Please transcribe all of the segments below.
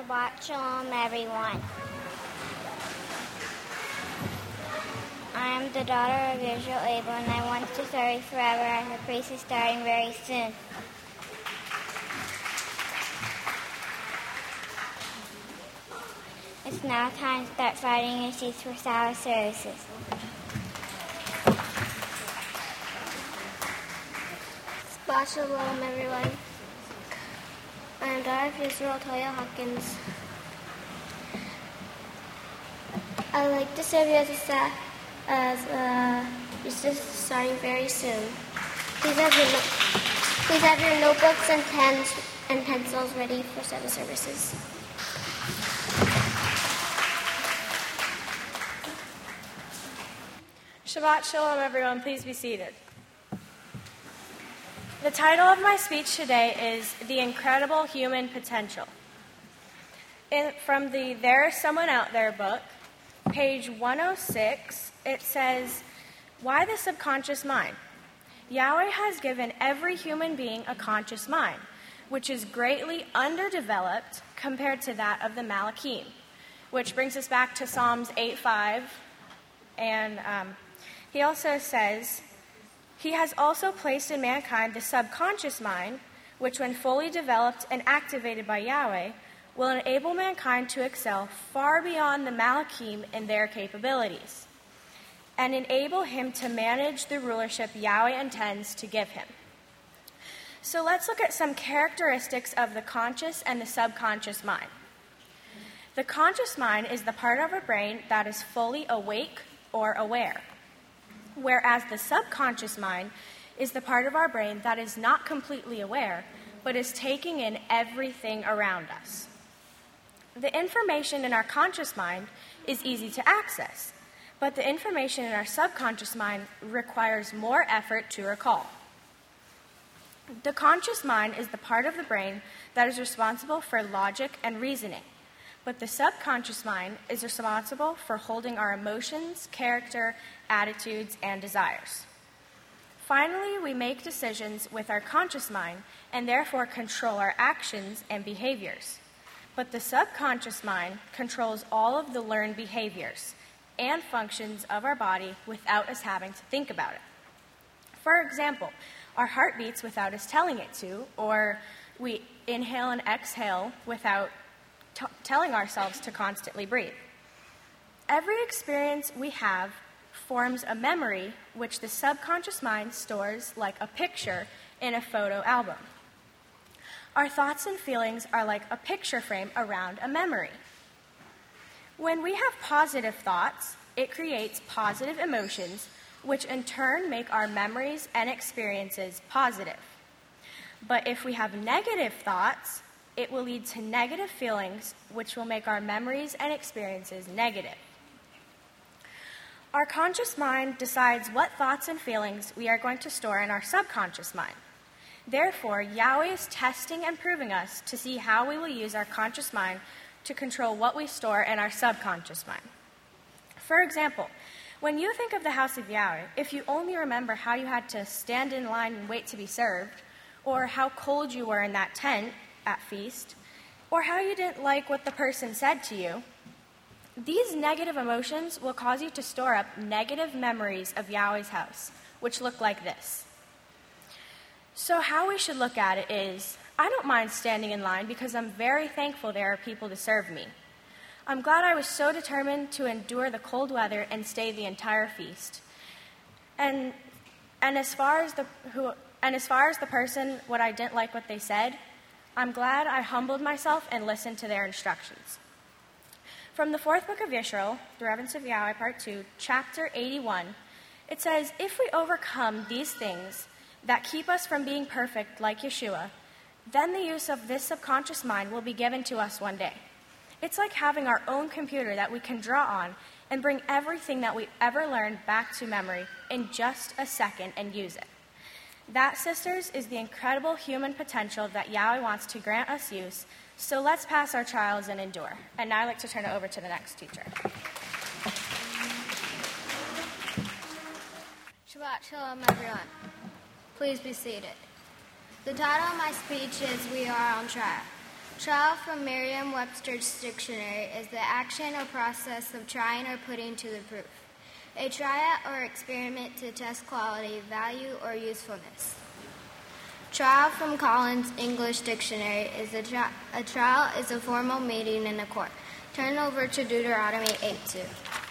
Shabbat Shalom, everyone. I am the daughter of Israel Abel, and I want to serve forever as a priest is starting very soon. It's now time to start finding your seats for Sabbath services. Shabbat Shalom, everyone. I am daughter of Israel Toya Hawkins. I'd like to serve you as just starting very soon. Please have your notebooks and pens and pencils ready for Sabbath services. Shabbat Shalom, everyone. Please be seated. The title of my speech today is The Incredible Human Potential. From the There Is Someone Out There book, page 106, it says, Why the subconscious mind? Yahweh has given every human being a conscious mind, which is greatly underdeveloped compared to that of the Malachim, which brings us back to Psalms 8:5, and he also says, He has also placed in mankind the subconscious mind, which when fully developed and activated by Yahweh, will enable mankind to excel far beyond the Malachim in their capabilities, and enable him to manage the rulership Yahweh intends to give him. So let's look at some characteristics of the conscious and the subconscious mind. The conscious mind is the part of our brain that is fully awake or aware, whereas the subconscious mind is the part of our brain that is not completely aware, but is taking in everything around us. The information in our conscious mind is easy to access, but the information in our subconscious mind requires more effort to recall. The conscious mind is the part of the brain that is responsible for logic and reasoning, but the subconscious mind is responsible for holding our emotions, character, attitudes, and desires. Finally, we make decisions with our conscious mind and therefore control our actions and behaviors. But the subconscious mind controls all of the learned behaviors and functions of our body without us having to think about it. For example, our heart beats without us telling it to, or we inhale and exhale without telling ourselves to constantly breathe. Every experience we have forms a memory which the subconscious mind stores like a picture in a photo album. Our thoughts and feelings are like a picture frame around a memory. When we have positive thoughts, it creates positive emotions, which in turn make our memories and experiences positive. But if we have negative thoughts, it will lead to negative feelings, which will make our memories and experiences negative. Our conscious mind decides what thoughts and feelings we are going to store in our subconscious mind. Therefore, Yahweh is testing and proving us to see how we will use our conscious mind to control what we store in our subconscious mind. For example, when you think of the house of Yahweh, if you only remember how you had to stand in line and wait to be served, or how cold you were in that tent at feast, or how you didn't like what the person said to you, these negative emotions will cause you to store up negative memories of Yahweh's house, which look like this. So how we should look at it is, I don't mind standing in line because I'm very thankful there are people to serve me. I'm glad I was so determined to endure the cold weather and stay the entire feast. And as far as the person, what I didn't like what they said, I'm glad I humbled myself and listened to their instructions. From the fourth book of Yisrael, the Reverence of Yahweh, part 2, chapter 81, it says, If we overcome these things that keep us from being perfect like Yeshua, then the use of this subconscious mind will be given to us one day. It's like having our own computer that we can draw on and bring everything that we ever learned back to memory in just a second and use it. That, sisters, is the incredible human potential that Yahweh wants to grant us use, so let's pass our trials and endure. And now I'd like to turn it over to the next teacher. Shabbat Shalom, everyone. Please be seated. The title of my speech is We Are on Trial. Trial from Merriam-Webster's dictionary is the action or process of trying or putting to the proof. A trial or experiment to test quality, value, or usefulness. Trial from Collins English Dictionary is a trial is a formal meeting in a court. Turn over to Deuteronomy 8:2.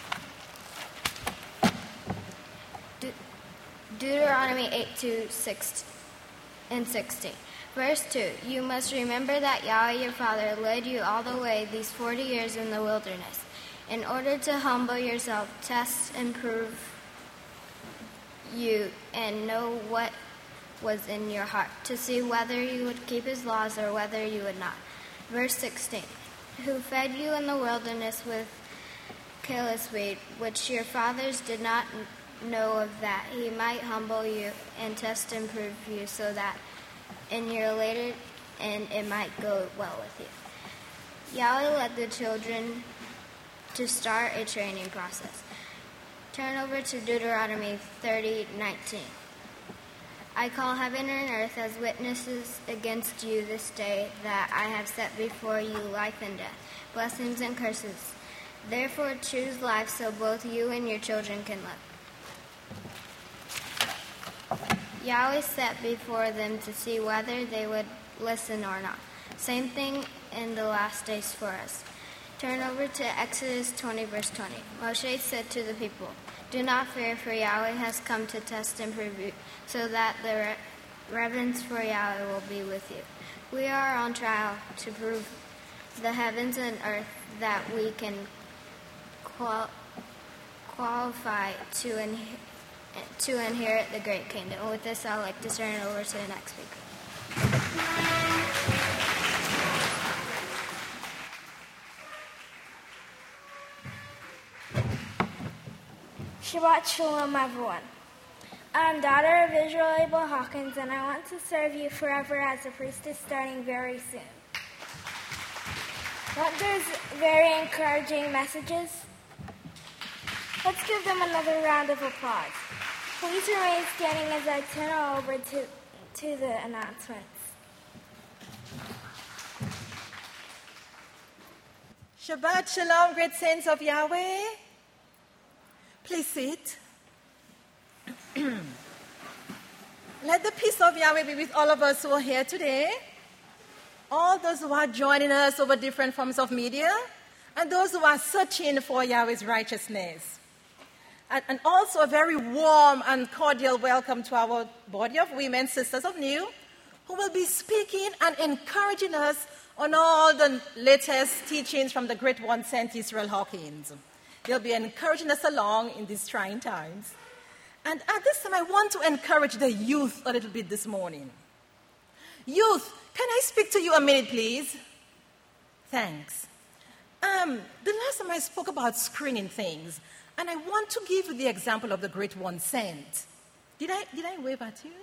Deuteronomy 8:2 and 16. Verse 2, you must remember that Yahweh your Father led you all the way these 40 years in the wilderness, in order to humble yourself, test and prove you, and know what was in your heart, to see whether you would keep his laws or whether you would not. Verse 16, who fed you in the wilderness with caelus weed, which your fathers did not know of, that he might humble you and test and prove you, so that in your later and it might go well with you. Yahweh led the children to start a training process. Turn over to Deuteronomy 30:19. I call heaven and earth as witnesses against you this day, that I have set before you life and death, blessings and curses. Therefore choose life, so both you and your children can live. Yahweh set before them to see whether they would listen or not. Same thing in the last days for us. Turn over to Exodus 20, verse 20. Moshe said to the people, do not fear, for Yahweh has come to test and prove you, so that the reverence for Yahweh will be with you. We are on trial to prove the heavens and earth that we can qualify to inherit the great kingdom. With this, I'd like to turn it over to the next speaker. Shabbat Shalom, everyone. I'm daughter of Israel Abel Hawkins, and I want to serve you forever as a priestess starting very soon. Aren't those very encouraging messages? Let's give them another round of applause. Please remain standing as I turn over to the announcements. Shabbat Shalom, great saints of Yahweh. Please sit. Let the peace of Yahweh be with all of us who are here today, all those who are joining us over different forms of media, and those who are searching for Yahweh's righteousness. And also a very warm and cordial welcome to our body of women, Sisters of New, who will be speaking and encouraging us on all the latest teachings from the great one, Saint Israel Hawkins. They'll be encouraging us along in these trying times. And at this time, I want to encourage the youth a little bit this morning. Youth, can I speak to you a minute, please? Thanks. The last time I spoke about screening things, and I want to give you the example of the great one, Saint. Did I wave at you?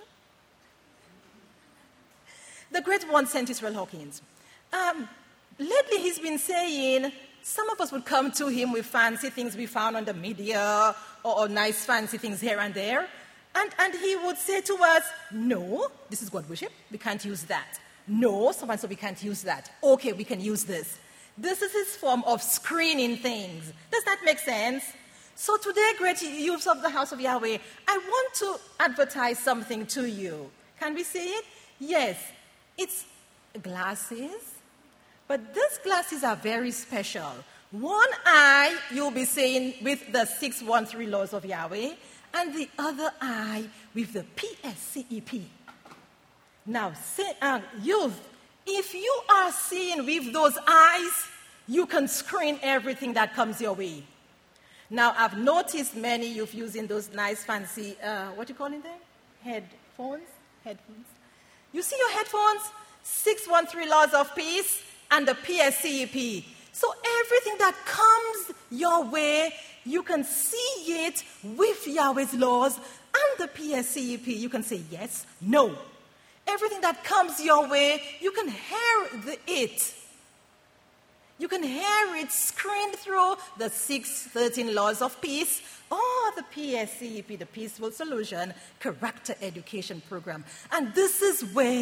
The great one, Saint Israel Hawkins. Lately, he's been saying some of us would come to him with fancy things we found on the media or nice fancy things here and there. And he would say to us, no, this is God worship. We can't use that. No, someone said we can't use that. Okay, we can use this. This is his form of screening things. Does that make sense? So today, great youths of the house of Yahweh, I want to advertise something to you. Can we see it? Yes, it's glasses. But these glasses are very special. One eye you'll be seeing with the 613 laws of Yahweh, and the other eye with the PSCEP. Now, youth, if you are seeing with those eyes, you can screen everything that comes your way. Now, I've noticed many youth using those nice fancy, what do you call it there? Headphones. You see your headphones? 613 laws of peace and the PSCEP. So everything that comes your way, you can see it with Yahweh's laws and the PSCEP. You can say yes, no. Everything that comes your way, you can hear it. You can hear it screened through the 613 laws of peace or the PSCEP, the Peaceful Solution Character Education Program. And this is where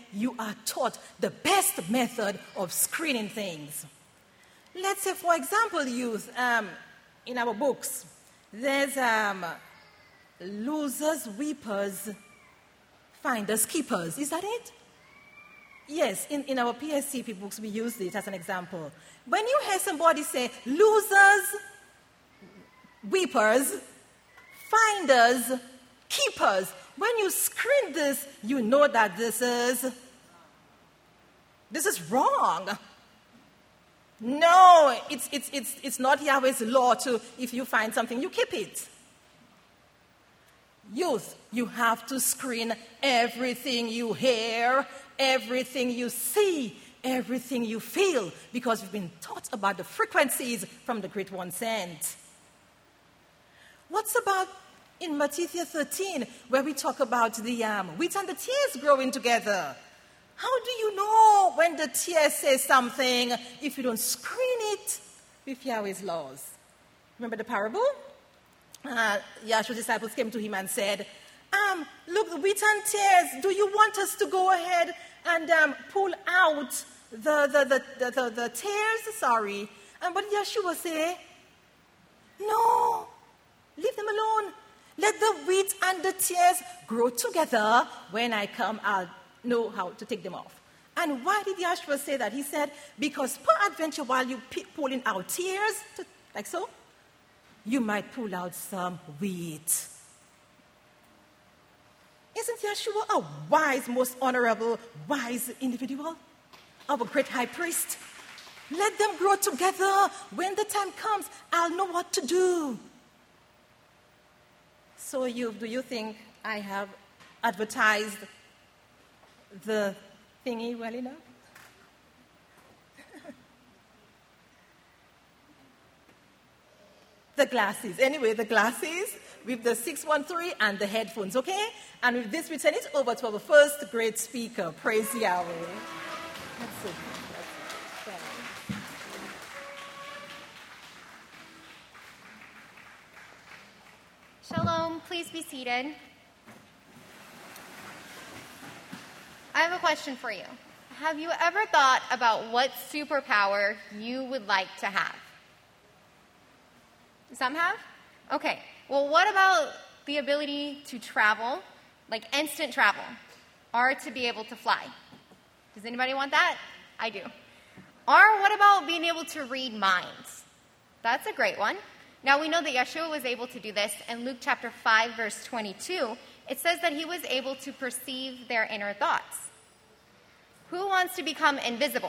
you are taught the best method of screening things. Let's say, for example, youth, in our books, there's losers, weepers, finders, keepers. Is that it? Yes, in our PSCP books, we use it as an example. When you hear somebody say losers, weepers, finders, keepers, when you screen this, you know that this is wrong. No, it's not Yahweh's law to, if you find something, you keep it. Youth, you have to screen everything you hear, everything you see, everything you feel, because we've been taught about the frequencies from the Great One sent. What's about in Matthew 13, where we talk about the wheat and the tares growing together? How do you know when the tear says something if you don't screen it with Yahweh's laws? Remember the parable? Yahshua's disciples came to him and said, look, the wheat and tares, do you want us to go ahead and pull out the tares? Sorry. And what did Yahshua say? No, leave them alone. Let the wheat and the tares grow together. When I come, I'll know how to take them off. And why did Yahshua say that? He said, because peradventure while you're pulling out tares, like so, you might pull out some wheat. Isn't Yahshua a wise, most honorable, wise individual? Our great high priest. Let them grow together. When the time comes, I'll know what to do. So do you think I have advertised the thingy well enough? The glasses. Anyway, the glasses with the 613 and the headphones, okay? And with this, we turn it over to our first great speaker. Praise Yahweh. That's so good. Shalom, please be seated. I have a question for you. Have you ever thought about what superpower you would like to have? Some have? Okay. Well, what about the ability to travel, like instant travel, or to be able to fly? Does anybody want that? I do. Or what about being able to read minds? That's a great one. Now, we know that Yeshua was able to do this. In Luke chapter 5, verse 22, it says that he was able to perceive their inner thoughts. Who wants to become invisible?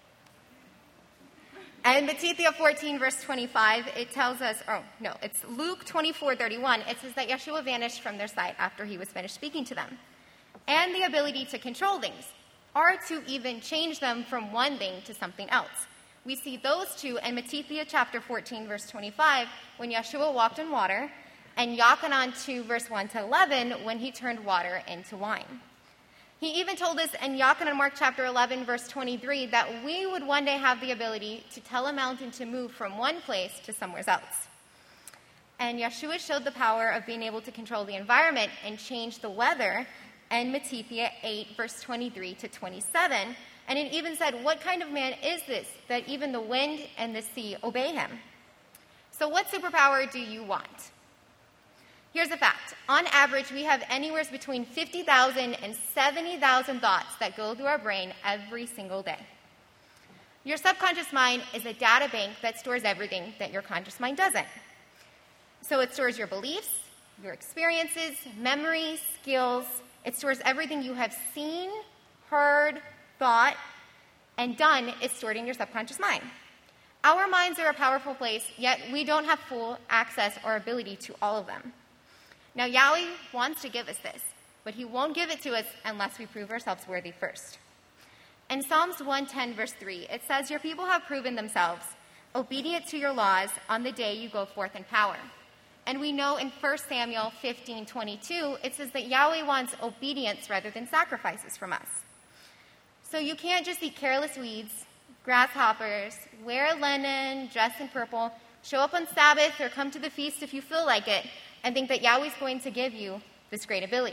And in Matthew 14, verse 25, it tells us, it's Luke 24:31. It says that Yeshua vanished from their sight after he was finished speaking to them. And the ability to control things, or to even change them from one thing to something else. We see those two in Matthew chapter 14, verse 25, when Yeshua walked on water, and Yochanan 2, verse 1 to 11, when he turned water into wine. He even told us in Yochanan Mark chapter 11, verse 23, that we would one day have the ability to tell a mountain to move from one place to somewhere else. And Yeshua showed the power of being able to control the environment and change the weather in Matthew 8, verse 23 to 27. And it even said, what kind of man is this, that even the wind and the sea obey him? So what superpower do you want? Here's a fact. On average, we have anywhere between 50,000 and 70,000 thoughts that go through our brain every single day. Your subconscious mind is a data bank that stores everything that your conscious mind doesn't. So it stores your beliefs, your experiences, memories, skills. It stores everything you have seen, heard, thought, and done is stored in your subconscious mind. Our minds are a powerful place, yet we don't have full access or ability to all of them. Now, Yahweh wants to give us this, but he won't give it to us unless we prove ourselves worthy first. In Psalms 110, verse 3, it says, your people have proven themselves obedient to your laws on the day you go forth in power. And we know in 1 Samuel 15:22, it says that Yahweh wants obedience rather than sacrifices from us. So you can't just eat careless weeds, grasshoppers, wear linen, dress in purple, show up on Sabbath or come to the feast if you feel like it, and think that Yahweh's going to give you this great ability.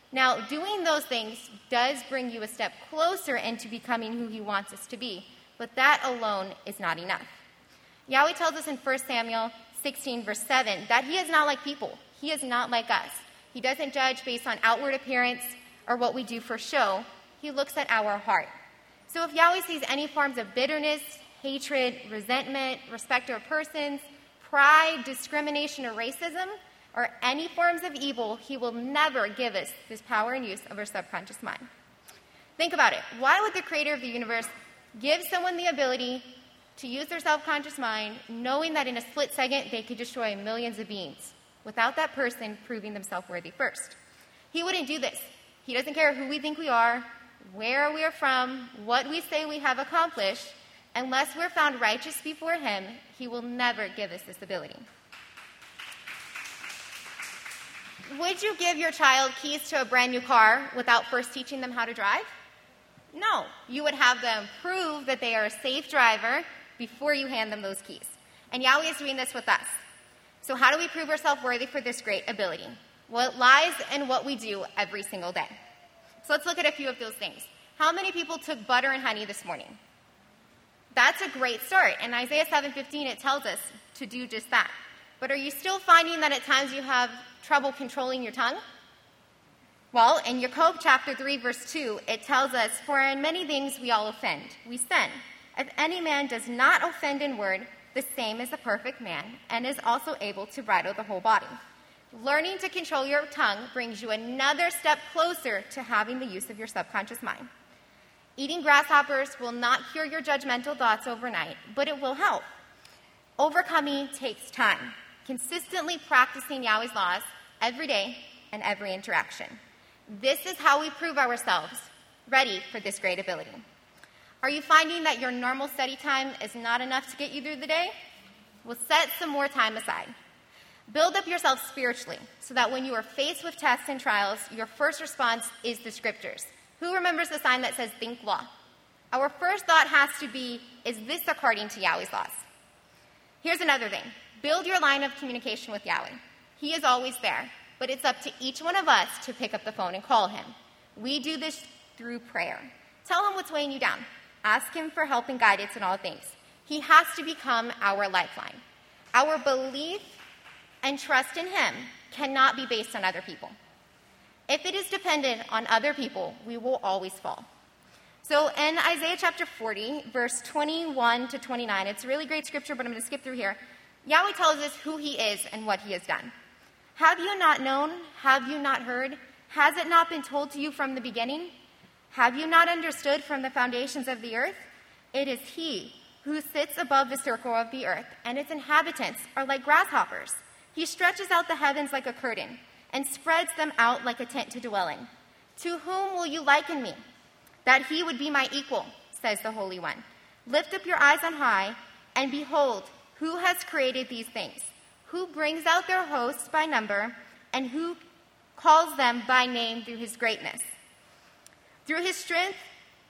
Now, doing those things does bring you a step closer into becoming who he wants us to be, but that alone is not enough. Yahweh tells us in 1 Samuel 16, verse 7, that he is not like people. He is not like us. He doesn't judge based on outward appearance or what we do for show. He looks at our heart. So if Yahweh sees any forms of bitterness, hatred, resentment, respect of persons, pride, discrimination, or racism, or any forms of evil, he will never give us this power and use of our subconscious mind. Think about it. Why would the creator of the universe give someone the ability to use their subconscious mind, knowing that in a split second they could destroy millions of beings, without that person proving themselves worthy first? He wouldn't do this. He doesn't care who we think we are, where we are from, what we say we have accomplished. Unless we're found righteous before him, he will never give us this ability. Would you give your child keys to a brand new car without first teaching them how to drive? No. You would have them prove that they are a safe driver before you hand them those keys. And Yahweh is doing this with us. So how do we prove ourselves worthy for this great ability? Well, it lies in what we do every single day. So let's look at a few of those things. How many people took butter and honey this morning? That's a great start. In Isaiah 7:15, it tells us to do just that. But are you still finding that at times you have trouble controlling your tongue? Well, in Jacob chapter 3, verse 2, it tells us, "For in many things we all offend, we sin. If any man does not offend in word, the same is a perfect man, and is also able to bridle the whole body." Learning to control your tongue brings you another step closer to having the use of your subconscious mind. Eating grasshoppers will not cure your judgmental thoughts overnight, but it will help. Overcoming takes time. Consistently practicing Yahweh's laws every day and every interaction. This is how we prove ourselves ready for this great ability. Are you finding that your normal study time is not enough to get you through the day? Well, set some more time aside. Build up yourself spiritually so that when you are faced with tests and trials, your first response is the scriptures. Who remembers the sign that says think law? Our first thought has to be, is this according to Yahweh's laws? Here's another thing. Build your line of communication with Yahweh. He is always there, but it's up to each one of us to pick up the phone and call him. We do this through prayer. Tell him what's weighing you down. Ask him for help and guidance in all things. He has to become our lifeline. Our belief and trust in him cannot be based on other people. If it is dependent on other people, we will always fall. So in Isaiah chapter 40, verse 21 to 29, it's a really great scripture, but I'm going to skip through here. Yahweh tells us who he is and what he has done. Have you not known? Have you not heard? Has it not been told to you from the beginning? Have you not understood from the foundations of the earth? It is he who sits above the circle of the earth, and its inhabitants are like grasshoppers. He stretches out the heavens like a curtain and spreads them out like a tent to dwell in. To whom will you liken me? That he would be my equal, says the Holy One. Lift up your eyes on high, and behold, who has created these things? Who brings out their hosts by number, and who calls them by name through his greatness? Through his strength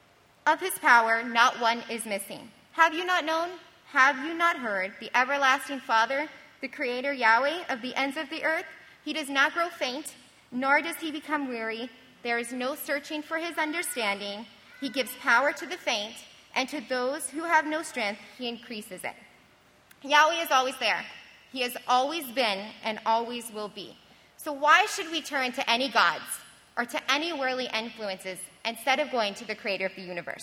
of his power, not one is missing. Have you not known? Have you not heard? The everlasting Father, the Creator Yahweh of the ends of the earth, he does not grow faint, nor does he become weary. There is no searching for his understanding. He gives power to the faint, and to those who have no strength, he increases it. Yahweh is always there. He has always been and always will be. So why should we turn to any gods or to any worldly influences instead of going to the creator of the universe?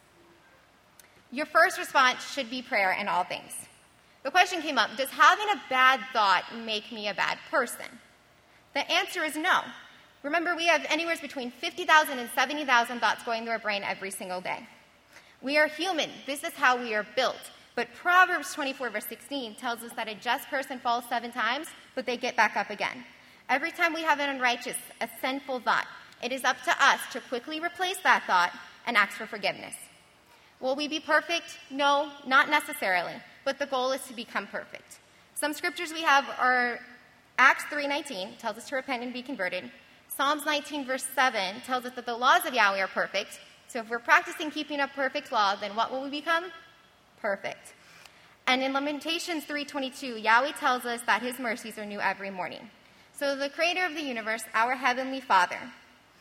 Your first response should be prayer in all things. The question came up, does having a bad thought make me a bad person? The answer is no. Remember, we have anywhere between 50,000 and 70,000 thoughts going through our brain every single day. We are human. This is how we are built. But Proverbs 24, verse 16 tells us that a just person falls 7 times, but they get back up again. Every time we have an unrighteous, a sinful thought, it is up to us to quickly replace that thought and ask for forgiveness. Will we be perfect? No, not necessarily, but the goal is to become perfect. Some scriptures we have are Acts 3:19 tells us to repent and be converted. Psalms 19, verse 7 tells us that the laws of Yahweh are perfect. So if we're practicing keeping a perfect law, then what will we become? Perfect. And in Lamentations 3:22, Yahweh tells us that his mercies are new every morning. So the creator of the universe, our heavenly Father,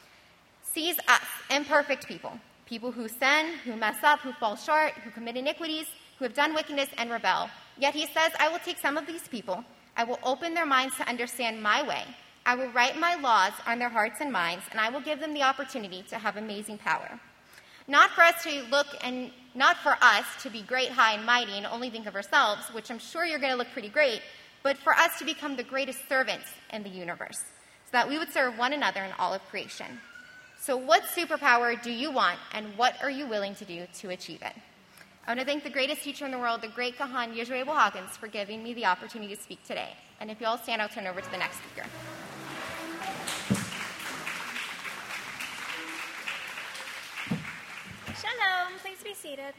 sees us, imperfect people, people who sin, who mess up, who fall short, who commit iniquities, who have done wickedness and rebel. Yet he says, I will take some of these people, I will open their minds to understand my way, I will write my laws on their hearts and minds, and I will give them the opportunity to have amazing power. Not for us to be great, high, and mighty and only think of ourselves, which I'm sure you're going to look pretty great, but for us to become the greatest servants in the universe, so that we would serve one another in all of creation. So what superpower do you want, and what are you willing to do to achieve it? I want to thank the greatest teacher in the world, the great Kahan Yeshua Abel Hawkins, for giving me the opportunity to speak today. And if you all stand, I'll turn over to the next speaker. Shalom, please be seated.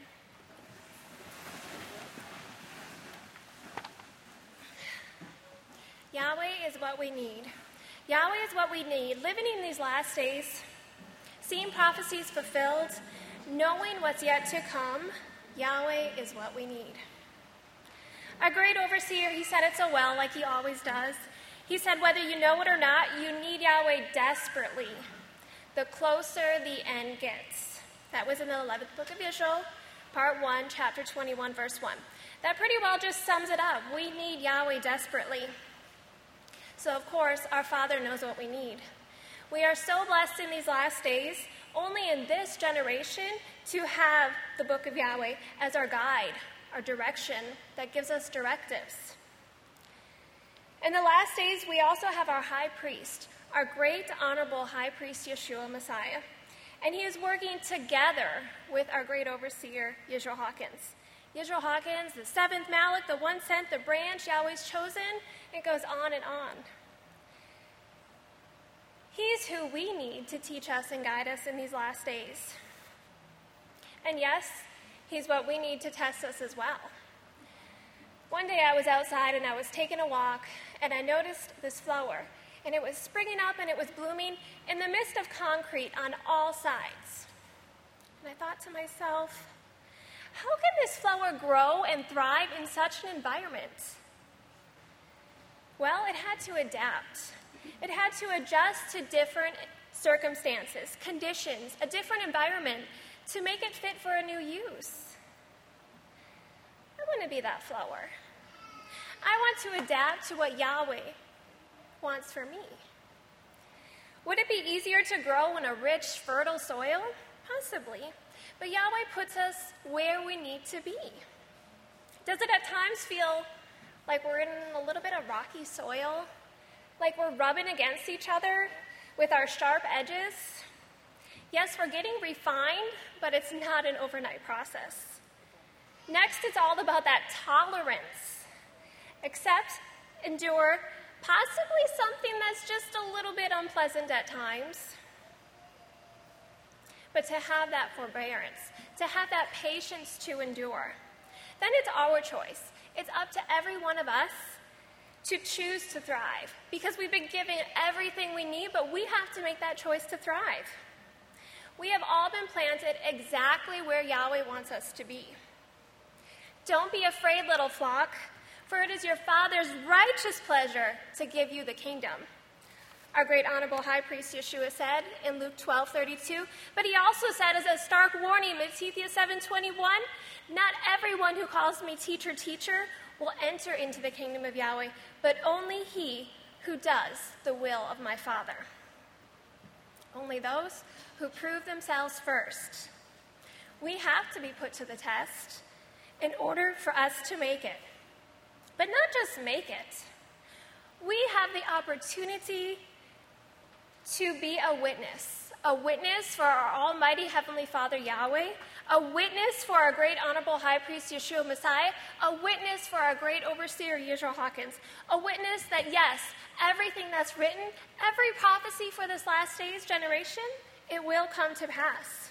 Yahweh is what we need. Yahweh is what we need. Living in these last days, seeing prophecies fulfilled, knowing what's yet to come, Yahweh is what we need. Our great overseer, he said it so well, like he always does. He said, whether you know it or not, you need Yahweh desperately. The closer the end gets. That was in the 11th book of Israel, part 1, chapter 21, verse 1. That pretty well just sums it up. We need Yahweh desperately. So, of course, our Father knows what we need. We are so blessed in these last days, only in this generation, to have the book of Yahweh as our guide, our direction, that gives us directives. In the last days, we also have our high priest, our great honorable high priest, Yeshua Messiah. And he is working together with our great overseer, Yisrael Hawkins. Yisrael Hawkins, the seventh Malach, the one sent, the branch, Yahweh's chosen. It goes on and on. He's who we need to teach us and guide us in these last days. And yes, he's what we need to test us as well. One day I was outside and I was taking a walk, and I noticed this flower. And it was springing up and it was blooming in the midst of concrete on all sides. And I thought to myself, how can this flower grow and thrive in such an environment? Well, it had to adapt. It had to adjust to different circumstances, conditions, a different environment to make it fit for a new use. I want to be that flower. I want to adapt to what Yahweh wants for me. Would it be easier to grow in a rich, fertile soil? Possibly. But Yahweh puts us where we need to be. Does it at times feel like we're in a little bit of rocky soil? Like we're rubbing against each other with our sharp edges? Yes, we're getting refined, but it's not an overnight process. Next, it's all about that tolerance. Accept, endure, possibly something that's just a little bit unpleasant at times. But to have that forbearance, to have that patience to endure, then it's our choice. It's up to every one of us to choose to thrive, because we've been given everything we need, but we have to make that choice to thrive. We have all been planted exactly where Yahweh wants us to be. Don't be afraid, little flock, for it is your Father's righteous pleasure to give you the kingdom. Our great honorable high priest Yeshua said in Luke 12:32, but he also said as a stark warning, Matthew 7:21, not everyone who calls me teacher, teacher will enter into the kingdom of Yahweh, but only he who does the will of my Father. Only those who prove themselves first. We have to be put to the test in order for us to make it. But not just make it. We have the opportunity to be a witness for our almighty Heavenly Father Yahweh, a witness for our great honorable high priest Yeshua Messiah, a witness for our great overseer Yisrael Hawkins, a witness that yes, everything that's written, every prophecy for this last days generation, it will come to pass.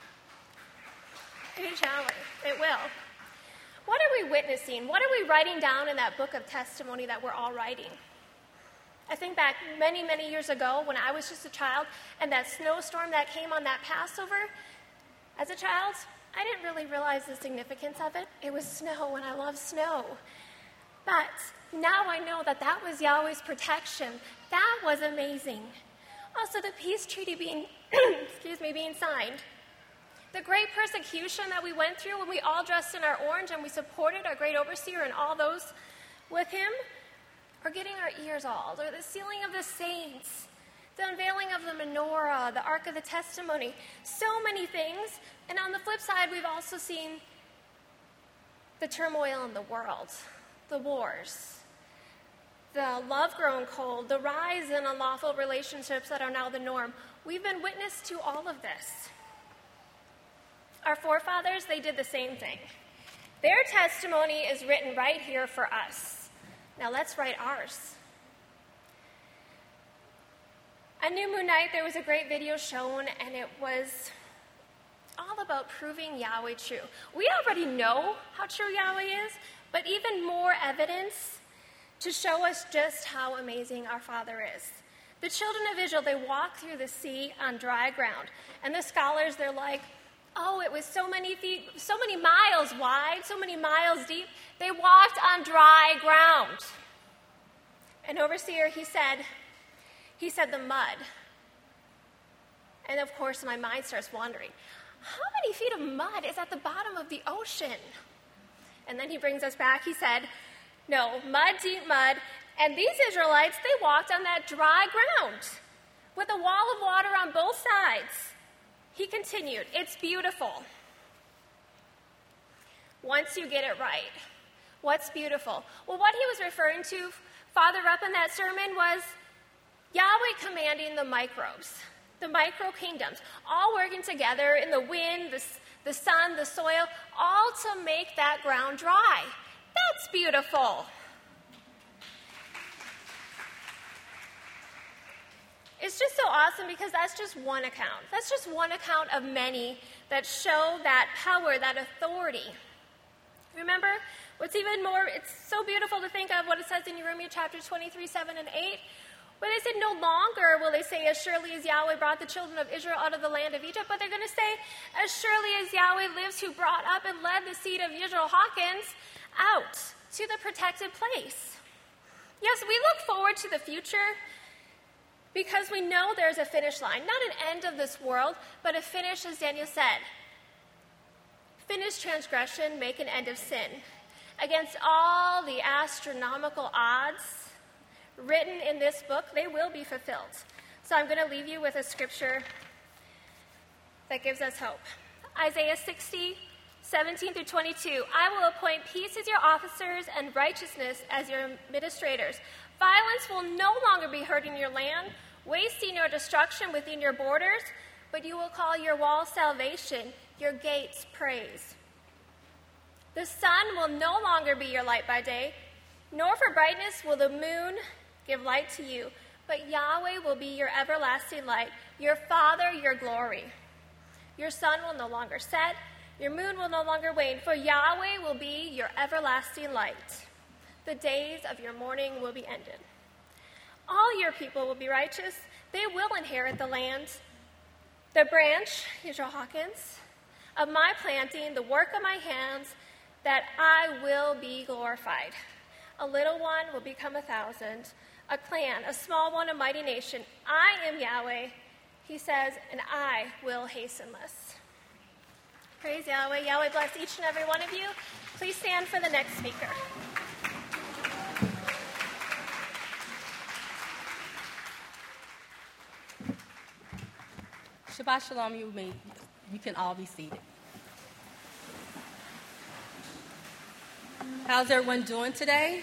It shall. It will. What are we witnessing? What are we writing down in that book of testimony that we're all writing? I think back many, many years ago when I was just a child and that snowstorm that came on that Passover. As a child, I didn't really realize the significance of it. It was snow and I love snow. But now I know that that was Yahweh's protection. That was amazing. Also, the peace treaty being being signed. The great persecution that we went through when we all dressed in our orange and we supported our great overseer and all those with him, or getting our ears awed, or the sealing of the saints, the unveiling of the menorah, the Ark of the Testimony, so many things. And on the flip side, we've also seen the turmoil in the world, the wars, the love grown cold, the rise in unlawful relationships that are now the norm. We've been witness to all of this. Our forefathers, they did the same thing. Their testimony is written right here for us. Now let's write ours. On New Moon Night, there was a great video shown, and it was all about proving Yahweh true. We already know how true Yahweh is, but even more evidence to show us just how amazing our Father is. The children of Israel, they walked through the sea on dry ground, and the scholars, they're like, oh, it was so many feet, so many miles wide, so many miles deep. They walked on dry ground. An overseer, he said the mud. And of course, my mind starts wandering. How many feet of mud is at the bottom of the ocean? And then he brings us back. He said, no, mud, deep mud. And these Israelites, they walked on that dry ground with a wall of water on both sides. He continued, it's beautiful. Once you get it right. What's beautiful? Well, what he was referring to farther up in that sermon was Yahweh commanding the microbes, the micro kingdoms, all working together in the wind, the sun, the soil, all to make that ground dry. That's beautiful. It's just so awesome because that's just one account. That's just one account of many that show that power, that authority. Remember, what's even more, it's so beautiful to think of what it says in Jeremiah chapter 23, 7 and 8, where they said, no longer will they say, as surely as Yahweh brought the children of Israel out of the land of Egypt, but they're going to say, as surely as Yahweh lives, who brought up and led the seed of Israel Hawkins out to the protected place. Yes, we look forward to the future because we know there's a finish line, not an end of this world, but a finish, as Daniel said. Finish transgression, make an end of sin. Against all the astronomical odds written in this book, they will be fulfilled. So I'm going to leave you with a scripture that gives us hope. Isaiah 60, 17 through 22. I will appoint peace as your officers and righteousness as your administrators. Violence will no longer be heard in your land, wasting or destruction within your borders, but you will call your walls salvation, your gates praise. The sun will no longer be your light by day, nor for brightness will the moon give light to you, but Yahweh will be your everlasting light, your Father, your glory. Your sun will no longer set, your moon will no longer wane, for Yahweh will be your everlasting light. The days of your mourning will be ended. All your people will be righteous. They will inherit the land. The branch, Israel Hawkins, of my planting, the work of my hands, that I will be glorified. A little one will become 1,000, a clan, a small one, a mighty nation. I am Yahweh, he says, and I will hasten this. Praise Yahweh. Yahweh bless each and every one of you. Please stand for the next speaker. Shabbat Shalom, you can all be seated. How's everyone doing today?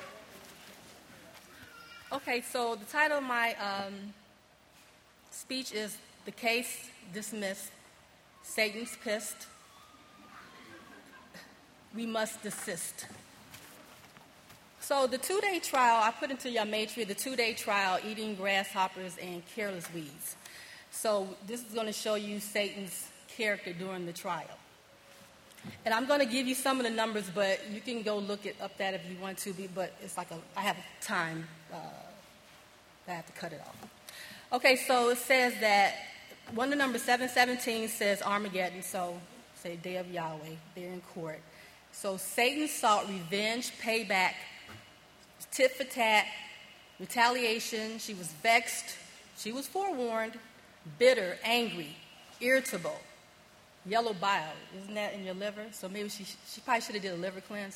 Okay, so the title of my speech is The Case Dismissed, Satan's Pissed, We Must Desist. So the 2-day trial, I put into your matrix the 2-day trial, eating grasshoppers and careless weeds. So this is going to show you Satan's character during the trial. And I'm going to give you some of the numbers, but you can go look it up that if you want to, but it's like I have time, I have to cut it off. Okay, so it says that one of the numbers, 717, says Armageddon, so say Day of Yahweh, they're in court. So Satan sought revenge, payback, tit for tat, retaliation. She was vexed. She was forewarned. bitter, angry, irritable, yellow bile. Isn't that in your liver? So maybe she probably should have did a liver cleanse.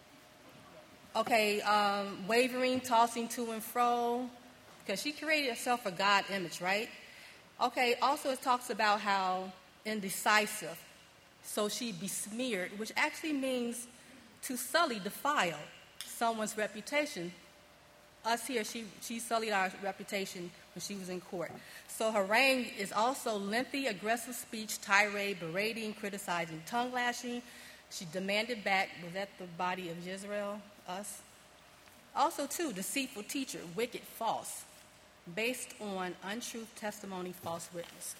Okay, wavering, tossing to and fro, because she created herself a God image, right? Okay, also it talks about how indecisive. So she besmeared, which actually means to sully, defile someone's reputation. Us here, she sullied our reputation when she was in court. So harangue is also lengthy, aggressive speech, tirade, berating, criticizing, tongue lashing. She demanded back, was that the body of Israel, us? Also, too, deceitful teacher, wicked, false, based on untruth, testimony, false witness.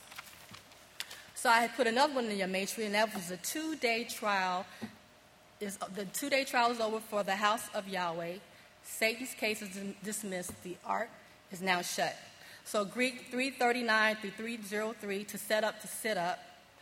So I had put another one in your matrix, and that was a 2-day trial. The 2-day trial is over for the house of Yahweh. Satan's case is dismissed. The ark is now shut. So Greek 339 through 303, to set up, to sit up.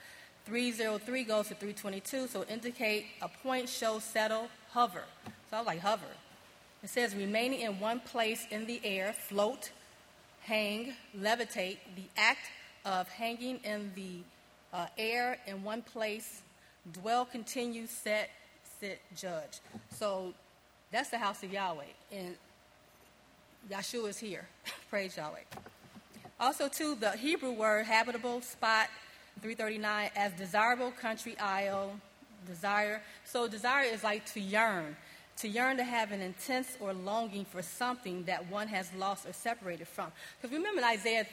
303 goes to 322, so indicate, appoint, show, settle, hover. So I was like, hover. It says remaining in one place in the air, float, hang, levitate, the act of hanging in the air in one place, dwell, continue, set, sit, judge. So that's the house of Yahweh, and Yahshua is here. Praise Yahweh. Also, too, the Hebrew word habitable, spot, 339, as desirable, country, isle, desire. So desire is like to yearn to have an intense or longing for something that one has lost or separated from. Because remember in Isaiah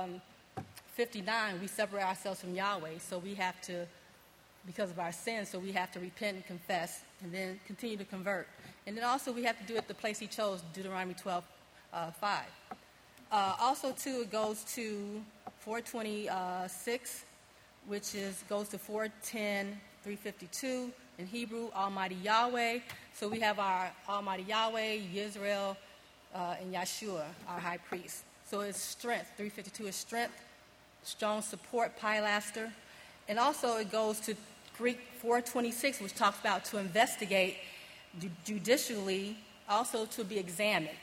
59, we separate ourselves from Yahweh, so we have to, because of our sins, so we have to repent and confess and then continue to convert. And then also we have to do it the place he chose, Deuteronomy 12:5. Also, too, it goes to 426, which goes to 410, 352 in Hebrew, Almighty Yahweh. So we have our Almighty Yahweh, Yisrael, and Yahshua, our high priest. So it's strength. 352 is strength, strong support, pilaster. And also it goes to Greek 426, which talks about to investigate judicially, also to be examined.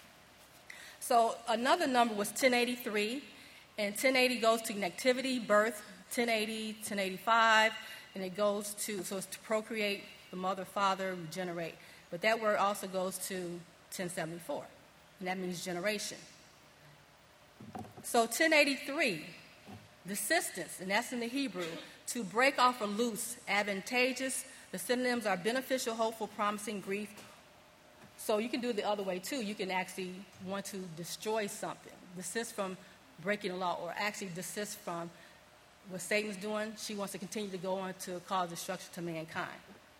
So another number was 1083, and 1080 goes to connectivity, birth, 1080, 1085, and it goes to, so it's to procreate, the mother, father, regenerate. But that word also goes to 1074, and that means generation. So 1083, desistance, and that's in the Hebrew, to break off or loose, advantageous. The synonyms are beneficial, hopeful, promising, grief. So you can do it the other way, too. You can actually want to destroy something, desist from breaking the law, or actually desist from what Satan's doing. She wants to continue to go on to cause destruction to mankind.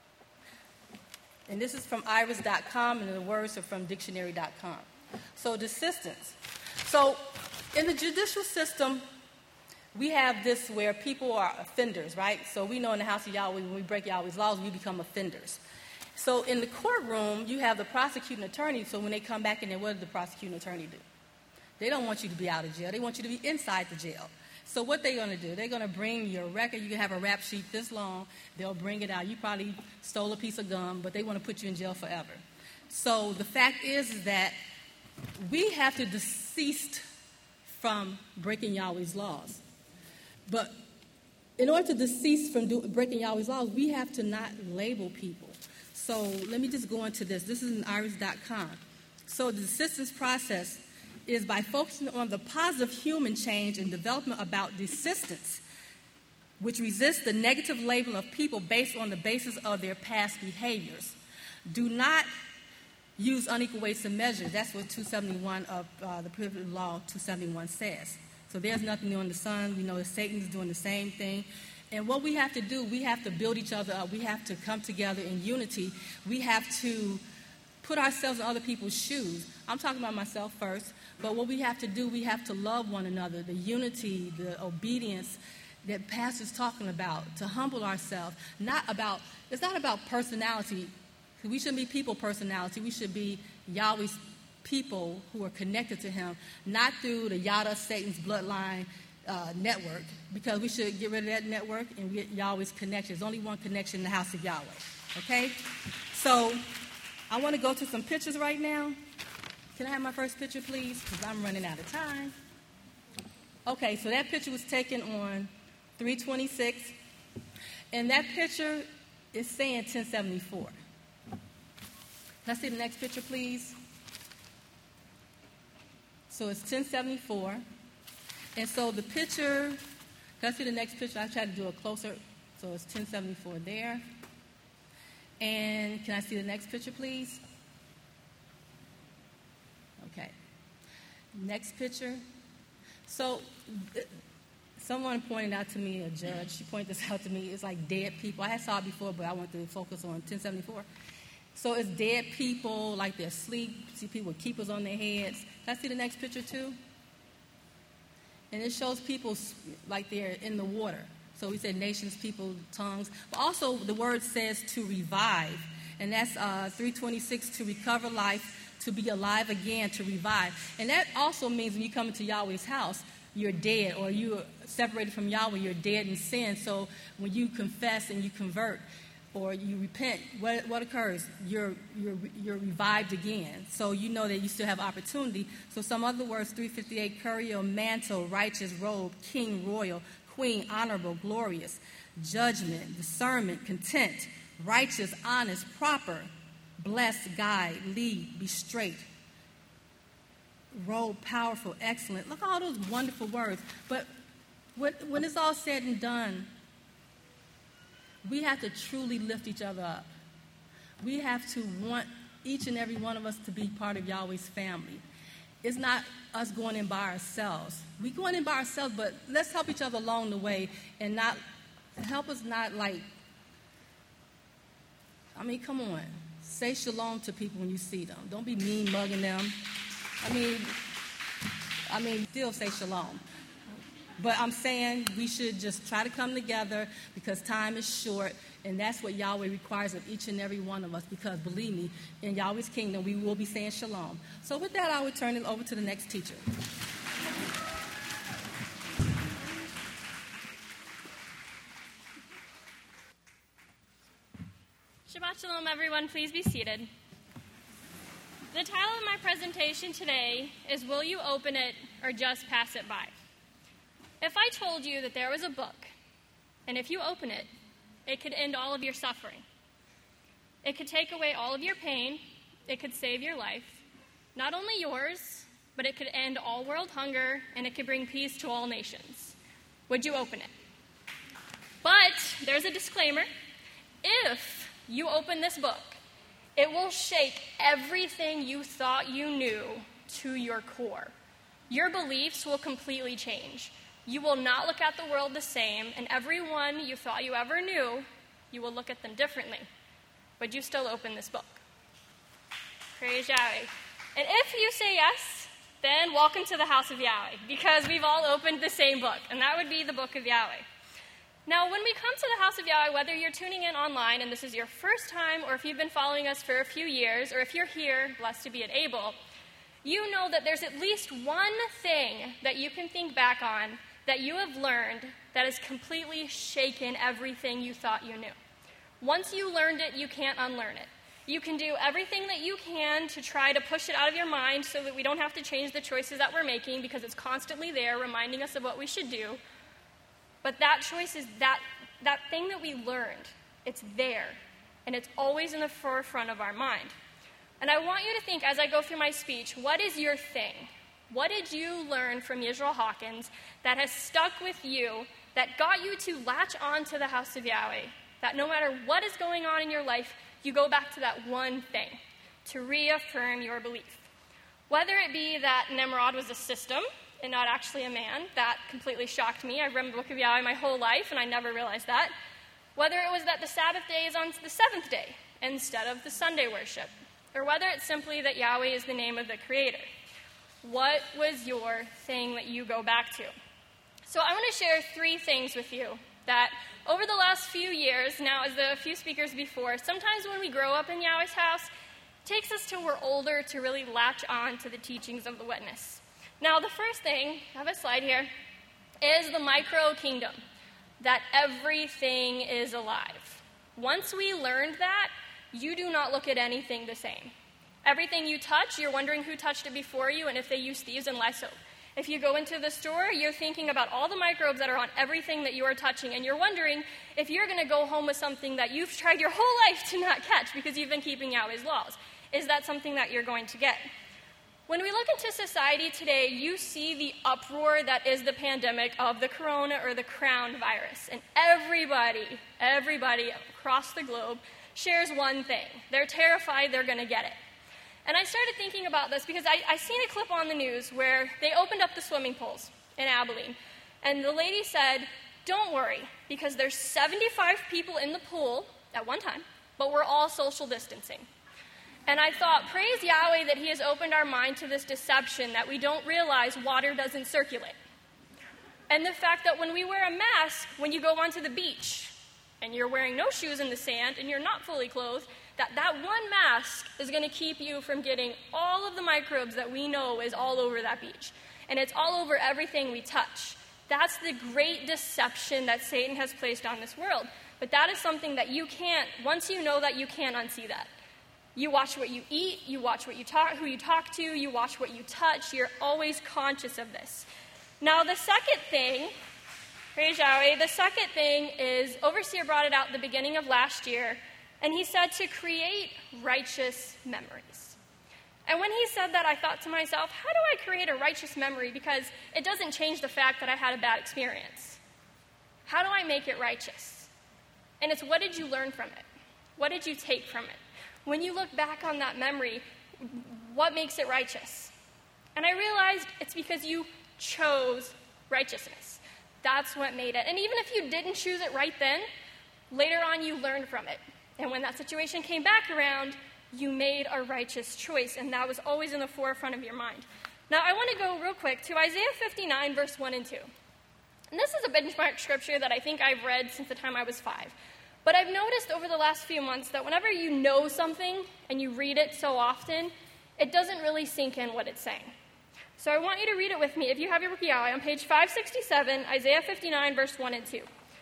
And this is from iris.com, and the words are from dictionary.com. So desistance. So in the judicial system, we have this where people are offenders, right? So we know in the house of Yahweh, when we break Yahweh's laws, we become offenders. So in the courtroom, you have the prosecuting attorney. So when they come back in there, what does the prosecuting attorney do? They don't want you to be out of jail. They want you to be inside the jail. So what they're going to do, they're going to bring your record. You can have a rap sheet this long. They'll bring it out. You probably stole a piece of gum, but they want to put you in jail forever. So the fact is that we have to desist from breaking Yahweh's laws. But in order to desist from breaking Yahweh's laws, we have to not label people. So let me just go into this. This is in iris.com. So the desistance process is by focusing on the positive human change and development about desistance, which resists the negative label of people based on the basis of their past behaviors. Do not use unequal weights and measures. That's what 271 of the Prohibited Law 271 says. So there's nothing new in the sun. We know that Satan's doing the same thing. And what we have to do, we have to build each other up. We have to come together in unity. We have to put ourselves in other people's shoes. I'm talking about myself first. But what we have to do, we have to love one another, the unity, the obedience that Pastor's talking about, to humble ourselves. It's not about personality. We shouldn't be people personality. We should be Yahweh's people who are connected to him, not through the Yada, Satan's bloodline network, because we should get rid of that network and get Yahweh's connection. There's only one connection in the house of Yahweh. Okay? So I want to go to some pictures right now. Can I have my first picture, please? Because I'm running out of time. Okay, so that picture was taken on 3/26, and that picture is saying 1074. Let's see the next picture, please. So it's 1074, and so the picture, let's see the next picture. I tried to do it closer, so it's 1074 there. And can I see the next picture, please? Okay. Next picture. So someone pointed out to me, a judge, she pointed this out to me, it's like dead people. I had saw it before, but I want to focus on 1074. So it's dead people, like they're asleep. See people with keepers on their heads. Can I see the next picture too? And it shows people like they're in the water. So we said nations, people, tongues. But also the word says to revive. And that's 326, to recover life, to be alive again, to revive. And that also means when you come into Yahweh's house, you're dead, or you're separated from Yahweh, you're dead in sin. So when you confess and you convert, or you repent, what occurs? You're revived again. So you know that you still have opportunity. So some other words, 358, courier, mantle, righteous robe, king, royal, queen, honorable, glorious, judgment, discernment, content, righteous, honest, proper, blessed, guide, lead, be straight, robe, powerful, excellent. Look at all those wonderful words. But when it's all said and done, we have to truly lift each other up. We have to want each and every one of us to be part of Yahweh's family. It's not us going in by ourselves. We're going in by ourselves, but let's help each other along the way and not help us not come on. Say shalom to people when you see them. Don't be mean mugging them. I mean, still say shalom. But I'm saying we should just try to come together because time is short, and that's what Yahweh requires of each and every one of us, because believe me, in Yahweh's kingdom, we will be saying shalom. So with that, I will turn it over to the next teacher. Shabbat shalom, everyone. Please be seated. The title of my presentation today is Will You Open It or Just Pass It By? If I told you that there was a book, and if you open it, it could end all of your suffering. It could take away all of your pain. It could save your life. Not only yours, but it could end all world hunger, and it could bring peace to all nations. Would you open it? But there's a disclaimer. If you open this book, it will shake everything you thought you knew to your core. Your beliefs will completely change. You will not look at the world the same, and everyone you thought you ever knew, you will look at them differently. Would you still open this book? Praise Yahweh. And if you say yes, then welcome to the house of Yahweh, because we've all opened the same book, and that would be the book of Yahweh. Now, when we come to the house of Yahweh, whether you're tuning in online and this is your first time, or if you've been following us for a few years, or if you're here, blessed to be at Able, you know that there's at least one thing that you can think back on that you have learned that has completely shaken everything you thought you knew. Once you learned it, you can't unlearn it. You can do everything that you can to try to push it out of your mind so that we don't have to change the choices that we're making, because it's constantly there reminding us of what we should do. But that choice is that thing that we learned. It's there, and it's always in the forefront of our mind. And I want you to think, as I go through my speech, what is your thing? What did you learn from Yisrael Hawkins that has stuck with you, that got you to latch on to the house of Yahweh, that no matter what is going on in your life, you go back to that one thing to reaffirm your belief? Whether it be that Nimrod was a system and not actually a man, that completely shocked me. I've read the book of Yahweh my whole life, and I never realized that. Whether it was that the Sabbath day is on the seventh day instead of the Sunday worship, or whether it's simply that Yahweh is the name of the Creator. What was your thing that you go back to? So I want to share 3 things with you that over the last few years, now as a few speakers before, sometimes when we grow up in Yahweh's house, it takes us till we're older to really latch on to the teachings of the witness. Now the first thing, I have a slide here, is the micro kingdom, that everything is alive. Once we learned that, you do not look at anything the same. Everything you touch, you're wondering who touched it before you and if they used thieves and lice soap. If you go into the store, you're thinking about all the microbes that are on everything that you are touching, and you're wondering if you're going to go home with something that you've tried your whole life to not catch because you've been keeping Yahweh's laws. Is that something that you're going to get? When we look into society today, you see the uproar that is the pandemic of the corona or the crown virus. And everybody across the globe shares one thing. They're terrified they're going to get it. And I started thinking about this because I seen a clip on the news where they opened up the swimming pools in Abilene. And the lady said, don't worry, because there's 75 people in the pool at one time, but we're all social distancing. And I thought, praise Yahweh that he has opened our mind to this deception that we don't realize water doesn't circulate. And the fact that when we wear a mask, when you go onto the beach, and you're wearing no shoes in the sand, and you're not fully clothed, that one mask is going to keep you from getting all of the microbes that we know is all over that beach. And it's all over everything we touch. That's the great deception that Satan has placed on this world. But that is something that you can't, once you know that, you can't unsee that. You watch what you eat, you watch what you talk, who you talk to, you watch what you touch. You're always conscious of this. Now, the second thing, praise Yahweh, the second thing is, Overseer brought it out at the beginning of last year, and he said to create righteous memories. And when he said that, I thought to myself, how do I create a righteous memory? Because it doesn't change the fact that I had a bad experience. How do I make it righteous? And it's, what did you learn from it? What did you take from it? When you look back on that memory, what makes it righteous? And I realized it's because you chose righteousness. That's what made it. And even if you didn't choose it right then, later on you learned from it. And when that situation came back around, you made a righteous choice, and that was always in the forefront of your mind. Now, I want to go real quick to Isaiah 59, verse 1 and 2. And this is a benchmark scripture that I think I've read since the time I was 5. But I've noticed over the last few months that whenever you know something and you read it so often, it doesn't really sink in what it's saying. So I want you to read it with me. If you have your book Yahweh, on page 567, Isaiah 59, verse 1 and 2.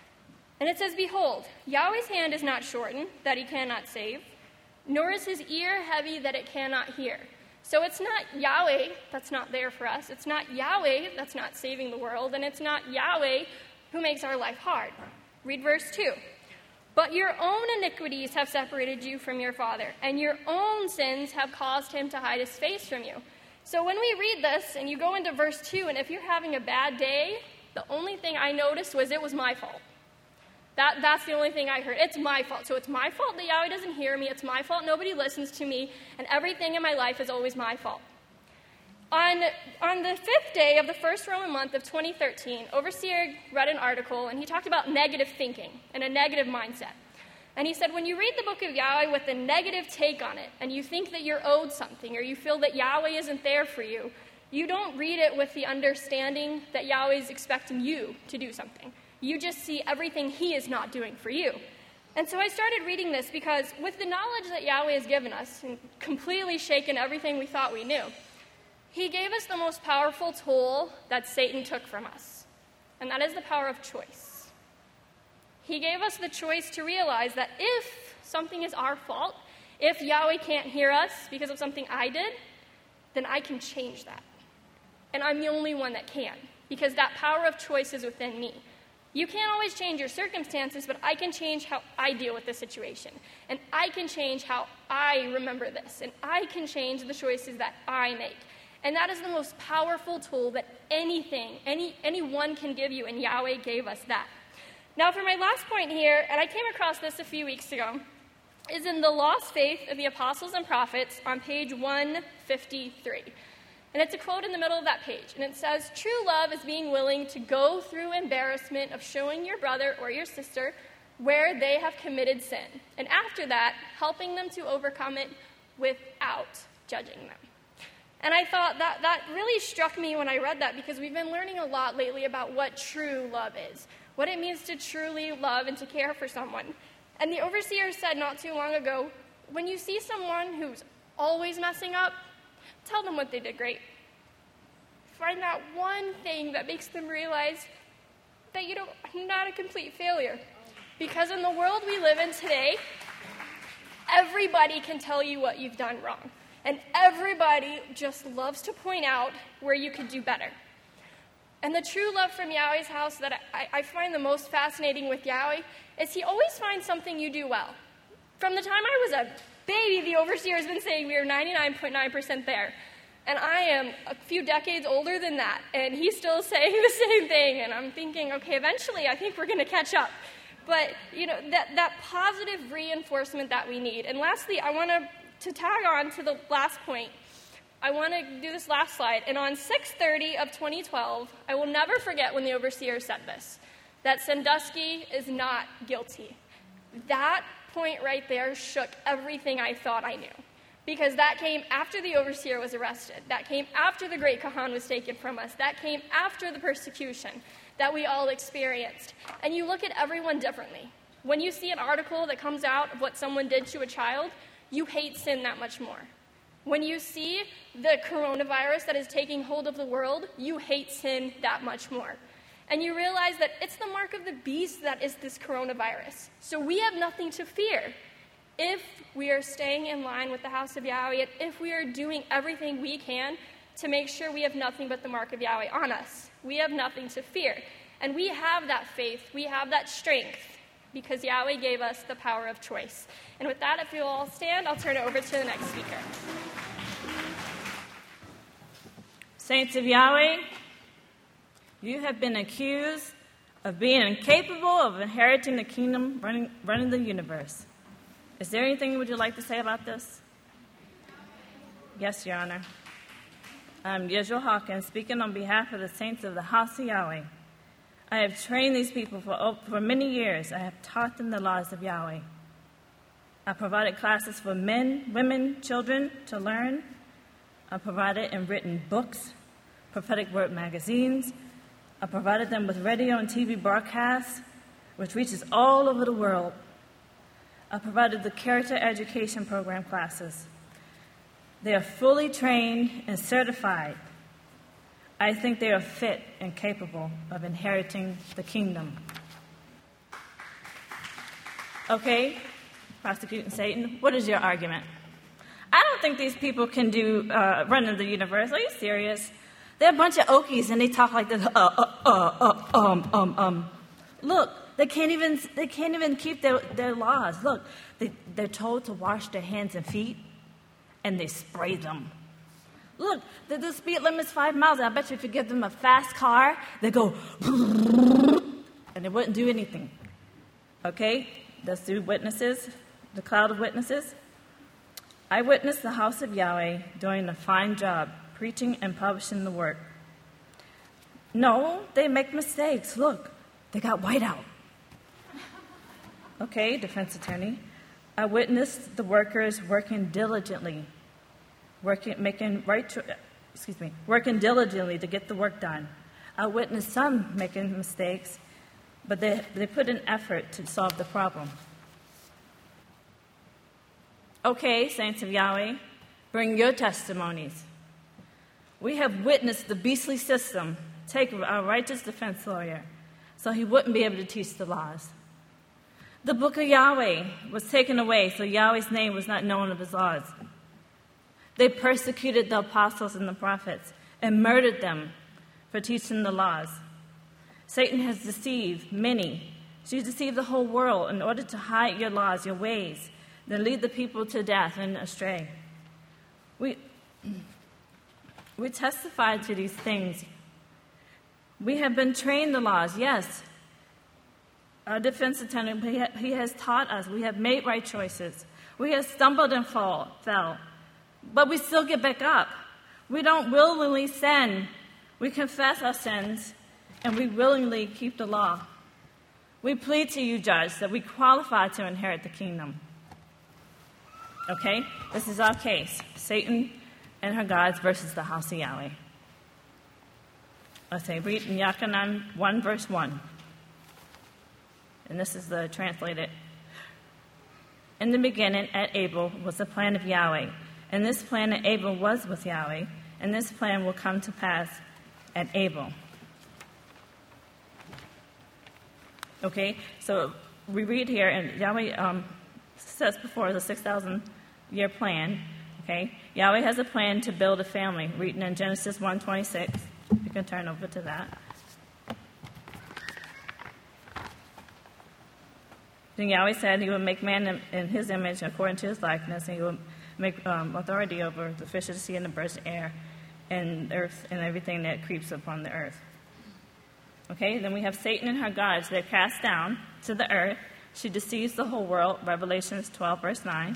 And it says, Behold, Yahweh's hand is not shortened, that he cannot save, nor is his ear heavy, that it cannot hear. So it's not Yahweh that's not there for us. It's not Yahweh that's not saving the world, and it's not Yahweh who makes our life hard. Read verse 2. But your own iniquities have separated you from your Father, and your own sins have caused him to hide his face from you. So when we read this, and you go into verse 2, and if you're having a bad day, the only thing I noticed was it was my fault. That's the only thing I heard. It's my fault. So it's my fault that Yahweh doesn't hear me. It's my fault nobody listens to me, and everything in my life is always my fault. On the 5th day of the first Roman month of 2013, Overseer read an article, and he talked about negative thinking and a negative mindset. And he said, when you read the book of Yahweh with a negative take on it, and you think that you're owed something, or you feel that Yahweh isn't there for you, you don't read it with the understanding that Yahweh is expecting you to do something. You just see everything he is not doing for you. And so I started reading this because with the knowledge that Yahweh has given us, and completely shaken everything we thought we knew, he gave us the most powerful tool that Satan took from us, and that is the power of choice. He gave us the choice to realize that if something is our fault, if Yahweh can't hear us because of something I did, then I can change that. And I'm the only one that can, because that power of choice is within me. You can't always change your circumstances, but I can change how I deal with the situation. And I can change how I remember this. And I can change the choices that I make. And that is the most powerful tool that anyone can give you, and Yahweh gave us that. Now, for my last point here, and I came across this a few weeks ago, is in the Lost Faith of the Apostles and Prophets on page 153. And it's a quote in the middle of that page, and it says, true love is being willing to go through embarrassment of showing your brother or your sister where they have committed sin, and after that, helping them to overcome it without judging them. And I thought that really struck me when I read that, because we've been learning a lot lately about what true love is, what it means to truly love and to care for someone. And the overseer said not too long ago, when you see someone who's always messing up, tell them what they did great. Find that one thing that makes them realize that you're not a complete failure. Because in the world we live in today, everybody can tell you what you've done wrong. And everybody just loves to point out where you could do better. And the true love from Yahweh's house that I find the most fascinating with Yahweh is he always finds something you do well. From the time I was a baby, the overseer has been saying we are 99.9% there. And I am a few decades older than that, and he's still saying the same thing. And I'm thinking, okay, eventually I think we're going to catch up. But, that positive reinforcement that we need. And lastly, I want to tag on to the last point. I want to do this last slide. And on 6/30 of 2012, I will never forget when the overseer said this, that Sandusky is not guilty. That point right there shook everything I thought I knew. Because that came after the overseer was arrested. That came after the great Kahan was taken from us. That came after the persecution that we all experienced. And you look at everyone differently. When you see an article that comes out of what someone did to a child, you hate sin that much more. When you see the coronavirus that is taking hold of the world, you hate sin that much more. And you realize that it's the mark of the beast that is this coronavirus. So we have nothing to fear if we are staying in line with the house of Yahweh, and if we are doing everything we can to make sure we have nothing but the mark of Yahweh on us. We have nothing to fear. And we have that faith, we have that strength, because Yahweh gave us the power of choice. And with that, if you'll all stand, I'll turn it over to the next speaker. Saints of Yahweh, you have been accused of being incapable of inheriting the kingdom, running the universe. Is there anything would you like to say about this? Yes, Your Honor. I'm Yeshua Hawkins, speaking on behalf of the saints of the house of Yahweh. I have trained these people for many years. I have taught them the laws of Yahweh. I provided classes for men, women, children to learn. I provided in written books, prophetic word magazines. I provided them with radio and TV broadcasts, which reaches all over the world. I provided the character education program classes. They are fully trained and certified. I think they are fit and capable of inheriting the kingdom. Okay, prosecuting Satan, what is your argument? I don't think these people can do running the universe. Are you serious? They're a bunch of Okies, and they talk like this. Look, they can't even keep their laws. Look, they're told to wash their hands and feet, and they spray them. Look, the speed limit's 5 miles. I bet you if you give them a fast car, they go, and they wouldn't do anything. Okay, let's do witnesses, the cloud of witnesses. I witnessed the house of Yahweh doing a fine job preaching and publishing the work. No, they make mistakes. Look, they got whiteout. Okay, defense attorney. I witnessed the workers working diligently, working diligently to get the work done. I witnessed some making mistakes, but they put in effort to solve the problem. Okay, saints of Yahweh, bring your testimonies. We have witnessed the beastly system take our righteous defense lawyer so he wouldn't be able to teach the laws. The book of Yahweh was taken away so Yahweh's name was not known of his laws. They persecuted the apostles and the prophets and murdered them for teaching the laws. Satan has deceived many. She's deceived the whole world in order to hide your laws, your ways, then lead the people to death and astray. We testify to these things. We have been trained the laws, yes. Our defense attorney, he has taught us. We have made right choices. We have stumbled and fell. But we still get back up. We don't willingly sin. We confess our sins, and we willingly keep the law. We plead to you, Judge, that we qualify to inherit the kingdom. Okay? This is our case. Satan and her gods versus the house of Yahweh. Let's say, read in Yachanan 1, verse 1. And this is the translated. In the beginning, at Abel, was the plan of Yahweh. And this plan at Abel was with Yahweh. And this plan will come to pass at Abel. Okay, so we read here, and Yahweh says before the 6,000-year plan. Okay, Yahweh has a plan to build a family. Reading in Genesis 1:26. You can turn over to that. Then Yahweh said he would make man in his image according to his likeness, and he would make authority over the fish of the sea and the birds of the air and earth and everything that creeps upon the earth. Okay, then we have Satan and her gods. They're cast down to the earth. She deceives the whole world, Revelation 12, verse 9.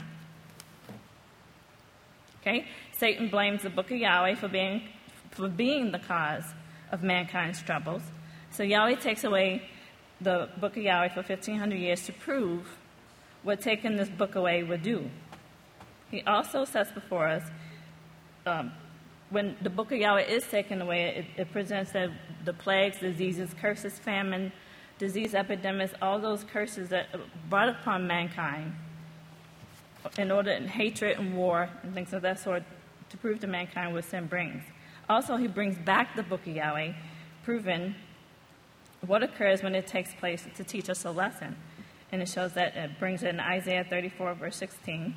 Okay, Satan blames the book of Yahweh for being the cause of mankind's troubles. So Yahweh takes away the book of Yahweh for 1,500 years to prove what taking this book away would do. He also sets before us, when the book of Yahweh is taken away, it presents the plagues, diseases, curses, famine, disease epidemics, all those curses that brought upon mankind in order, and hatred and war and things of that sort, to prove to mankind what sin brings. Also, he brings back the book of Yahweh, proving what occurs when it takes place to teach us a lesson. And it shows that, it brings it in Isaiah 34, verse 16.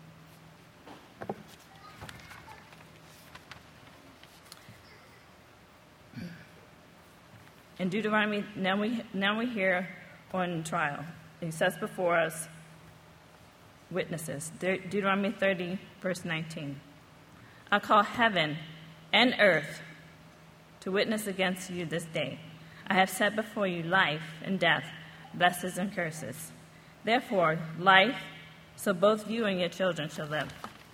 In Deuteronomy, now we hear on trial. He sets before us witnesses. Deuteronomy 30, verse 19. I call heaven and earth to witness against you this day. I have set before you life and death, blessings and curses. Therefore, life, so both you and your children shall live.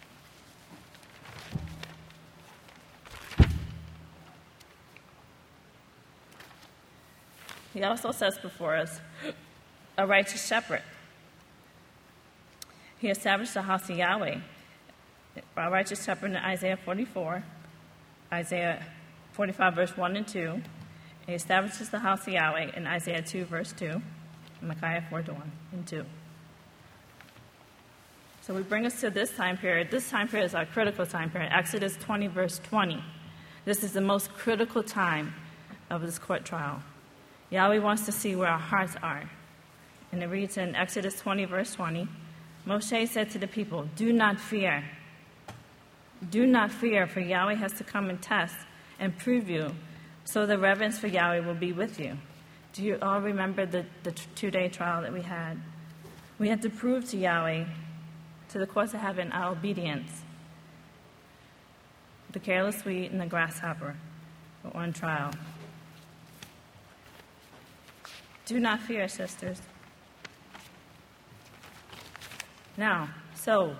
He also sets before us a righteous shepherd. He established the house of Yahweh, a righteous shepherd in Isaiah 44, Isaiah 45, verse 1 and 2. He establishes the house of Yahweh in Isaiah 2, verse 2, and Micaiah 4, 1 and 2. So we bring us to this time period. This time period is our critical time period, Exodus 20, verse 20. This is the most critical time of this court trial. Yahweh wants to see where our hearts are. And it reads in Exodus 20, verse 20, Moshe said to the people, do not fear. Do not fear, for Yahweh has to come and test and prove you, so the reverence for Yahweh will be with you. Do you all remember the 2-day trial that we had? We had to prove to Yahweh, to the courts of heaven, our obedience. The careless weed and the grasshopper were on trial. Do not fear, sisters. Now, so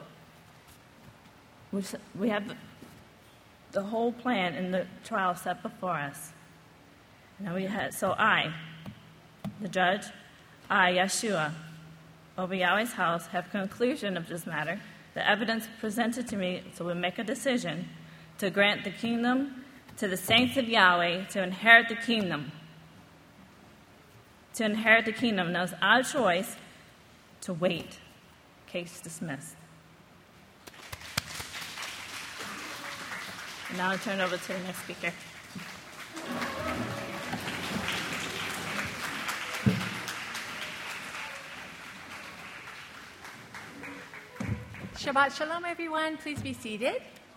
we have the whole plan in the trial set before us. Now I, the judge, I, Yeshua, over Yahweh's house, have conclusion of this matter. The evidence presented to me, so we make a decision to grant the kingdom to the saints of Yahweh to inherit the kingdom. To inherit the kingdom. Now it's our choice to wait. Case dismissed. And now I'll turn it over to the next speaker. Shabbat Shalom, everyone. Please be seated.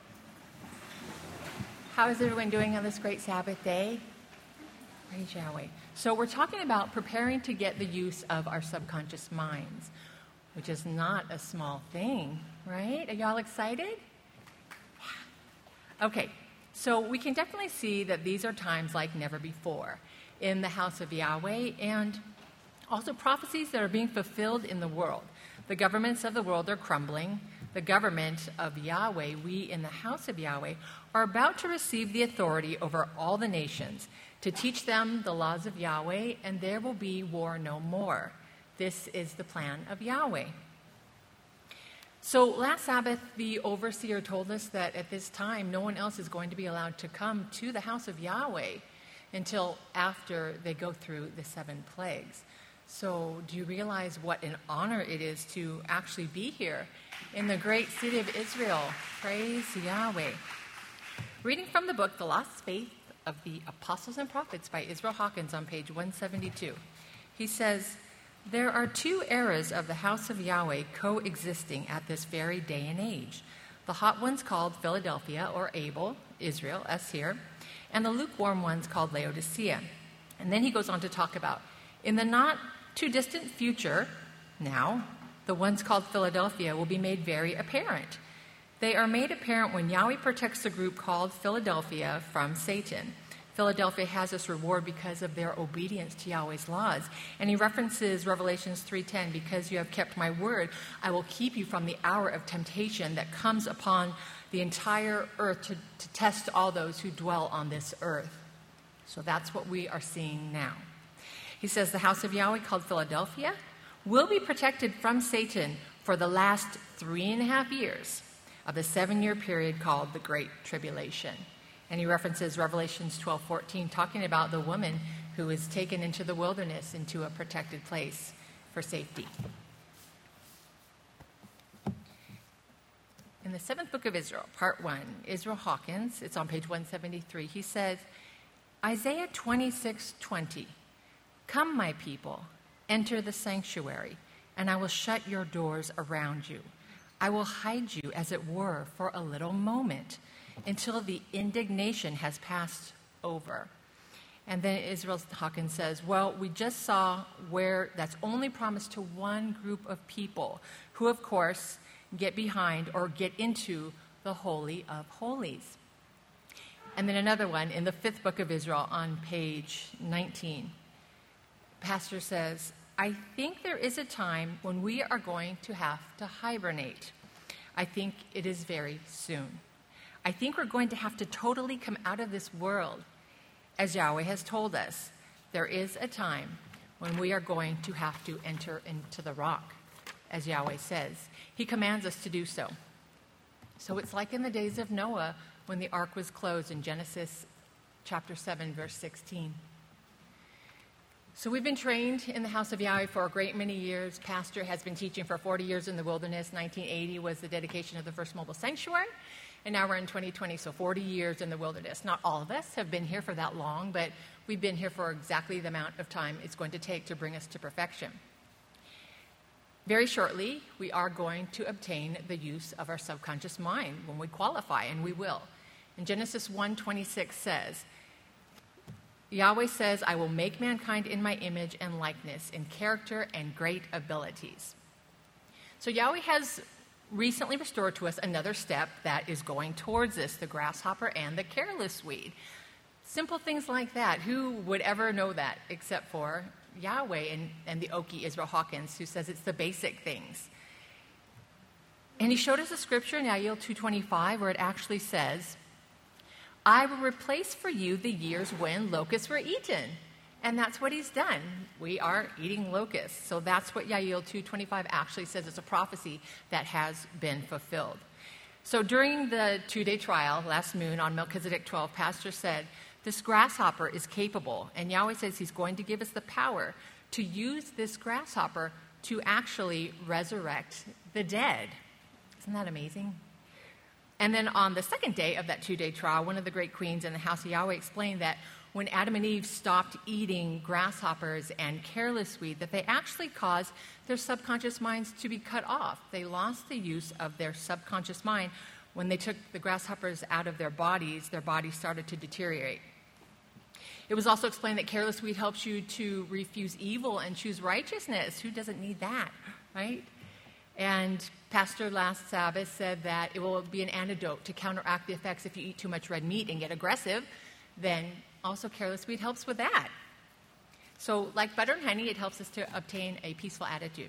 How is everyone doing on this great Sabbath day? Praise Yahweh. So we're talking about preparing to get the use of our subconscious minds, which is not a small thing, right? Are y'all excited? Yeah. Okay, so we can definitely see that these are times like never before in the house of Yahweh, and also prophecies that are being fulfilled in the world. The governments of the world are crumbling. The government of Yahweh, we in the house of Yahweh, are about to receive the authority over all the nations to teach them the laws of Yahweh, and there will be war no more. This is the plan of Yahweh. So last Sabbath, the overseer told us that at this time, no one else is going to be allowed to come to the house of Yahweh until after they go through the 7 plagues. So do you realize what an honor it is to actually be here in the great city of Israel? Praise Yahweh. Reading from the book, The Lost Faith of the Apostles and Prophets by Israel Hawkins on page 172. He says, there are 2 eras of the house of Yahweh coexisting at this very day and age. The hot ones called Philadelphia or Abel, Israel, us here, and the lukewarm ones called Laodicea. And then he goes on to talk about, in the not too distant future, now, the ones called Philadelphia, will be made very apparent. They are made apparent when Yahweh protects the group called Philadelphia from Satan. Philadelphia has this reward because of their obedience to Yahweh's laws. And he references Revelations 3:10, because you have kept my word, I will keep you from the hour of temptation that comes upon the entire earth to test all those who dwell on this earth. So that's what we are seeing now. He says the house of Yahweh, called Philadelphia, will be protected from Satan for the last 3.5 years of the 7-year period called the Great Tribulation. And he references Revelations 12:14, talking about the woman who is taken into the wilderness, into a protected place for safety. In the 7th book of Israel, part 1, Israel Hawkins, it's on page 173, he says, Isaiah 26:20, come, my people, enter the sanctuary, and I will shut your doors around you. I will hide you, as it were, for a little moment, until the indignation has passed over. And then Israel Hawkins says, well, we just saw where that's only promised to one group of people who, of course, get behind or get into the Holy of Holies. And then another one in the 5th book of Israel on page 19. Pastor says, I think there is a time when we are going to have to hibernate. I think it is very soon. I think we're going to have to totally come out of this world. As Yahweh has told us, there is a time when we are going to have to enter into the rock, as Yahweh says. He commands us to do so. So it's like in the days of Noah when the ark was closed in Genesis chapter 7, verse 16. So we've been trained in the house of Yahweh for a great many years. Pastor has been teaching for 40 years in the wilderness. 1980 was the dedication of the first mobile sanctuary. And now we're in 2020, so 40 years in the wilderness. Not all of us have been here for that long, but we've been here for exactly the amount of time it's going to take to bring us to perfection. Very shortly, we are going to obtain the use of our subconscious mind when we qualify, and we will. And Genesis 1:26 says, Yahweh says, I will make mankind in my image and likeness, in character and great abilities. So Yahweh has recently restored to us another step that is going towards this, the grasshopper and the careless weed. Simple things like that. Who would ever know that except for Yahweh and the Okie Israel Hawkins, who says it's the basic things. And he showed us a scripture in Yael 2:25 where it actually says, I will replace for you the years when locusts were eaten. And that's what he's done. We are eating locusts. So that's what Yael 2:25 actually says. It's a prophecy that has been fulfilled. So during the 2-day trial last moon on Melchizedek 12, Pastor said, this grasshopper is capable. And Yahweh says he's going to give us the power to use this grasshopper to actually resurrect the dead. Isn't that amazing? And then on the second day of that 2-day trial, one of the great queens in the house of Yahweh explained that when Adam and Eve stopped eating grasshoppers and careless weed, that they actually caused their subconscious minds to be cut off. They lost the use of their subconscious mind. When they took the grasshoppers out of their bodies started to deteriorate. It was also explained that careless weed helps you to refuse evil and choose righteousness. Who doesn't need that, right? And Pastor last Sabbath said that it will be an antidote to counteract the effects if you eat too much red meat and get aggressive. Then also careless weed helps with that. So like butter and honey, it helps us to obtain a peaceful attitude.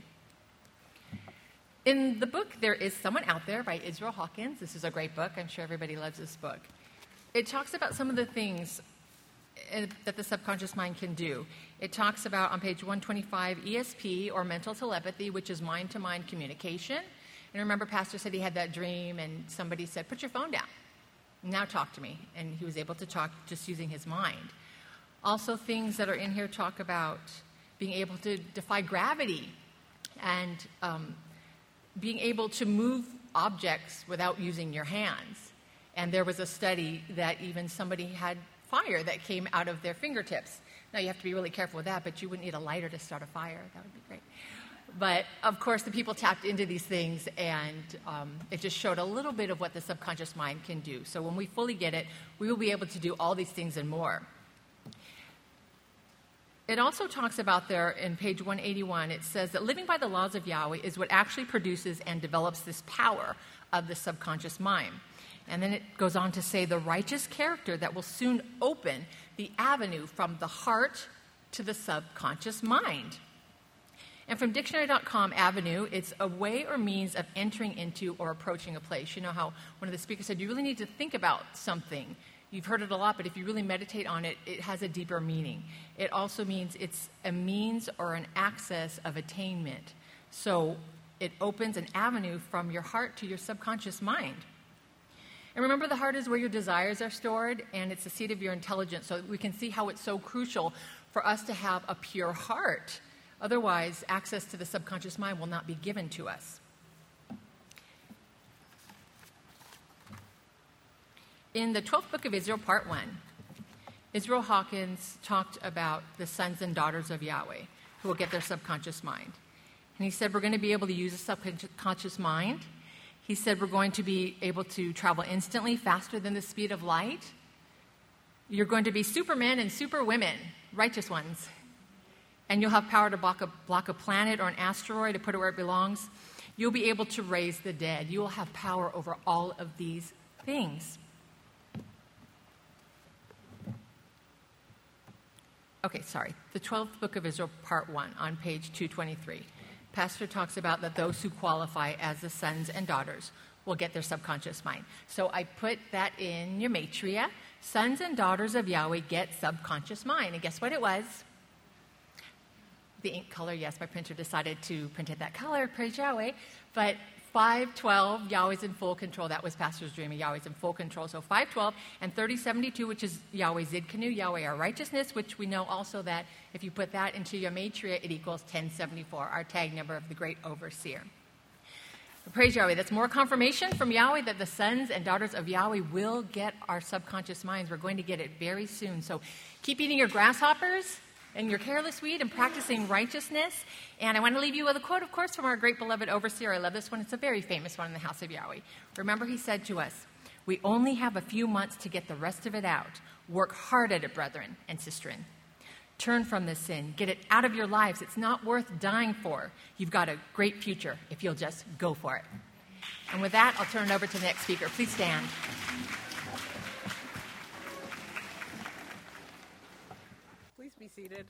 In the book, There Is Someone Out There by Israel Hawkins. This is a great book. I'm sure everybody loves this book. It talks about some of the things that the subconscious mind can do. It talks about on page 125 ESP, or mental telepathy, which is mind-to-mind communication. And remember, Pastor said he had that dream and somebody said, put your phone down. Now talk to me. And he was able to talk just using his mind. Also, things that are in here talk about being able to defy gravity and being able to move objects without using your hands. And there was a study that even somebody had fire that came out of their fingertips. Now, you have to be really careful with that, but you wouldn't need a lighter to start a fire. That would be great. But, of course, the people tapped into these things, and it just showed a little bit of what the subconscious mind can do. So when we fully get it, we will be able to do all these things and more. It also talks about there in page 181, it says that living by the laws of Yahweh is what actually produces and develops this power of the subconscious mind. And then it goes on to say the righteous character that will soon open the avenue from the heart to the subconscious mind. And from dictionary.com, avenue, it's a way or means of entering into or approaching a place. You know how one of the speakers said you really need to think about something. You've heard it a lot, but if you really meditate on it, it has a deeper meaning. It also means it's a means or an access of attainment. So it opens an avenue from your heart to your subconscious mind. And remember, the heart is where your desires are stored, and it's the seat of your intelligence. So we can see how it's so crucial for us to have a pure heart. Otherwise, access to the subconscious mind will not be given to us. In the 12th book of Israel, part 1, Israel Hawkins talked about the sons and daughters of Yahweh who will get their subconscious mind. And he said we're going to be able to use a subconscious mind. He said we're going to be able to travel instantly, faster than the speed of light. You're going to be supermen and superwomen, righteous ones. And you'll have power to block a planet or an asteroid to put it where it belongs. You'll be able to raise the dead. You will have power over all of these things. Okay, sorry. The 12th book of Israel, part 1, on page 223. Pastor talks about that those who qualify as the sons and daughters will get their subconscious mind. So I put that in your matria. Sons and daughters of Yahweh get subconscious mind. And guess what it was? The ink color, yes, my printer decided to print it that color, praise Yahweh. But 512, Yahweh's in full control. That was Pastor's dream, Yahweh's in full control. So 512 and 3072, which is Yahweh Zidkenu, Yahweh our righteousness, which we know also that if you put that into your matria, it equals 1074, our tag number of the great overseer. Praise Yahweh. That's more confirmation from Yahweh that the sons and daughters of Yahweh will get our subconscious minds. We're going to get it very soon. So keep eating your grasshoppers and your careless weed and practicing righteousness. And I want to leave you with a quote, of course, from our great beloved overseer. I love this one. It's a very famous one in the house of Yahweh. Remember, he said to us, we only have a few months to get the rest of it out. Work hard at it, brethren and sisterin. Turn from this sin. Get it out of your lives. It's not worth dying for. You've got a great future if you'll just go for it. And with that, I'll turn it over to the next speaker. Please stand. Please be seated.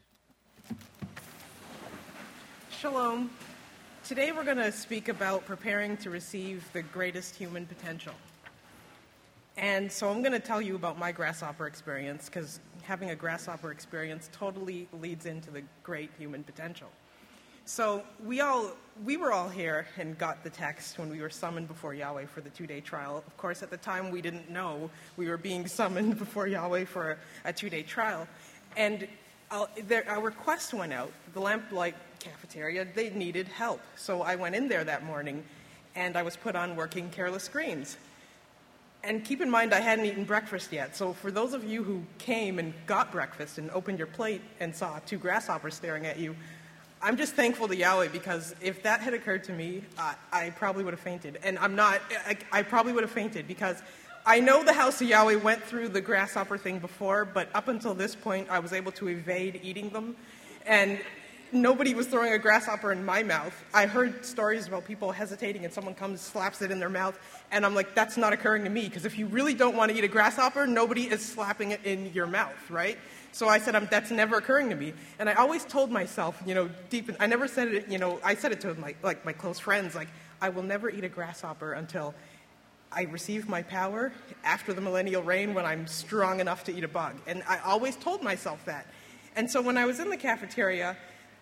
Shalom. Today we're going to speak about preparing to receive the greatest human potential. And so I'm going to tell you about my grasshopper experience, because having a grasshopper experience totally leads into the great human potential. So we were all here and got the text when we were summoned before Yahweh for the 2-day trial. Of course, at the time we didn't know we were being summoned before Yahweh for a 2-day trial. And our request went out. The Lamplight cafeteria, they needed help. So I went in there that morning, and I was put on working careless greens. And keep in mind, I hadn't eaten breakfast yet. So for those of you who came and got breakfast and opened your plate and saw 2 grasshoppers staring at you, I'm just thankful to Yahweh, because if that had occurred to me, I probably would have fainted. And I probably would have fainted, because I know the house of Yahweh went through the grasshopper thing before, but up until this point, I was able to evade eating them. And nobody was throwing a grasshopper in my mouth. I heard stories about people hesitating and someone comes, slaps it in their mouth, and I'm like, that's not occurring to me, because if you really don't want to eat a grasshopper, nobody is slapping it in your mouth, right? So I said, that's never occurring to me. And I always told myself, I never said it, I said it to my close friends, like, I will never eat a grasshopper until I receive my power after the millennial reign, when I'm strong enough to eat a bug. And I always told myself that. And so when I was in the cafeteria,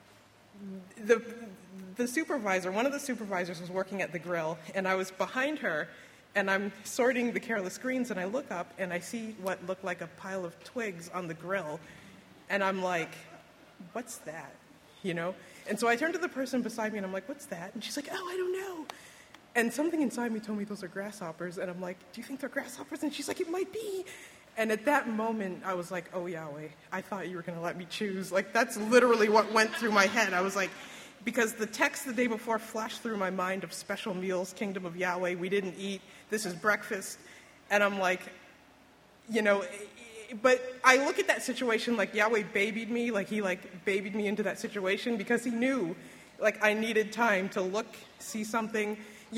the supervisor, one of the supervisors, was working at the grill, and I was behind her, and I'm sorting the careless greens, and I look up, and I see what looked like a pile of twigs on the grill, and I'm like, what's that, And so I turned to the person beside me, and I'm like, what's that? And she's like, oh, I don't know. And something inside me told me those are grasshoppers, and I'm like, do you think they're grasshoppers? And she's like, it might be. And at that moment, I was like, oh, Yahweh, I thought you were going to let me choose. Like, that's literally what went through my head. I was like, because the text the day before flashed through my mind of special meals, Kingdom of Yahweh, we didn't eat, this is breakfast. And I'm like, But I look at that situation like Yahweh babied me, like he babied me into that situation because he knew I needed time to look, see something,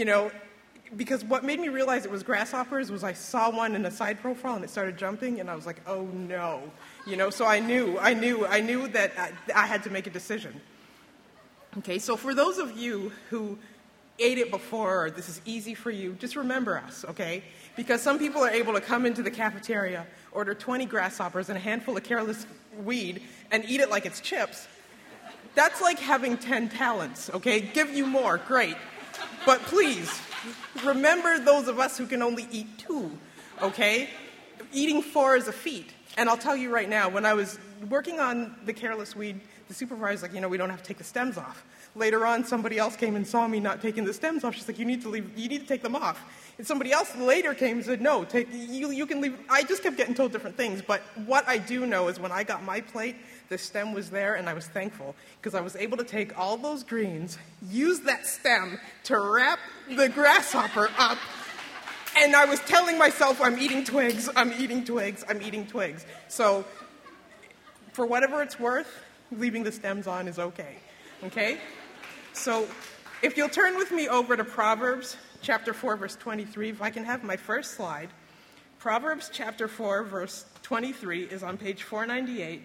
because what made me realize it was grasshoppers was I saw one in a side profile and it started jumping and I was like, oh no, so I knew that I had to make a decision. Okay, so for those of you who ate it before, or this is easy for you, just remember us, okay? Because some people are able to come into the cafeteria, order 20 grasshoppers and a handful of careless weed, and eat it like it's chips. That's like having 10 talents, okay? Give you more, great. But please, remember those of us who can only eat 2, okay? Eating 4 is a feat. And I'll tell you right now, when I was working on the careless weed, the supervisor's like, we don't have to take the stems off. Later on, somebody else came and saw me not taking the stems off. She's like, you need to take them off. And somebody else later came and said, no, you can leave. I just kept getting told different things. But what I do know is when I got my plate, the stem was there, and I was thankful because I was able to take all those greens, use that stem to wrap the grasshopper up, and I was telling myself, I'm eating twigs, I'm eating twigs, I'm eating twigs. So for whatever it's worth, leaving the stems on is okay. Okay? So if you'll turn with me over to Proverbs chapter 4, verse 23, if I can have my first slide. Proverbs chapter 4, verse 23 is on page 498,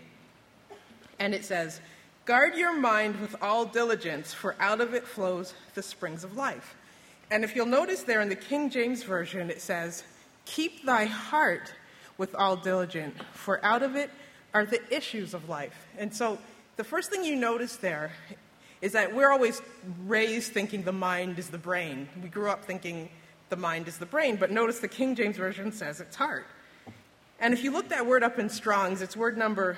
and it says, guard your mind with all diligence, for out of it flows the springs of life. And if you'll notice there in the King James Version, it says, keep thy heart with all diligence, for out of it are the issues of life. And so the first thing you notice there is that we're always raised thinking the mind is the brain. We grew up thinking the mind is the brain, but notice the King James Version says it's heart. And if you look that word up in Strong's, it's word number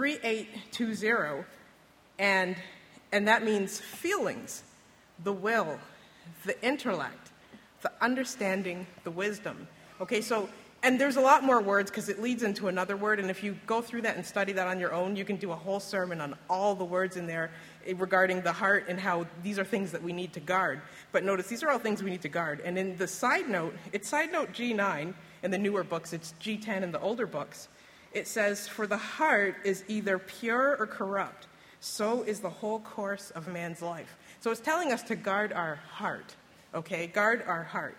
3820, and that means feelings, the will, the intellect, the understanding, the wisdom. Okay, so, and there's a lot more words because it leads into another word, and if you go through that and study that on your own, you can do a whole sermon on all the words in there regarding the heart and how these are things that we need to guard. But notice, these are all things we need to guard. And in the side note, it's side note G9 in the newer books, it's G10 in the older books. It says, for the heart is either pure or corrupt, so is the whole course of man's life. So it's telling us to guard our heart, okay? Guard our heart.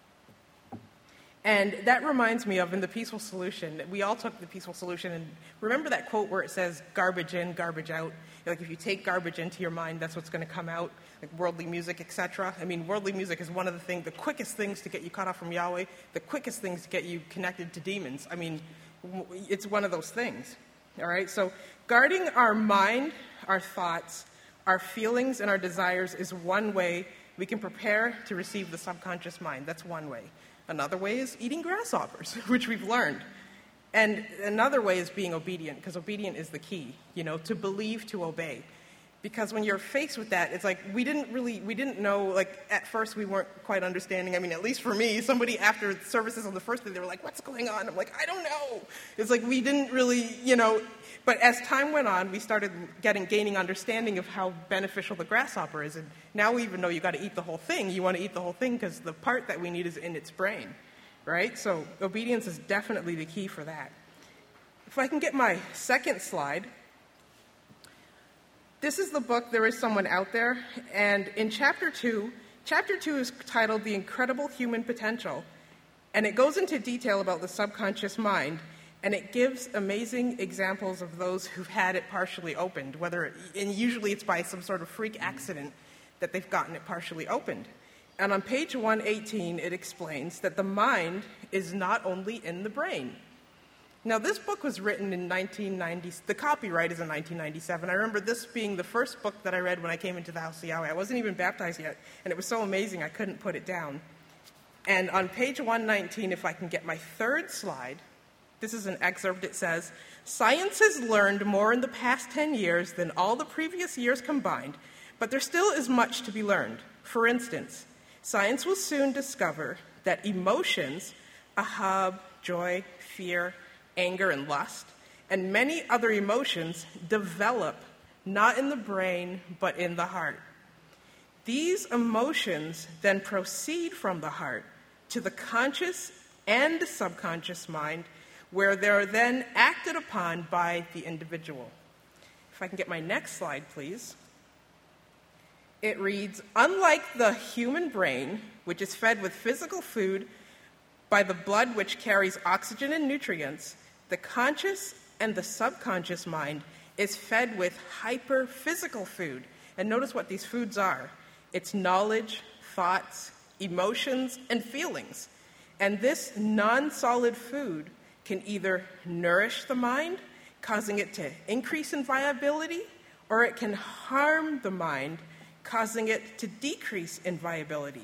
And that reminds me of in the Peaceful Solution, we all took the Peaceful Solution, and remember that quote where it says garbage in, garbage out? Like if you take garbage into your mind, that's what's going to come out, like worldly music, etc. I mean, worldly music is one of the quickest things to get you cut off from Yahweh, the quickest things to get you connected to demons. I mean, it's one of those things, all right? So guarding our mind, our thoughts, our feelings, and our desires is one way we can prepare to receive the subconscious mind. That's one way. Another way is eating grasshoppers, which we've learned. And another way is being obedient, because obedient is the key, to believe, to obey. Because when you're faced with that, it's like we didn't know, like at first we weren't quite understanding. I mean, at least for me, somebody after services on the first day, they were like, what's going on? I'm like, I don't know. It's like we didn't really, but as time went on, we started gaining understanding of how beneficial the grasshopper is. And now we even know you got to eat the whole thing. You want to eat the whole thing because the part that we need is in its brain, right? So obedience is definitely the key for that. If I can get my second slide. This is the book, There Is Someone Out There, and in Chapter 2 is titled The Incredible Human Potential, and it goes into detail about the subconscious mind, and it gives amazing examples of those who've had it partially opened, and usually it's by some sort of freak accident that they've gotten it partially opened. And on page 118, it explains that the mind is not only in the brain. Now, this book was written in 1990. The copyright is in 1997. I remember this being the first book that I read when I came into the House of Yahweh. I wasn't even baptized yet, and it was so amazing I couldn't put it down. And on page 119, if I can get my third slide, this is an excerpt. It says, science has learned more in the past 10 years than all the previous years combined, but there still is much to be learned. For instance, science will soon discover that emotions, ahab, joy, fear, anger, and lust, and many other emotions develop not in the brain, but in the heart. These emotions then proceed from the heart to the conscious and subconscious mind, where they're then acted upon by the individual. If I can get my next slide, please. It reads, unlike the human brain, which is fed with physical food by the blood which carries oxygen and nutrients, the conscious and the subconscious mind is fed with hyper-physical food. And notice what these foods are. It's knowledge, thoughts, emotions, and feelings. And this non-solid food can either nourish the mind, causing it to increase in viability, or it can harm the mind, causing it to decrease in viability.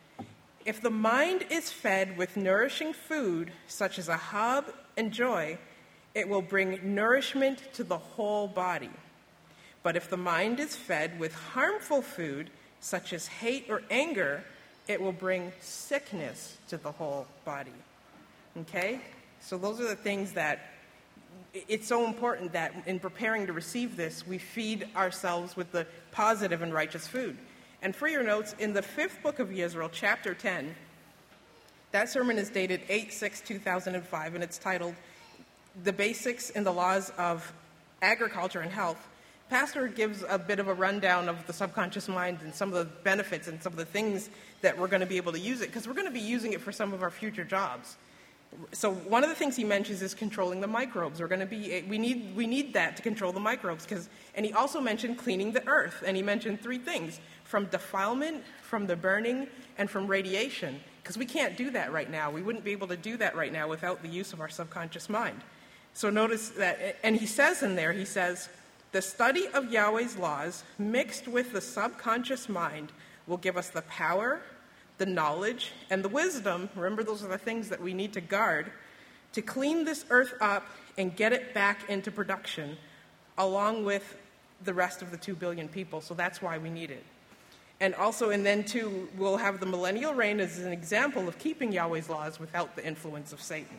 If the mind is fed with nourishing food, such as ahab and joy, it will bring nourishment to the whole body. But if the mind is fed with harmful food, such as hate or anger, it will bring sickness to the whole body. Okay? So those are the things that it's so important that in preparing to receive this, we feed ourselves with the positive and righteous food. And for your notes, in the 5th book of Yisrael, chapter 10, that sermon is dated 8/6/2005, and it's titled, The Basics and the Laws of Agriculture and Health. Pastor gives a bit of a rundown of the subconscious mind and some of the benefits and some of the things that we're going to be able to use it, because we're going to be using it for some of our future jobs. So one of the things he mentions is controlling the microbes. We need that to control the microbes, and he also mentioned cleaning the earth, and he mentioned 3 things: from defilement, from the burning, and from radiation, because we can't do that right now. We wouldn't be able to do that right now without the use of our subconscious mind. So notice that, and he says in there, he says, the study of Yahweh's laws mixed with the subconscious mind will give us the power, the knowledge, and the wisdom, remember those are the things that we need to guard, to clean this earth up and get it back into production, along with the rest of the 2 billion people. So that's why we need it. And also, and then too, we'll have the millennial reign as an example of keeping Yahweh's laws without the influence of Satan.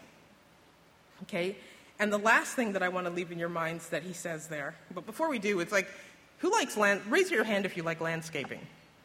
Okay? And the last thing that I want to leave in your minds that he says there, but before we do, it's like, who likes raise your hand if you like landscaping.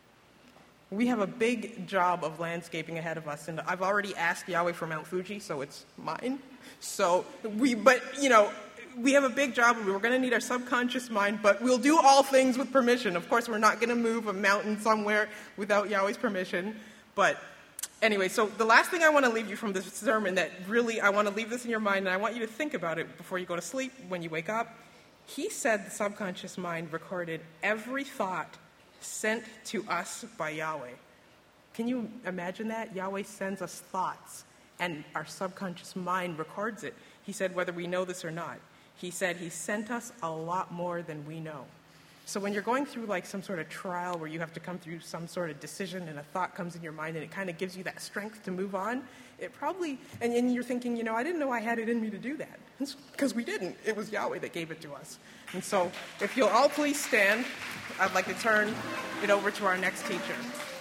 We have a big job of landscaping ahead of us, and I've already asked Yahweh for Mount Fuji, so it's mine. We have a big job. We're going to need our subconscious mind, but we'll do all things with permission. Of course, we're not going to move a mountain somewhere without Yahweh's permission. But anyway, so the last thing I want to leave you from this sermon, that really I want to leave this in your mind, and I want you to think about it before you go to sleep, when you wake up. He said the subconscious mind recorded every thought sent to us by Yahweh. Can you imagine that? Yahweh sends us thoughts, and our subconscious mind records it. He said whether we know this or not. He said he sent us a lot more than we know. So when you're going through like some sort of trial where you have to come through some sort of decision and a thought comes in your mind and it kind of gives you that strength to move on, it probably, and you're thinking, I didn't know I had it in me to do that. It's because we didn't. It was Yahweh that gave it to us. And so if you'll all please stand, I'd like to turn it over to our next teacher.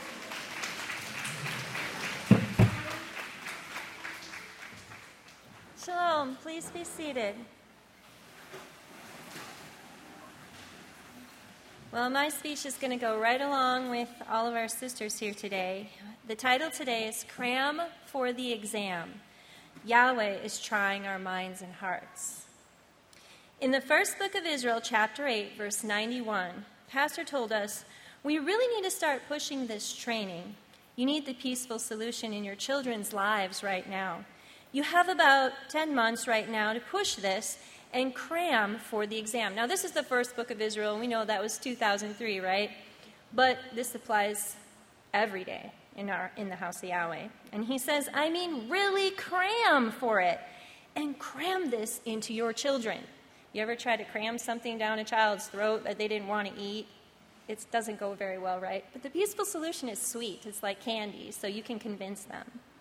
Shalom, please be seated. Well, my speech is going to go right along with all of our sisters here today. The title today is Cram for the Exam. Yahweh is trying our minds and hearts. In the 1st book of Israel, chapter 8, verse 91, Pastor told us, we really need to start pushing this training. You need the peaceful solution in your children's lives right now. You have about 10 months right now to push this and cram for the exam. Now, this is the 1st book of Israel, and we know that was 2003, right? But this applies every day in the house of Yahweh. And he says, really cram for it, and cram this into your children. You ever try to cram something down a child's throat that they didn't want to eat? It doesn't go very well, right? But the peaceful solution is sweet. It's like candy, so you can convince them.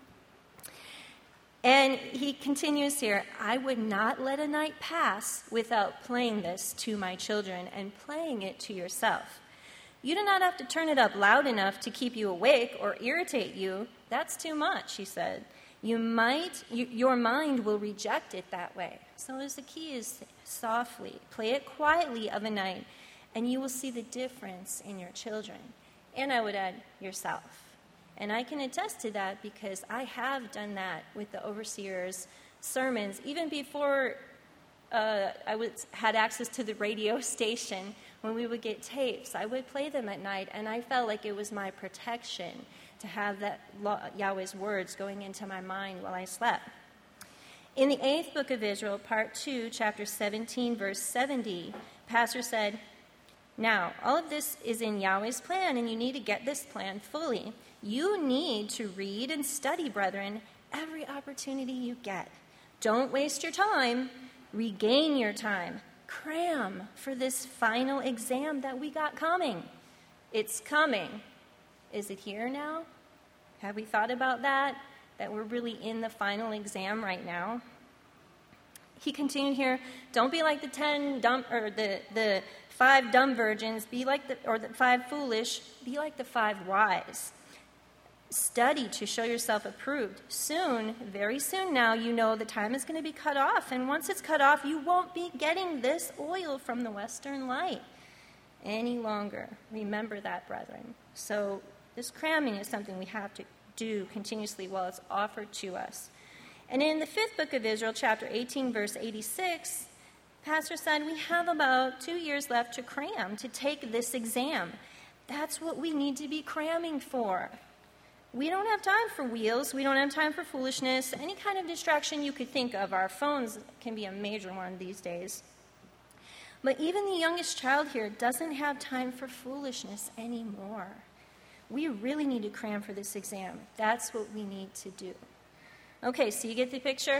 And he continues here, I would not let a night pass without playing this to my children and playing it to yourself. You do not have to turn it up loud enough to keep you awake or irritate you. That's too much, he said. Your mind will reject it that way. So the key is softly. Play it quietly of a night, and you will see the difference in your children. And I would add, yourself. And I can attest to that because I have done that with the overseer's sermons, even before had access to the radio station. When we would get tapes, I would play them at night, and I felt like it was my protection to have that Yahweh's words going into my mind while I slept. In the 8th book of Israel, part 2, chapter 17, verse 70, Pastor said, "Now, all of this is in Yahweh's plan, and you need to get this plan fully. You need to read and study, brethren, every opportunity you get. Don't waste your time. Regain your time. Cram for this final exam that we got coming." It's coming. Is it here now? Have we thought about that? That we're really in the final exam right now? He continued here, "Don't be like the 5 dumb virgins, the 5 foolish, be like the 5 wise. Study to show yourself approved. Soon, very soon now, you know the time is going to be cut off, and once it's cut off, you won't be getting this oil from the western light any longer. Remember that, brethren." So this cramming is something we have to do continuously while it's offered to us. And in the 5th book of Israel, chapter 18, verse 86, Pastor said we have about 2 years left to cram, to take this exam. That's what we need to be cramming for. We don't have time for wheels. We don't have time for foolishness. Any kind of distraction you could think of. Our phones can be a major one these days. But even the youngest child here doesn't have time for foolishness anymore. We really need to cram for this exam. That's what we need to do. Okay, so you get the picture?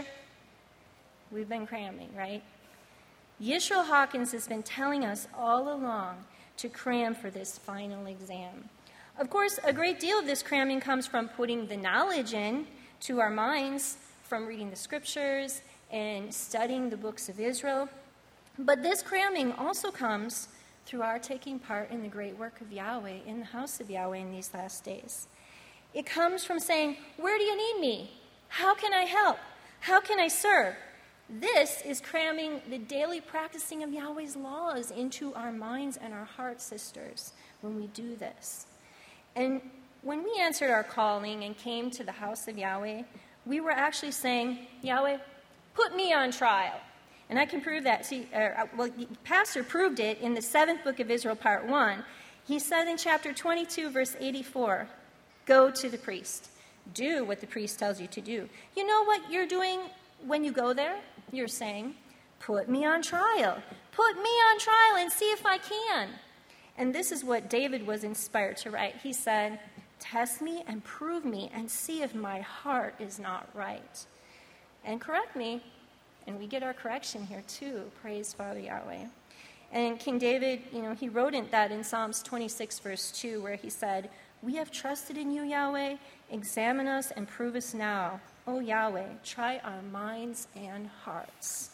We've been cramming, right? Yisrael Hawkins has been telling us all along to cram for this final exam. Of course, a great deal of this cramming comes from putting the knowledge in to our minds, from reading the scriptures and studying the books of Israel. But this cramming also comes through our taking part in the great work of Yahweh in the house of Yahweh in these last days. It comes from saying, "Where do you need me? How can I help? How can I serve?" This is cramming the daily practicing of Yahweh's laws into our minds and our hearts, sisters, when we do this. And when we answered our calling and came to the house of Yahweh, we were actually saying, "Yahweh, put me on trial." And I can prove that. The pastor proved it in the 7th book of Israel, part 1. He said in chapter 22, verse 84, "Go to the priest. Do what the priest tells you to do." You know what you're doing when you go there? You're saying, "Put me on trial. Put me on trial and see if I can." And this is what David was inspired to write. He said, "Test me and prove me and see if my heart is not right. And correct me." And we get our correction here too. Praise Father Yahweh. And King David, he wrote that in Psalms 26, verse 2, where he said, "We have trusted in you, Yahweh. Examine us and prove us now. O Yahweh, try our minds and hearts."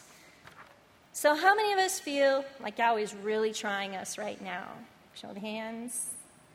So how many of us feel like Yahweh is really trying us right now? Show of hands.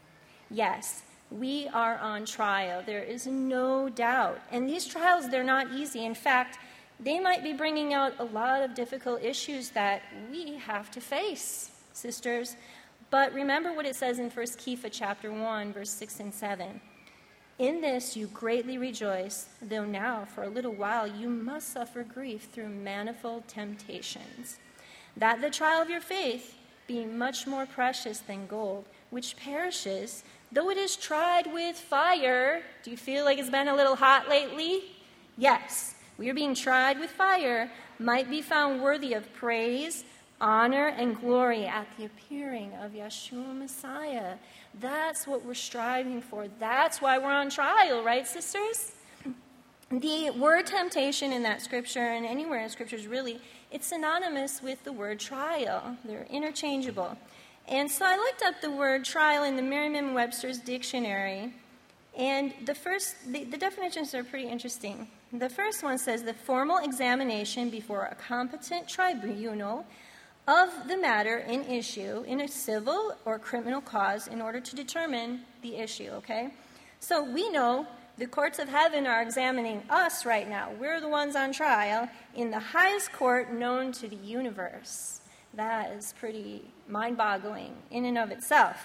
Yes, we are on trial. There is no doubt. And these trials, they're not easy. In fact, they might be bringing out a lot of difficult issues that we have to face, sisters. But remember what it says in 1 Kepha chapter 1, verse 6 and 7. "In this you greatly rejoice, though now for a little while you must suffer grief through manifold temptations, that the trial of your faith, being much more precious than gold, which perishes, though it is tried with fire." Do you feel like it's been a little hot lately? Yes, we are being tried with fire, "might be found worthy of praise, honor, and glory at the appearing of Yeshua Messiah." That's what we're striving for. That's why we're on trial, right, sisters? The word temptation in that scripture, and anywhere in scriptures really, it's synonymous with the word trial. They're interchangeable. And so I looked up the word trial in the Merriam-Webster's dictionary, and the definitions are pretty interesting. The first one says, "The formal examination before a competent tribunal of the matter in issue in a civil or criminal cause in order to determine the issue," okay? So we know the courts of heaven are examining us right now. We're the ones on trial in the highest court known to the universe. That is pretty mind-boggling in and of itself.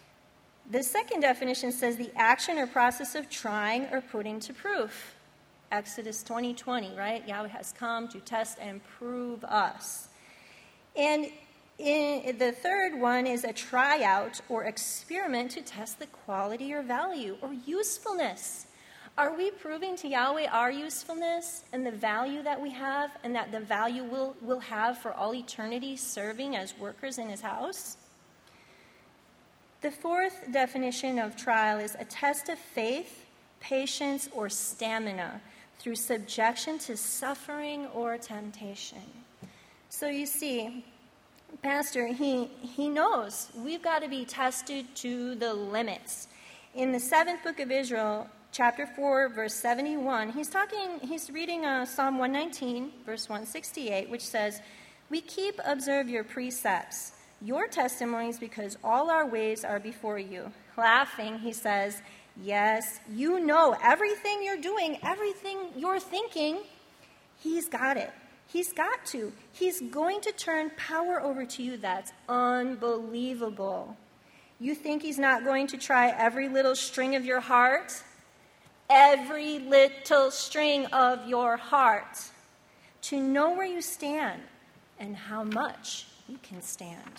The second definition says the action or process of trying or putting to proof. Exodus 20:20, right? Yahweh has come to test and prove us. And the third one is a tryout or experiment to test the quality or value or usefulness. Are we proving to Yahweh our usefulness and the value that we have and that the value we'll have for all eternity serving as workers in his house? The fourth definition of trial is a test of faith, patience, or stamina through subjection to suffering or temptation. So you see, Pastor, he knows we've got to be tested to the limits. In the 7th book of Israel, chapter 4, verse 71, he's reading Psalm 119, verse 168, which says, "We observe your precepts, your testimonies, because all our ways are before you." Laughing, he says, "Yes, you know everything you're doing, everything you're thinking. He's got it. He's got to. He's going to turn power over to you that's unbelievable. You think he's not going to try every little string of your heart? Every little string of your heart, to know where you stand and how much you can stand."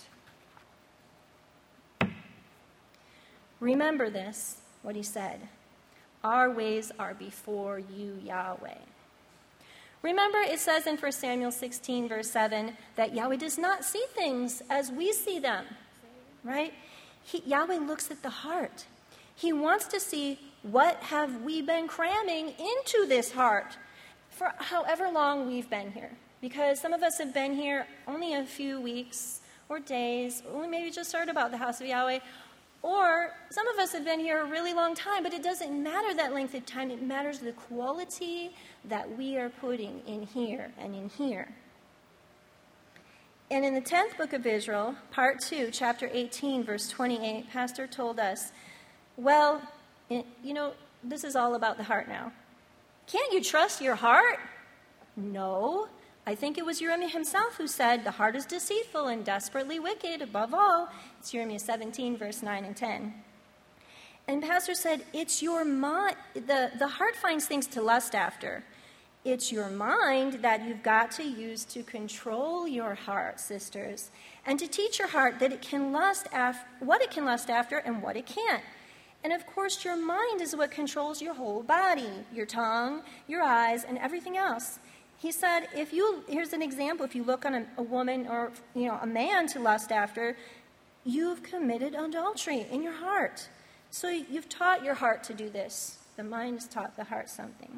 Remember this, what he said. Our ways are before you, Yahweh. Remember, it says in 1 Samuel 16, verse 7, that Yahweh does not see things as we see them, right? Yahweh looks at the heart. He wants to see what have we been cramming into this heart for however long we've been here. Because some of us have been here only a few weeks or days, or we maybe just heard about the house of Yahweh, or some of us have been here a really long time, but it doesn't matter that length of time. It matters the quality that we are putting in here and in here. And in the 10th book of Israel, part 2, chapter 18, verse 28, Pastor told us, well, this is all about the heart now. Can't you trust your heart? No. I think it was Jeremiah himself who said, the heart is deceitful and desperately wicked. Above all, it's Jeremiah 17, verse 9 and 10. And Pastor said, it's your mind. The heart finds things to lust after. It's your mind that you've got to use to control your heart, sisters, and to teach your heart that it can lust after, what it can lust after and what it can't. And of course, your mind is what controls your whole body, your tongue, your eyes, and everything else. He said, here's an example, if you look on a woman or a man to lust after, you've committed adultery in your heart. So you've taught your heart to do this. The mind has taught the heart something.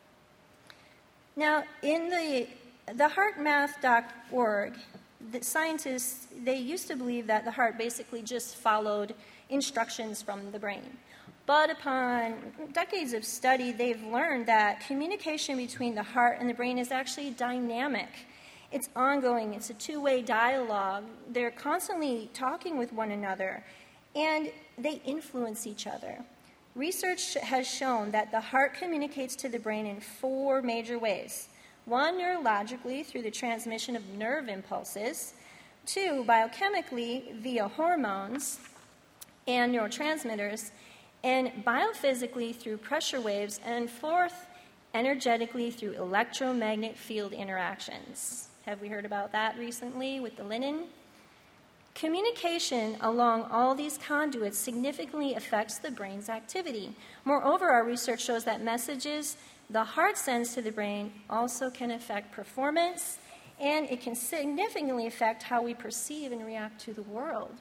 Now, in the heartmath.org, the scientists, they used to believe that the heart basically just followed instructions from the brain. But upon decades of study, they've learned that communication between the heart and the brain is actually dynamic. It's ongoing. It's a two-way dialogue. They're constantly talking with one another, and they influence each other. Research has shown that the heart communicates to the brain in 4 major ways. 1, neurologically, through the transmission of nerve impulses. 2, biochemically, via hormones and neurotransmitters. And biophysically, through pressure waves. And 4th, energetically, through electromagnetic field interactions. Have we heard about that recently with the linen? Communication along all these conduits significantly affects the brain's activity. Moreover, our research shows that messages the heart sends to the brain also can affect performance, and it can significantly affect how we perceive and react to the world.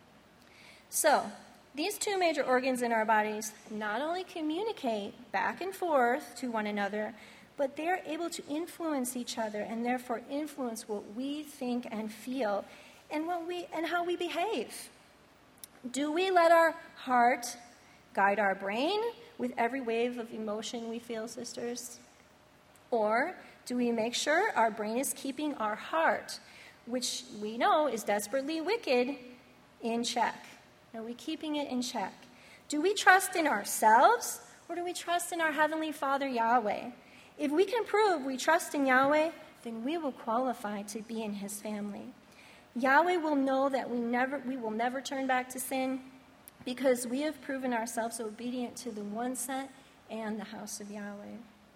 So, these 2 major organs in our bodies not only communicate back and forth to one another, but they're able to influence each other and therefore influence what we think and feel and how we behave. Do we let our heart guide our brain with every wave of emotion we feel, sisters? Or do we make sure our brain is keeping our heart, which we know is desperately wicked, in check? Are we keeping it in check? Do we trust in ourselves, or do we trust in our Heavenly Father, Yahweh? If we can prove we trust in Yahweh, then we will qualify to be in His family. Yahweh will know that we will never turn back to sin because we have proven ourselves obedient to the one sent and the house of Yahweh.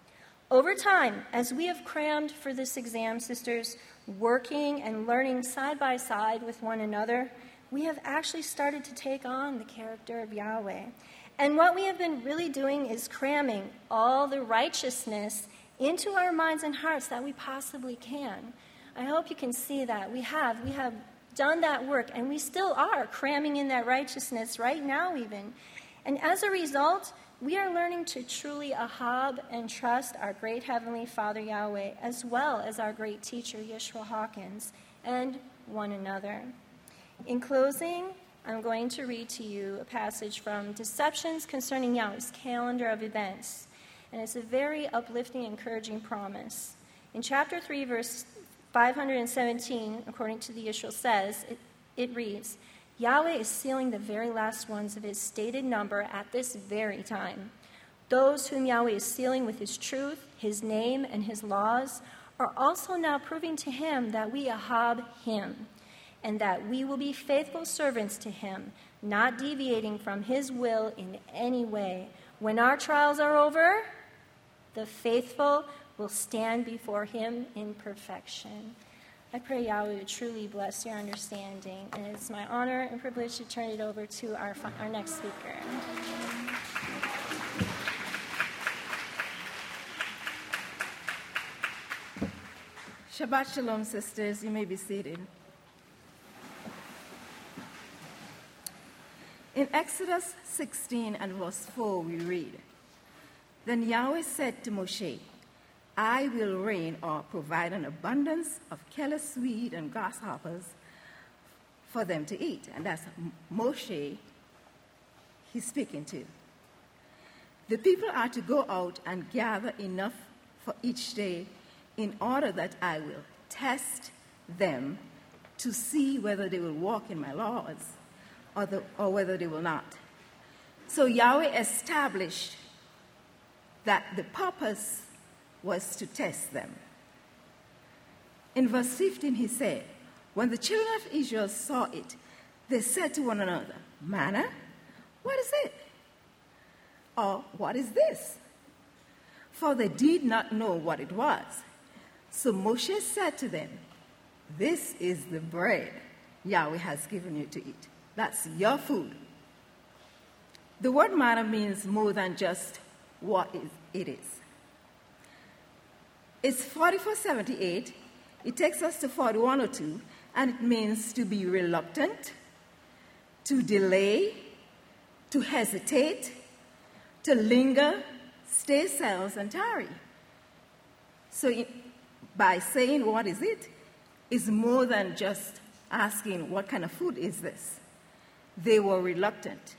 Over time, as we have crammed for this exam, sisters, working and learning side by side with one another, we have actually started to take on the character of Yahweh. And what we have been really doing is cramming all the righteousness into our minds and hearts that we possibly can. I hope you can see that. We have done that work, and we still are cramming in that righteousness right now even. And as a result, we are learning to truly ahab and trust our great Heavenly Father Yahweh, as well as our great teacher Yeshua Hawkins, and one another. In closing, I'm going to read to you a passage from Deceptions Concerning Yahweh's Calendar of Events. And it's a very uplifting, encouraging promise. In chapter 3, verse 517, according to the Yeshua says, it reads, Yahweh is sealing the very last ones of his stated number at this very time. Those whom Yahweh is sealing with his truth, his name, and his laws are also now proving to him that we ahab him, and that we will be faithful servants to him, not deviating from his will in any way. When our trials are over, the faithful will stand before him in perfection. I pray Yahweh would truly bless your understanding, and it's my honor and privilege to turn it over to our next speaker. Shabbat Shalom, sisters. You may be seated. In Exodus 16 and verse 4, we read, Then Yahweh said to Moshe, I will rain or provide an abundance of careless weed and grasshoppers for them to eat. And that's Moshe he's speaking to. The people are to go out and gather enough for each day in order that I will test them to see whether they will walk in my laws or whether they will not. So Yahweh established that the purpose was to test them. In verse 15 he said, When the children of Israel saw it, they said to one another, Manna? What is it? Or what is this? For they did not know what it was. So Moshe said to them, This is the bread Yahweh has given you to eat. That's your food. The word manna means more than just what it is. It's 4478. It takes us to 4102, and it means to be reluctant, to delay, to hesitate, to linger, stay silent, and tarry. So by saying what is it, is more than just asking what kind of food is this. They were reluctant.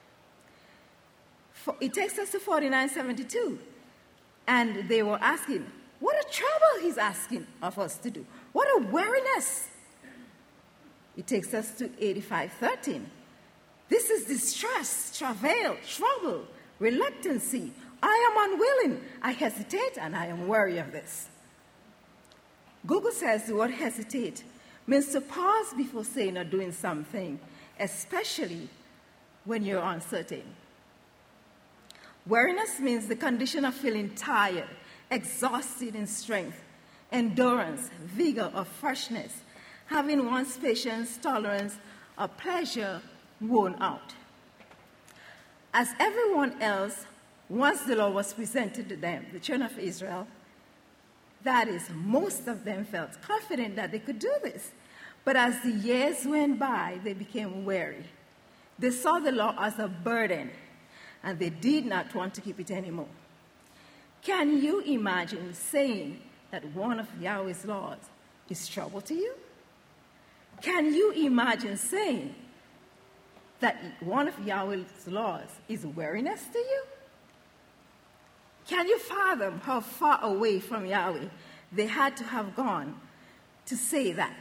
It takes us to 4972, and they were asking, what a trouble he's asking of us to do. What a weariness. It takes us to 8513. This is distress, travail, trouble, reluctancy. I am unwilling. I hesitate, and I am weary of this. Google says the word hesitate means to pause before saying or doing something, especially when you're uncertain. Weariness means the condition of feeling tired, exhausted in strength, endurance, vigor, or freshness, having one's patience, tolerance, or pleasure worn out. As everyone else, once the law was presented to them, the children of Israel, that is, most of them felt confident that they could do this. But as the years went by, they became weary. They saw the law as a burden, and they did not want to keep it anymore. Can you imagine saying that one of Yahweh's laws is trouble to you? Can you imagine saying that one of Yahweh's laws is weariness to you? Can you fathom how far away from Yahweh they had to have gone to say that?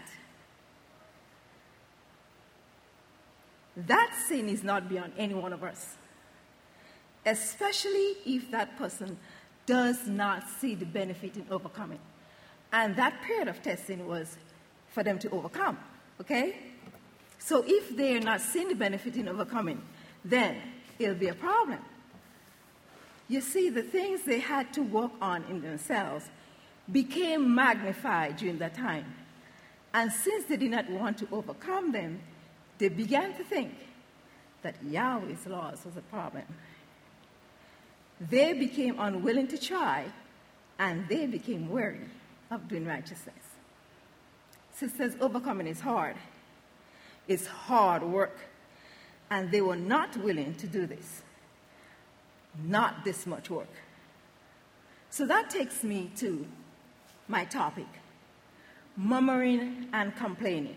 That sin is not beyond any one of us, especially if that person does not see the benefit in overcoming. And that period of testing was for them to overcome, okay? So if they're not seeing the benefit in overcoming, then it'll be a problem. You see, the things they had to work on in themselves became magnified during that time. And since they did not want to overcome them, they began to think that Yahweh's laws was a problem. They became unwilling to try, and they became weary of doing righteousness. Sisters, overcoming is hard. It's hard work, and they were not willing to do this. Not this much work. So that takes me to my topic, murmuring and complaining.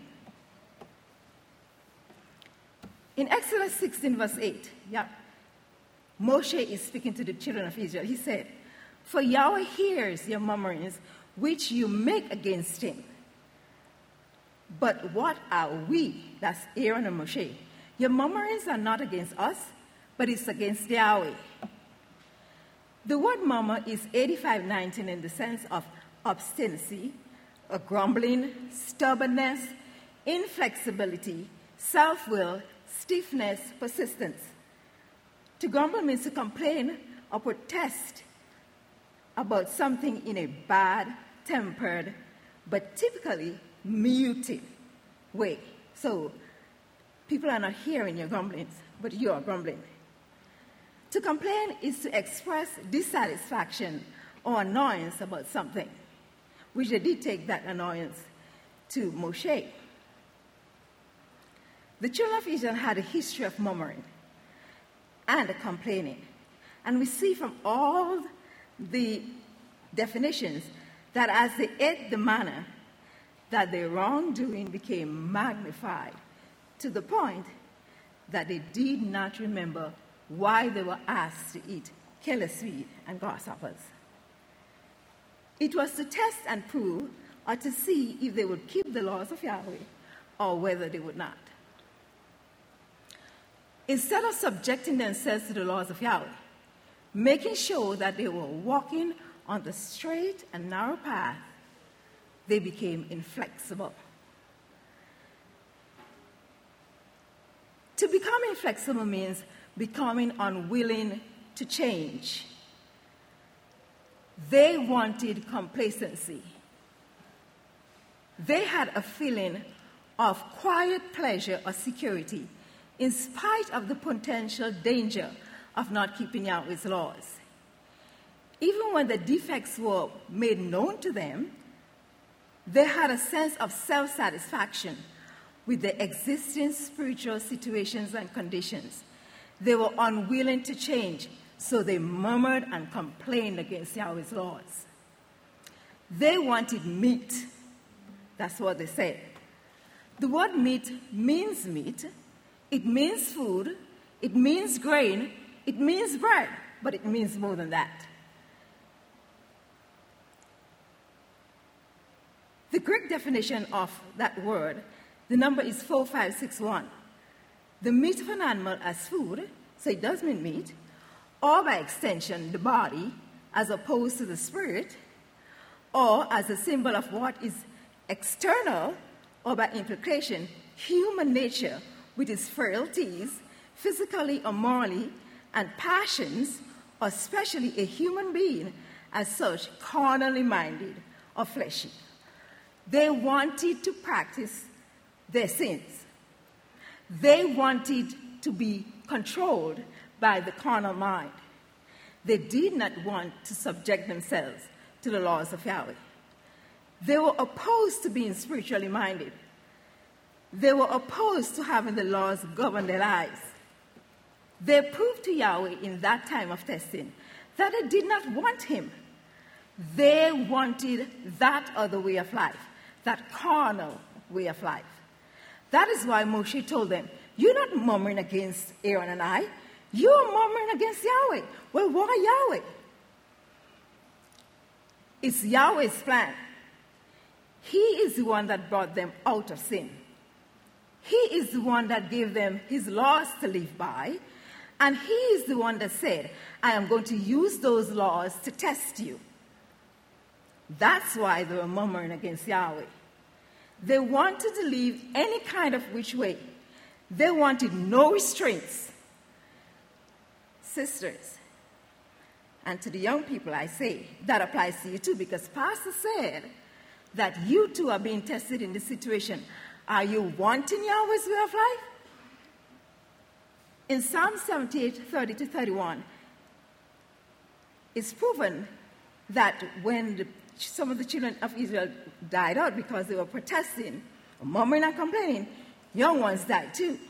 In Exodus 16, verse 8, Moshe is speaking to the children of Israel. He said, "For Yahweh hears your murmurings, which you make against him. But what are we?" That's Aaron and Moshe. "Your murmurings are not against us, but it's against Yahweh." The word murmur is 8519 in the sense of obstinacy, a grumbling, stubbornness, inflexibility, self-will, stiffness, persistence. To grumble means to complain or protest about something in a bad-tempered, but typically muted way. So people are not hearing your grumblings, but you are grumbling. To complain is to express dissatisfaction or annoyance about something, which they did take that annoyance to Moshe. The children of Israel had a history of murmuring and complaining. And we see from all the definitions that as they ate the manna, that their wrongdoing became magnified to the point that they did not remember why they were asked to eat careless weed and grasshoppers. It was to test and prove, or to see if they would keep the laws of Yahweh or whether they would not. Instead of subjecting themselves to the laws of Yahweh, making sure that they were walking on the straight and narrow path, they became inflexible. To become inflexible means becoming unwilling to change. They wanted complacency. They had a feeling of quiet pleasure or security in spite of the potential danger of not keeping Yahweh's laws. Even when the defects were made known to them, they had a sense of self-satisfaction with the existing spiritual situations and conditions. They were unwilling to change, so they murmured and complained against Yahweh's laws. They wanted meat. That's what they said. The word meat means meat. It means food. It means grain. It means bread. But it means more than that. The Greek definition of that word, the number is 4561. The meat of an animal as food, so it does mean meat, or by extension, the body, as opposed to the spirit, or as a symbol of what is external, or by implication, human nature with its frailties, physically or morally, and passions, or especially a human being as such, carnally minded or fleshy. They wanted to practice their sins. They wanted to be controlled by the carnal mind. They did not want to subject themselves to the laws of Yahweh. They were opposed to being spiritually minded. They were opposed to having the laws govern their lives. They proved to Yahweh in that time of testing that they did not want him. They wanted that other way of life, that carnal way of life. That is why Moshe told them, "You're not murmuring against Aaron and I. You're murmuring against Yahweh." Well, why Yahweh? It's Yahweh's plan. He is the one that brought them out of sin. He is the one that gave them his laws to live by. And he is the one that said, "I am going to use those laws to test you." That's why they were murmuring against Yahweh. They wanted to live any kind of which way. They wanted no restraints. Sisters, And to the young people, I say, that applies to you too, because Pastor said that you too are being tested in this situation. Are you wanting Yahweh's way of life? In Psalm 78, 30-31, it's proven that when some of the children of Israel died out because they were protesting, murmuring and complaining, young ones died too.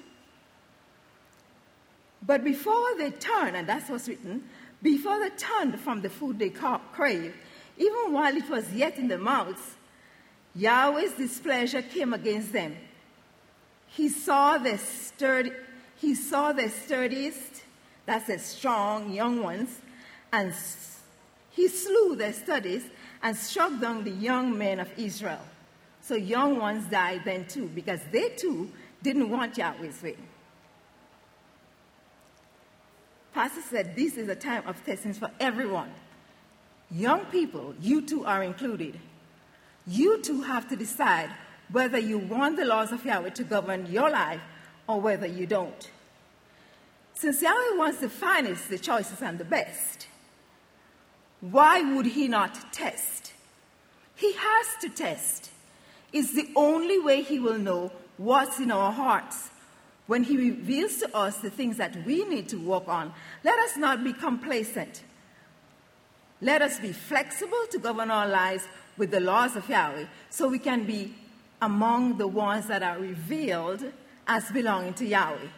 But before they turned, and that's what's written, before they turned from the food they craved, even while it was yet in their mouths, Yahweh's displeasure came against them. He saw their sturdiest, that's the strong young ones, and he slew their sturdiest and struck down the young men of Israel. So young ones died then too, because they too didn't want Yahweh's way. Pastor said this is a time of testing for everyone. Young people, you too are included. You too have to decide whether you want the laws of Yahweh to govern your life or whether you don't. Since Yahweh wants the finest, the choicest, and the best, why would he not test? He has to test. It's the only way he will know what's in our hearts. When he reveals to us the things that we need to work on, let us not be complacent. Let us be flexible to govern our lives with the laws of Yahweh so we can be among the ones that are revealed as belonging to Yahweh.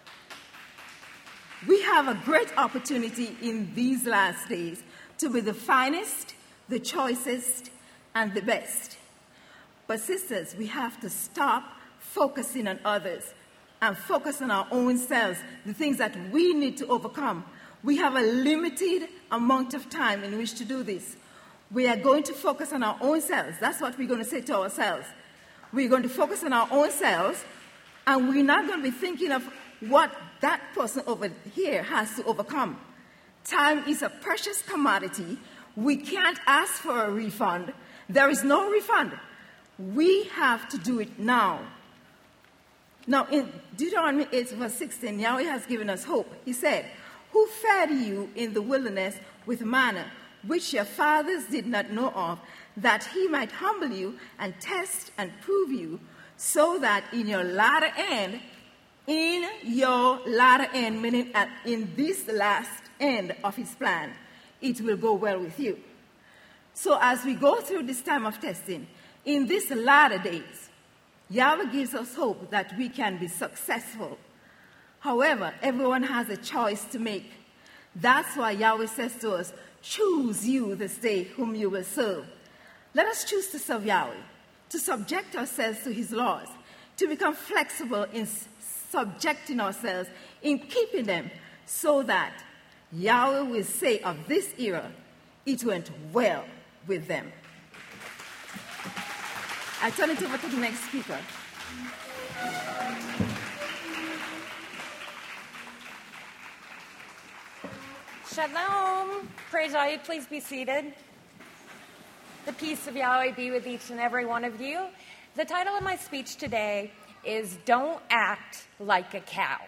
We have a great opportunity in these last days to be the finest, the choicest, and the best. But sisters, we have to stop focusing on others and focus on our own selves, the things that we need to overcome. We have a limited amount of time in which to do this. We are going to focus on our own selves. That's what we're going to say to ourselves. We're going to focus on our own selves, and we're not going to be thinking of what that person over here has to overcome. Time is a precious commodity. We can't ask for a refund. There is no refund. We have to do it now. Now, in Deuteronomy 8, verse 16, Yahweh has given us hope. He said, "Who fed you in the wilderness with manna, which your fathers did not know of, that he might humble you and test and prove you, so that in your latter end, meaning in this last end of his plan, it will go well with you." So as we go through this time of testing, in these latter days, Yahweh gives us hope that we can be successful. However, everyone has a choice to make. That's why Yahweh says to us, choose you this day whom you will serve. Let us choose to serve Yahweh, to subject ourselves to his laws, to become flexible in subjecting ourselves, in keeping them, so that Yahweh will say of this era, it went well with them. I turn it over to the next speaker. Shalom. Praise Yahweh. Please be seated. The peace of Yahweh be with each and every one of you. The title of my speech today is Don't Act Like a Cow.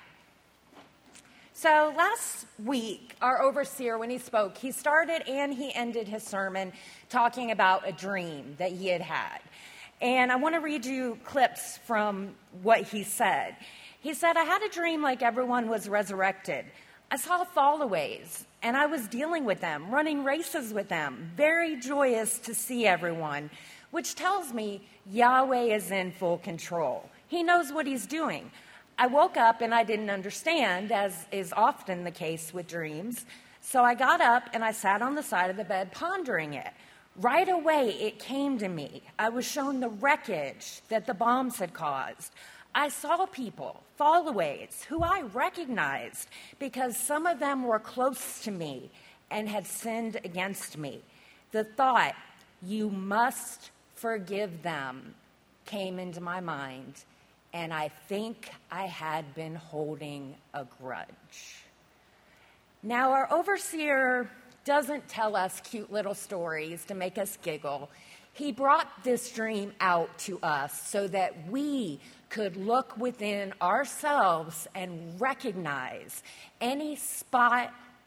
So last week, our overseer, when he spoke, he started and he ended his sermon talking about a dream that he had had. And I want to read you clips from what he said. He said, "I had a dream like everyone was resurrected. I saw fallaways, and I was dealing with them, running races with them, very joyous to see everyone, which tells me Yahweh is in full control. He knows what he's doing. I woke up and I didn't understand, as is often the case with dreams. So I got up and I sat on the side of the bed pondering it. Right away, it came to me. I was shown the wreckage that the bombs had caused. I saw people, fallaways, who I recognized because some of them were close to me and had sinned against me. The thought, you must forgive them, came into my mind, and I think I had been holding a grudge." Now, our overseer doesn't tell us cute little stories to make us giggle. He brought this dream out to us so that we could look within ourselves and recognize any spot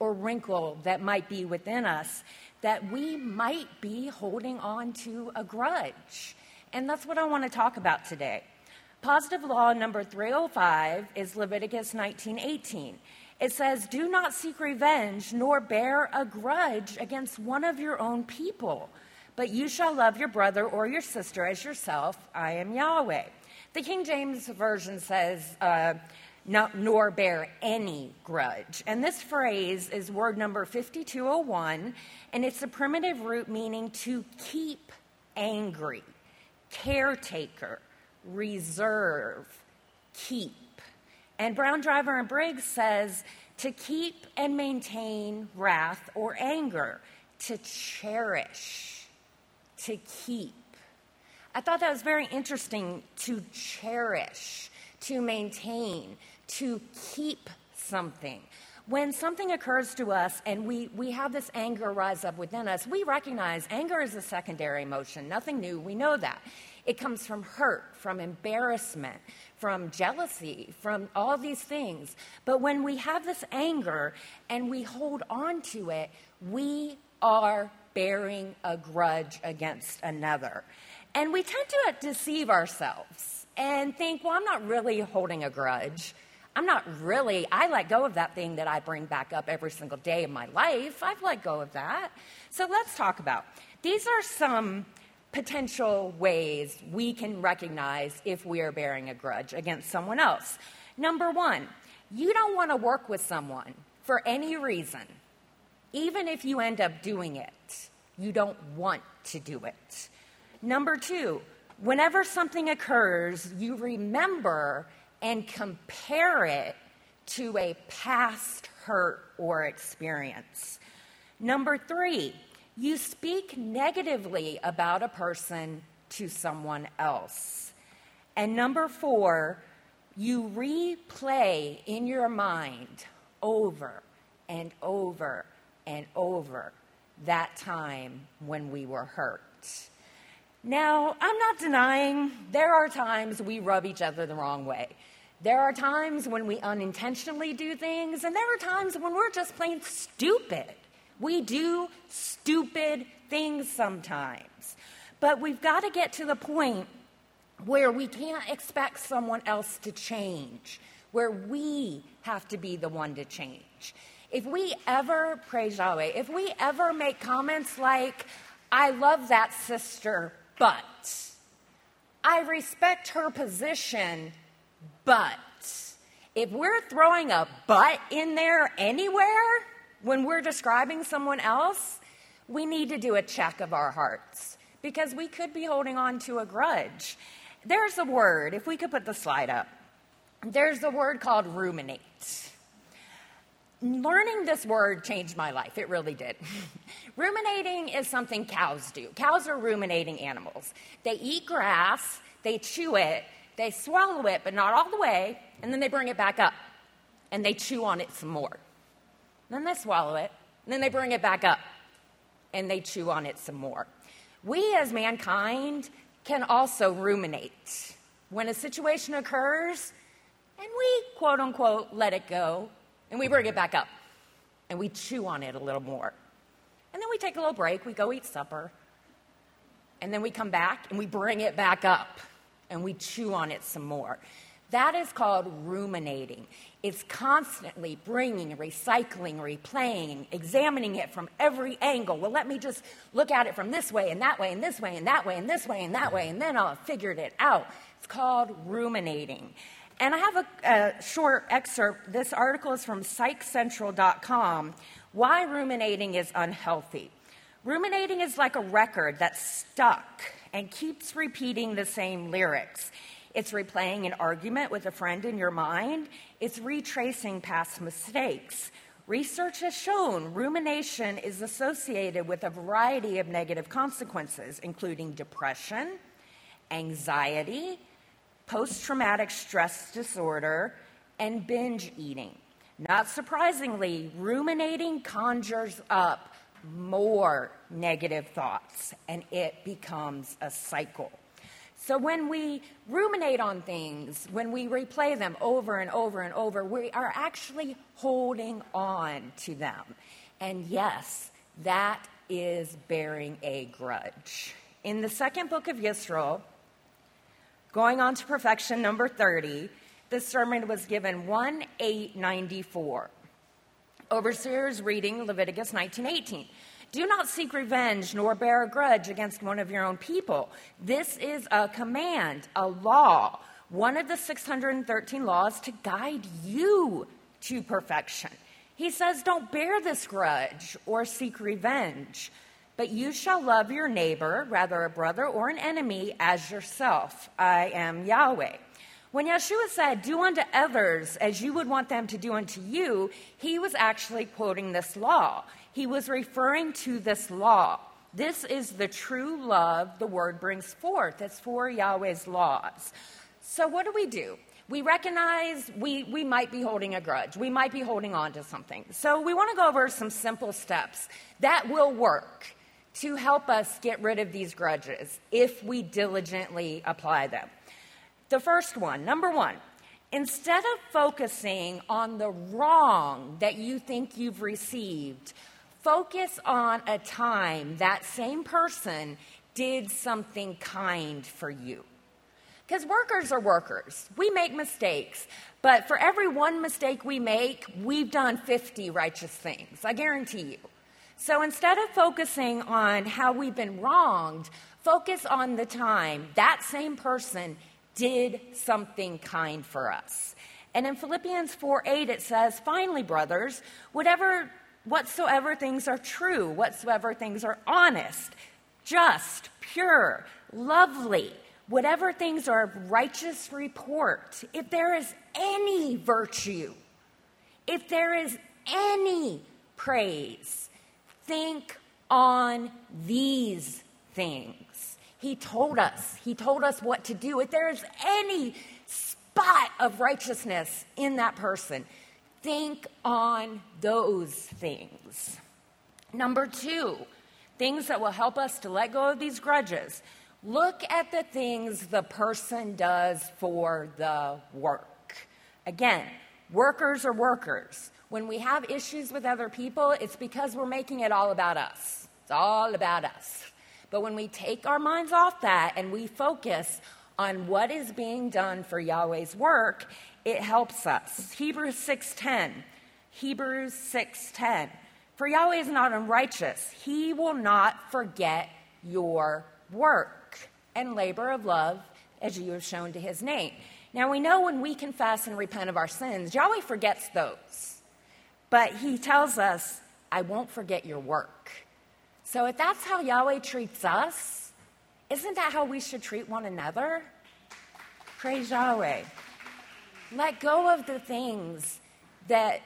or wrinkle that might be within us, that we might be holding on to a grudge. And that's what I want to talk about today. Positive law number 305 is Leviticus 19:18. It says, "Do not seek revenge, nor bear a grudge against one of your own people, but you shall love your brother or your sister as yourself. I am Yahweh." The King James Version says, nor bear any grudge. And this phrase is word number 5201, and it's a primitive root meaning to keep angry, caretaker, reserve, keep. And Brown, Driver, and Briggs says to keep and maintain wrath or anger, to cherish, to keep. I thought that was very interesting, to cherish, to maintain, to keep something. When something occurs to us and we have this anger rise up within us, we recognize anger is a secondary emotion, nothing new, we know that. It comes from hurt, from embarrassment, from jealousy, from all these things. But when we have this anger and we hold on to it, we are bearing a grudge against another. And we tend to deceive ourselves and think, well, I'm not really holding a grudge. I let go of that thing that I bring back up every single day of my life. I've let go of that. So let's talk about. These are some potential ways we can recognize if we are bearing a grudge against someone else. Number one, you don't want to work with someone for any reason. Even if you end up doing it, you don't want to do it. Number two, whenever something occurs, you remember and compare it to a past hurt or experience. Number three, you speak negatively about a person to someone else. And number four, you replay in your mind over and over and over that time when we were hurt. Now, I'm not denying there are times we rub each other the wrong way. There are times when we unintentionally do things, and there are times when we're just plain stupid. We do stupid things sometimes. But we've got to get to the point where we can't expect someone else to change, where we have to be the one to change. If we ever, praise Yahweh, if we ever make comments like, "I love that sister, but," "I respect her position, but," if we're throwing a "but" in there anywhere when we're describing someone else, we need to do a check of our hearts because we could be holding on to a grudge. There's a word, if we could put the slide up, there's a word called ruminate. Learning this word changed my life. It really did. Ruminating is something cows do. Cows are ruminating animals. They eat grass, they chew it, they swallow it, but not all the way, and then they bring it back up, and they chew on it some more. Then they swallow it, and then they bring it back up, and they chew on it some more. We as mankind can also ruminate. When a situation occurs, and we, quote unquote, let it go, and we bring it back up, and we chew on it a little more. And then we take a little break, we go eat supper, and then we come back, and we bring it back up, and we chew on it some more. That is called ruminating. It's constantly bringing, recycling, replaying, examining it from every angle. Well, let me just look at it from this way, and that way, and this way, and that way, and this way, and that way, and then I'll have figured it out. It's called ruminating. And I have a short excerpt. This article is from PsychCentral.com, Why Ruminating is Unhealthy. Ruminating is like a record that's stuck and keeps repeating the same lyrics. It's replaying an argument with a friend in your mind. It's retracing past mistakes. Research has shown rumination is associated with a variety of negative consequences, including depression, anxiety, post-traumatic stress disorder, and binge eating. Not surprisingly, ruminating conjures up more negative thoughts, and it becomes a cycle. So when we ruminate on things, when we replay them over and over and over, we are actually holding on to them. And yes, that is bearing a grudge. In the second book of Yisro, going on to perfection, number 30, this sermon was given 1/8/94. Overseers reading Leviticus 19:18. Do not seek revenge nor bear a grudge against one of your own people. This is a command, a law, one of the 613 laws to guide you to perfection. He says, don't bear this grudge or seek revenge, but you shall love your neighbor, rather a brother or an enemy, as yourself. I am Yahweh. When Yeshua said, do unto others as you would want them to do unto you, he was actually quoting this law. He was referring to this law. This is the true love the word brings forth. It's for Yahweh's laws. So what do? We recognize we might be holding a grudge. We might be holding on to something. So we want to go over some simple steps that will work to help us get rid of these grudges if we diligently apply them. The first one, number 1, instead of focusing on the wrong that you think you've received, focus on a time that same person did something kind for you. Because workers are workers. We make mistakes. But for every one mistake we make, we've done 50 righteous things. I guarantee you. So instead of focusing on how we've been wronged, focus on the time that same person did something kind for us. And in Philippians 4:8 it says, finally, brothers, whatsoever things are true, whatsoever things are honest, just, pure, lovely, whatever things are of righteous report, if there is any virtue, if there is any praise, think on these things. He told us what to do. If there is any spot of righteousness in that person, think on those things. Number 2, things that will help us to let go of these grudges. Look at the things the person does for the work. Again, workers are workers. When we have issues with other people, it's because we're making it all about us. It's all about us. But when we take our minds off that and we focus on what is being done for Yahweh's work, it helps us. Hebrews 6:10. For Yahweh is not unrighteous. He will not forget your work and labor of love as you have shown to his name. Now we know when we confess and repent of our sins, Yahweh forgets those. But he tells us, I won't forget your work. So if that's how Yahweh treats us, isn't that how we should treat one another? Praise Yahweh. Let go of the things that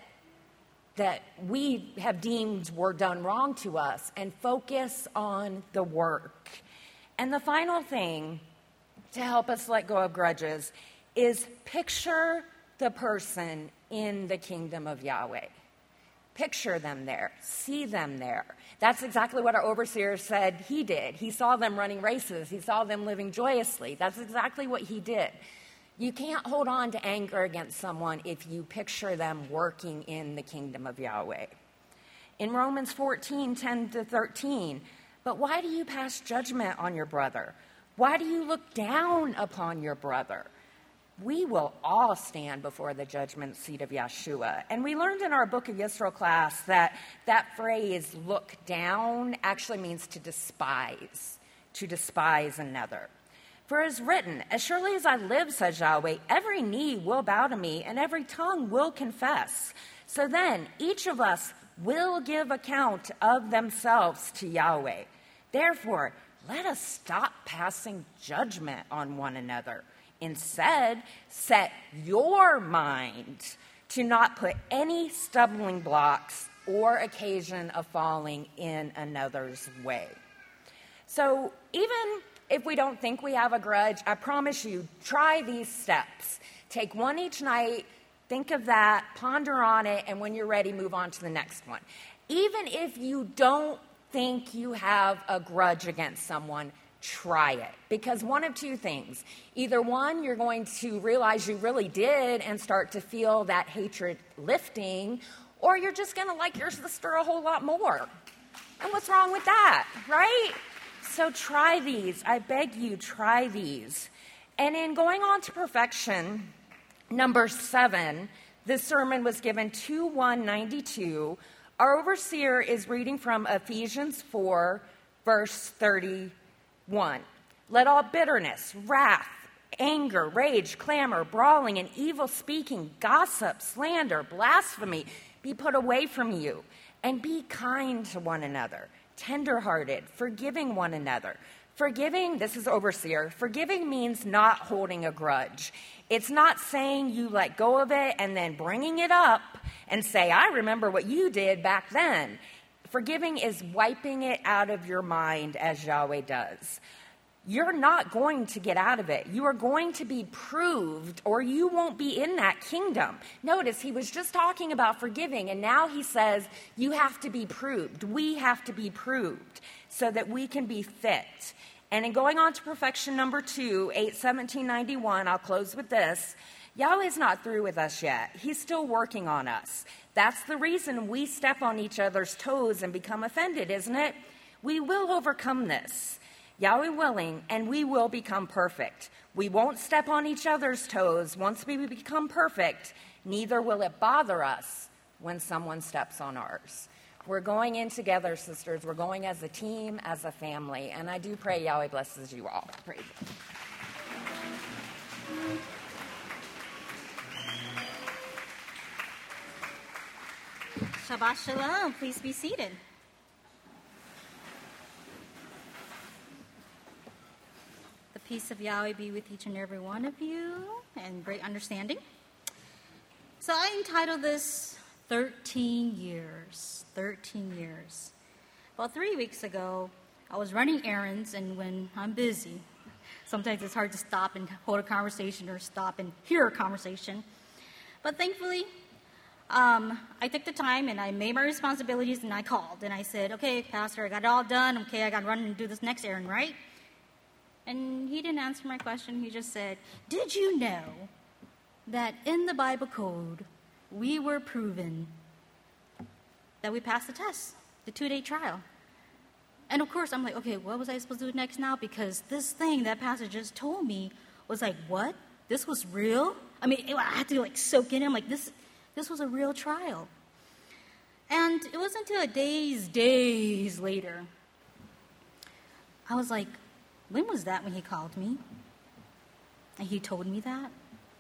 we have deemed were done wrong to us and focus on the work. And the final thing to help us let go of grudges is picture the person in the kingdom of Yahweh. Picture them there. See them there. That's exactly what our overseer said he did. He saw them running races. He saw them living joyously. That's exactly what he did. You can't hold on to anger against someone if you picture them working in the kingdom of Yahweh. In Romans 14:10-13, but why do you pass judgment on your brother? Why do you look down upon your brother? We will all stand before the judgment seat of Yeshua. And we learned in our Book of Yisro class that phrase, look down, actually means to despise another. For it is written, as surely as I live, says Yahweh, every knee will bow to me and every tongue will confess. So then each of us will give account of themselves to Yahweh. Therefore, let us stop passing judgment on one another. Instead, set your mind to not put any stumbling blocks or occasion of falling in another's way. So even if we don't think we have a grudge, I promise you, try these steps. Take one each night, think of that, ponder on it, and when you're ready, move on to the next one. Even if you don't think you have a grudge against someone, try it. Because one of two things. Either one, you're going to realize you really did and start to feel that hatred lifting, or you're just going to like your sister a whole lot more. And what's wrong with that, right? So try these. I beg you, try these. And in going on to perfection, number 7, this sermon was given 2/192. Our overseer is reading from Ephesians 4, verse 31. Let all bitterness, wrath, anger, rage, clamor, brawling, and evil speaking, gossip, slander, blasphemy be put away from you, and be kind to one another, tenderhearted, forgiving one another. Forgiving, this is overseer, forgiving means not holding a grudge. It's not saying you let go of it and then bringing it up and say, I remember what you did back then. Forgiving is wiping it out of your mind as Yahweh does. You're not going to get out of it. You are going to be proved, or you won't be in that kingdom. Notice he was just talking about forgiving, and now he says you have to be proved. We have to be proved so that we can be fit. And in going on to perfection number 2, 8:1791, I'll close with this. Yahweh's not through with us yet. He's still working on us. That's the reason we step on each other's toes and become offended, isn't it? We will overcome this, Yahweh willing, and we will become perfect. We won't step on each other's toes once we become perfect. Neither will it bother us when someone steps on ours. We're going in together, sisters. We're going as a team, as a family. And I do pray Yahweh blesses you all. Praise Him. Shabbat Shalom. Please be seated. The peace of Yahweh be with each and every one of you, and great understanding. So I entitled this 13 Years. 13 years. About 3 weeks ago, I was running errands, and when I'm busy, sometimes it's hard to stop and hold a conversation or stop and hear a conversation. But thankfully, I took the time and I made my responsibilities and I called and I said, okay, Pastor, I got it all done. Okay, I got to run and do this next errand, right? And he didn't answer my question. He just said, did you know that in the Bible code, we were proven that we passed the test, the 2-day trial? And of course, I'm like, okay, what was I supposed to do next now? Because this thing that Pastor just told me was like, what? This was real? I mean, I had to soak in. I'm like, this was a real trial. And it wasn't until days later, I was like, when was that when he called me? And he told me that?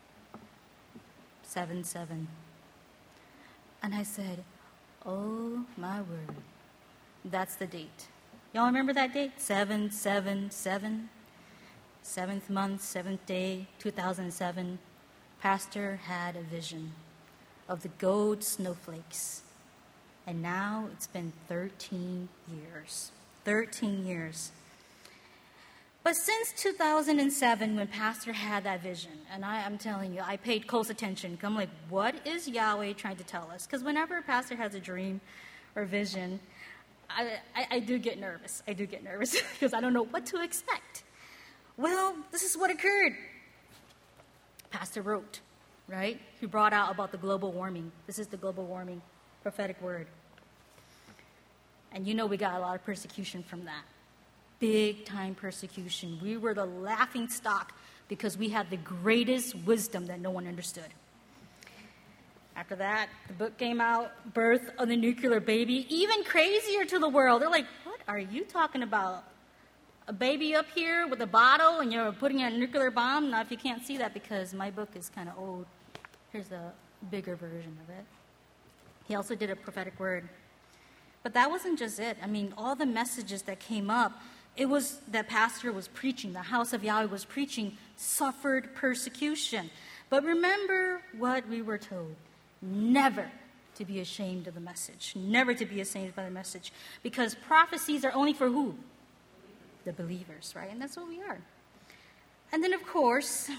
7/7. And I said, oh my word, that's the date. Y'all remember that date? 7/7/7. 7th month, 7th day, 2007. Pastor had a vision of the gold snowflakes. And now it's been 13 years. 13 years. But since 2007, when Pastor had that vision, and I'm telling you, I paid close attention. I'm like, what is Yahweh trying to tell us? Because whenever Pastor has a dream or vision, I do get nervous. I do get nervous because I don't know what to expect. Well, this is what occurred. Pastor wrote, right? He brought out about the global warming. This is the global warming prophetic word. And you know we got a lot of persecution from that. Big time persecution. We were the laughing stock because we had the greatest wisdom that no one understood. After that, the book came out, Birth of the Nuclear Baby, even crazier to the world. They're like, what are you talking about? A baby up here with a bottle and you're putting in a nuclear bomb? Now, if you can't see that because my book is kind of old, here's a bigger version of it. He also did a prophetic word. But that wasn't just it. I mean, all the messages that came up, it was that Pastor was preaching, the house of Yahweh was preaching, suffered persecution. But remember what we were told. Never to be ashamed of the message. Never to be ashamed by the message. Because prophecies are only for who? The believers, right? And that's what we are. And then, of course,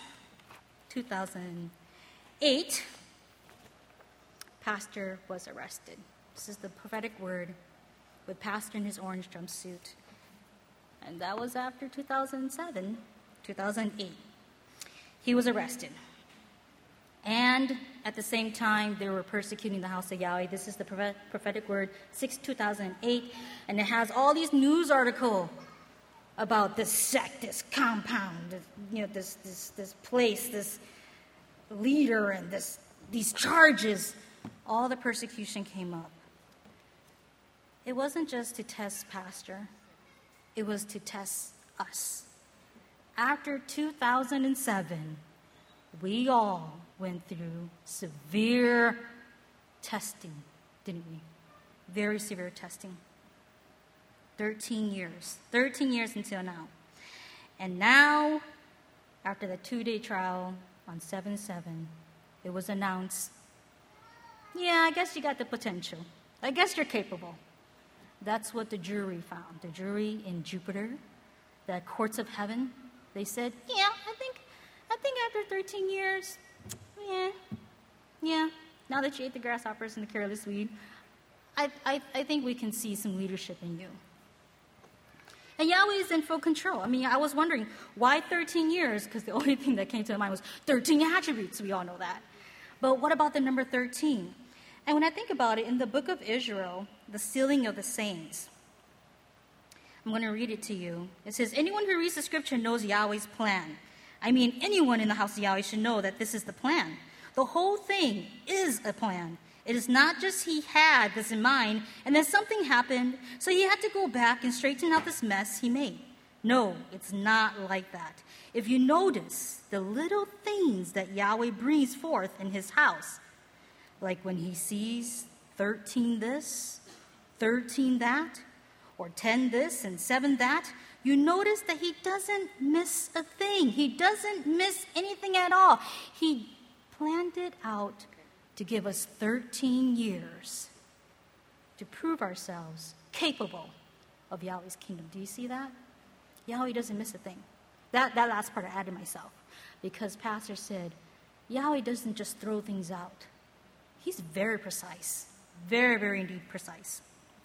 2008, Pastor was arrested. This is the prophetic word with Pastor in his orange jumpsuit. and that was after 2008. He was arrested. And at the same time, they were persecuting the house of Yahweh. This is the prophetic word, 6/2008, and it has all these news articles about this sect, this compound, this place, this leader, and these charges. All the persecution came up. It wasn't just to test Pastor. It was to test us. After 2007, we all went through severe testing, didn't we? Very severe testing. 13 years until now. And now, after the 2-day trial on 7/7, it was announced, yeah, I guess you got the potential. I guess you're capable. That's what the jury found. The jury in Jupiter, the courts of heaven, they said, yeah, I think after 13 years, yeah, now that you ate the grasshoppers and the careless weed, I think we can see some leadership in you. And Yahweh is in full control. I mean, I was wondering, why 13 years? Because the only thing that came to my mind was 13 attributes. We all know that. But what about the number 13? And when I think about it, in the book of Israel, the sealing of the saints, I'm going to read it to you. It says, anyone who reads the scripture knows Yahweh's plan. I mean, anyone in the house of Yahweh should know that this is the plan. The whole thing is a plan. It is not just he had this in mind, and then something happened, so he had to go back and straighten out this mess he made. No, it's not like that. If you notice the little things that Yahweh brings forth in his house, like when he sees 13 this, 13 that, or 10 this and 7 that, you notice that he doesn't miss a thing. He doesn't miss anything at all. He planned it out to give us 13 years to prove ourselves capable of Yahweh's kingdom. Do you see that? Yahweh doesn't miss a thing. That last part I added myself, because Pastor said, Yahweh doesn't just throw things out. He's very precise, very, very indeed precise.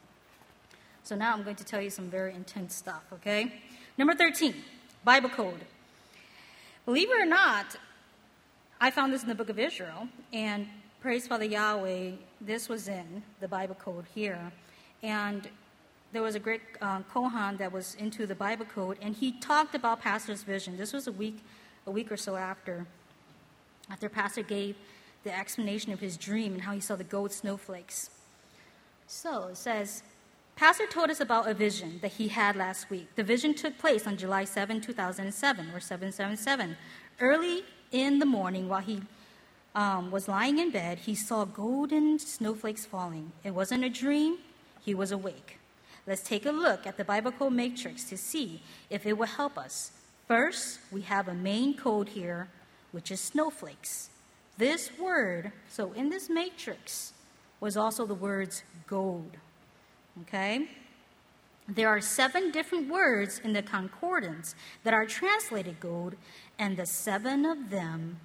So now I'm going to tell you some very intense stuff, okay? Number 13, Bible code. Believe it or not, I found this in the book of Israel, and praise Father Yahweh, this was in the Bible code here. And there was a great Kohan that was into the Bible code, and he talked about Pastor's vision. This was a week or so after Pastor gave the explanation of his dream and how he saw the gold snowflakes. So it says, Pastor told us about a vision that he had last week. The vision took place on July 7, 2007, or 777. Early in the morning, while he was lying in bed, he saw golden snowflakes falling. It wasn't a dream. He was awake. Let's take a look at the Bible code matrix to see if it will help us. First, we have a main code here, which is snowflakes. This word, so in this matrix, was also the words gold. Okay? There are 7 different words in the concordance that are translated gold, and the 7 of them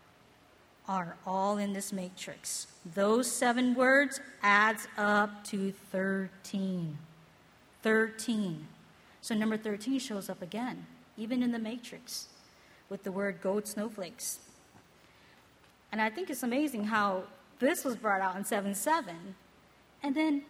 are all in this matrix. Those 7 words adds up to 13. 13. So number 13 shows up again, even in the matrix, with the word gold snowflakes. And I think it's amazing how this was brought out in 7-7, and then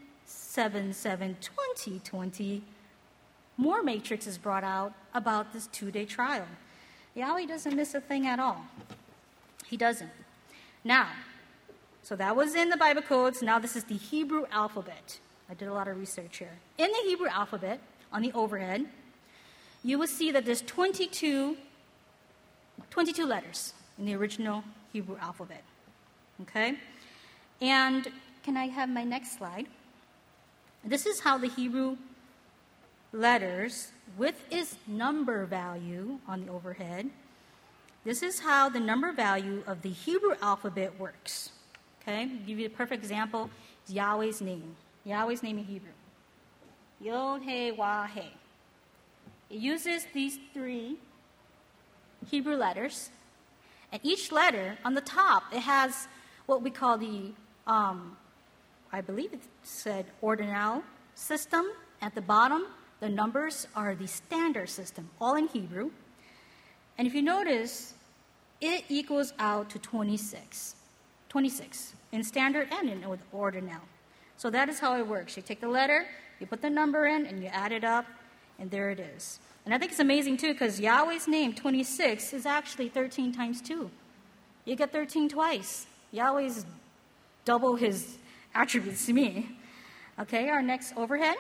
7-7-2020, more matrix is brought out about this 2-day trial. Yahweh doesn't miss a thing at all. He doesn't. Now, so that was in the Bible codes. Now this is the Hebrew alphabet. I did a lot of research here. In the Hebrew alphabet, on the overhead, you will see that there's 22 letters in the original Hebrew alphabet. Okay? And can I have my next slide? This is how the Hebrew letters, with its number value on the overhead, this is how the number value of the Hebrew alphabet works. Okay? I'll give you a perfect example. It's Yahweh's name. Yahweh's name in Hebrew. Yod, He, Wah, He. It uses these 3 Hebrew letters. And each letter on the top, it has what we call the, I believe it said ordinal system. At the bottom, the numbers are the standard system, all in Hebrew. And if you notice, it equals out to 26. 26 in standard and in ordinal. So that is how it works. You take the letter, you put the number in, and you add it up, and there it is. And I think it's amazing, too, because Yahweh's name, 26, is actually 13 times 2. You get 13 twice. Yahweh's double his attributes to me. Okay, our next overhead.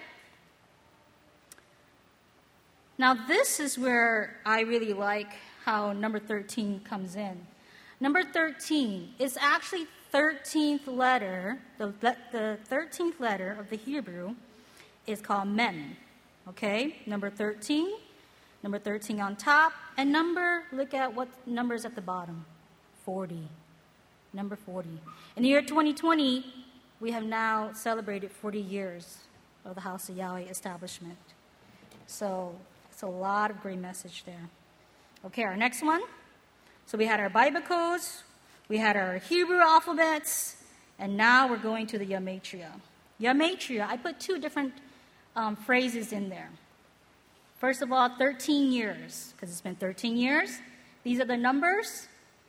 Now, this is where I really like how number 13 comes in. Number 13 is actually 13th letter. The 13th letter of the Hebrew is called Mem. Okay, number 13 on top, and look at what number's at the bottom. 40. Number 40. In the year 2020, we have now celebrated 40 years of the House of Yahweh establishment. So it's a lot of great message there. Okay, our next one. So we had our Bible codes, we had our Hebrew alphabets, and now we're going to the Gematria. Gematria, I put two different phrases in there. First of all, 13 years, because it's been 13 years. These are the numbers.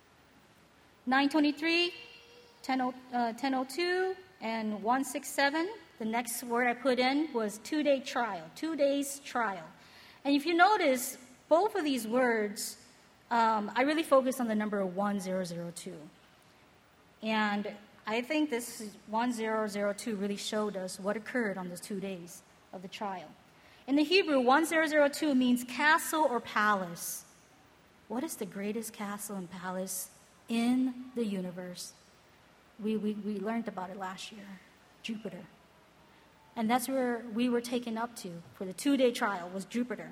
923, 1002, and 167. The next word I put in was 2-day trial, 2 days trial. And if you notice, both of these words, I really focused on the number 1002. And I think this 1002 really showed us what occurred on those 2 days of the trial. In the Hebrew, 1002 means castle or palace. What is the greatest castle and palace in the universe? We learned about it last year, Jupiter. And that's where we were taken up to for the 2-day trial, was Jupiter.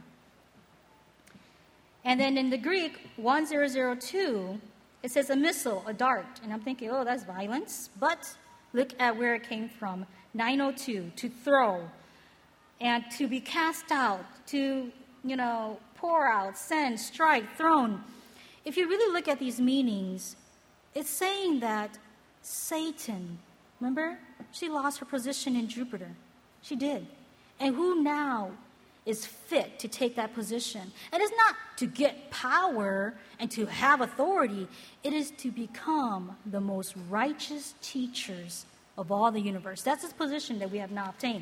And then in the Greek, 1002, it says a missile, a dart. And I'm thinking, oh, that's violence. But look at where it came from. 902, to throw, and to be cast out, to, pour out, send, strike, thrown. If you really look at these meanings, it's saying that Satan, remember, she lost her position in Jupiter. She did. And who now is fit to take that position? And it's not to get power and to have authority. It is to become the most righteous teachers of all the universe. That's his position that we have now obtained.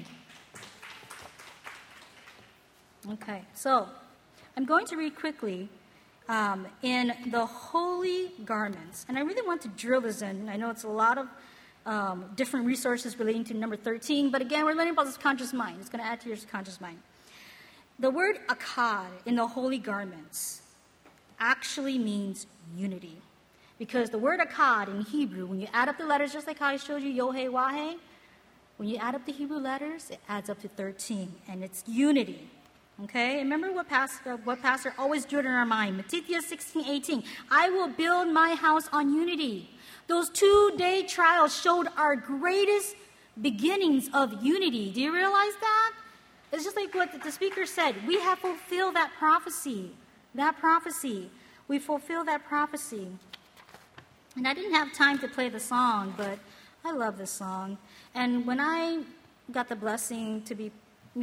Okay, so I'm going to read quickly in the holy garments. And I really want to drill this in. I know it's a lot of different resources relating to number 13, but again, we're learning about this conscious mind. It's going to add to your conscious mind. The word akkad in the holy garments actually means unity. Because the word akkad in Hebrew, when you add up the letters, just like how I showed you, Yohe, Wahe, when you add up the Hebrew letters, it adds up to 13, and it's unity. Okay, remember what Pastor always drew in our mind. Matthew 16:18. I will build my house on unity. Those 2-day trials showed our greatest beginnings of unity. Do you realize that? It's just like what the speaker said. We have fulfilled that prophecy. We fulfilled that prophecy. And I didn't have time to play the song, but I love this song. And when I got the blessing to be,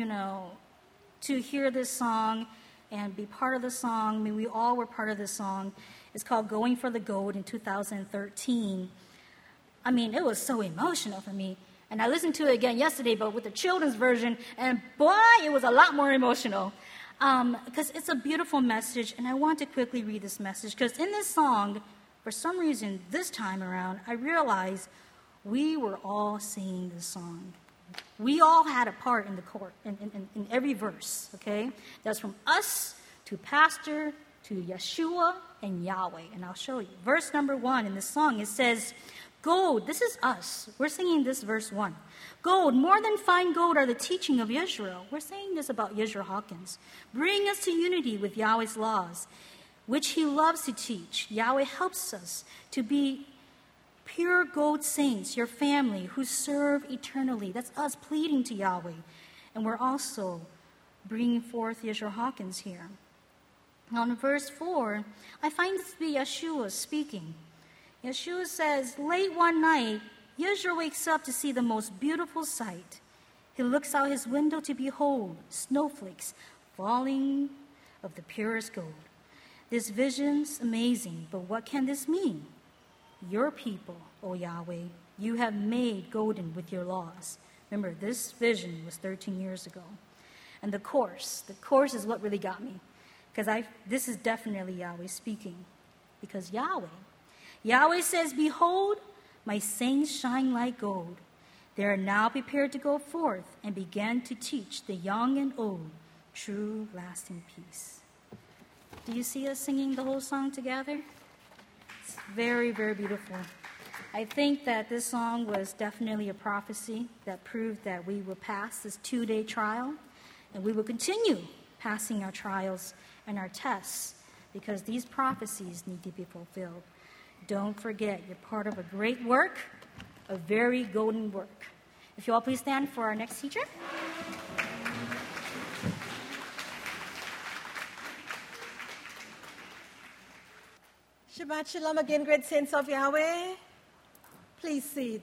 to hear this song and be part of the song. I mean, we all were part of this song. It's called Going for the Gold in 2013. I mean, it was so emotional for me. And I listened to it again yesterday, but with the children's version, and boy, it was a lot more emotional. Because it's a beautiful message, and I want to quickly read this message. Because in this song, for some reason, this time around, I realized we were all singing this song. We all had a part in the court, in every verse, okay? That's from us to Pastor to Yeshua and Yahweh. And I'll show you. Verse number 1 in this song, it says, gold, this is us. We're singing this verse 1. Gold, more than fine gold are the teaching of Israel. We're saying this about Israel Hawkins. Bring us to unity with Yahweh's laws, which he loves to teach. Yahweh helps us to be pure gold saints, your family, who serve eternally. That's us pleading to Yahweh. And we're also bringing forth Israel Hawkins here. Now in verse 4, I find this to be Yeshua speaking. Yeshua says, late one night, Yeshua wakes up to see the most beautiful sight. He looks out his window to behold snowflakes falling of the purest gold. This vision's amazing, but what can this mean? Your people, O Yahweh, you have made golden with your laws. Remember, this vision was 13 years ago. And the chorus is what really got me. Because this is definitely Yahweh speaking. Because Yahweh says, behold, my saints shine like gold. They are now prepared to go forth and begin to teach the young and old true lasting peace. Do you see us singing the whole song together? It's very, very beautiful. I think that this song was definitely a prophecy that proved that we will pass this 2-day trial, and we will continue passing our trials and our tests because these prophecies need to be fulfilled. Don't forget, you're part of a great work, a very golden work. If you all please stand for our next teacher. Shabbat Shalom again, great saints of Yahweh. Please sit.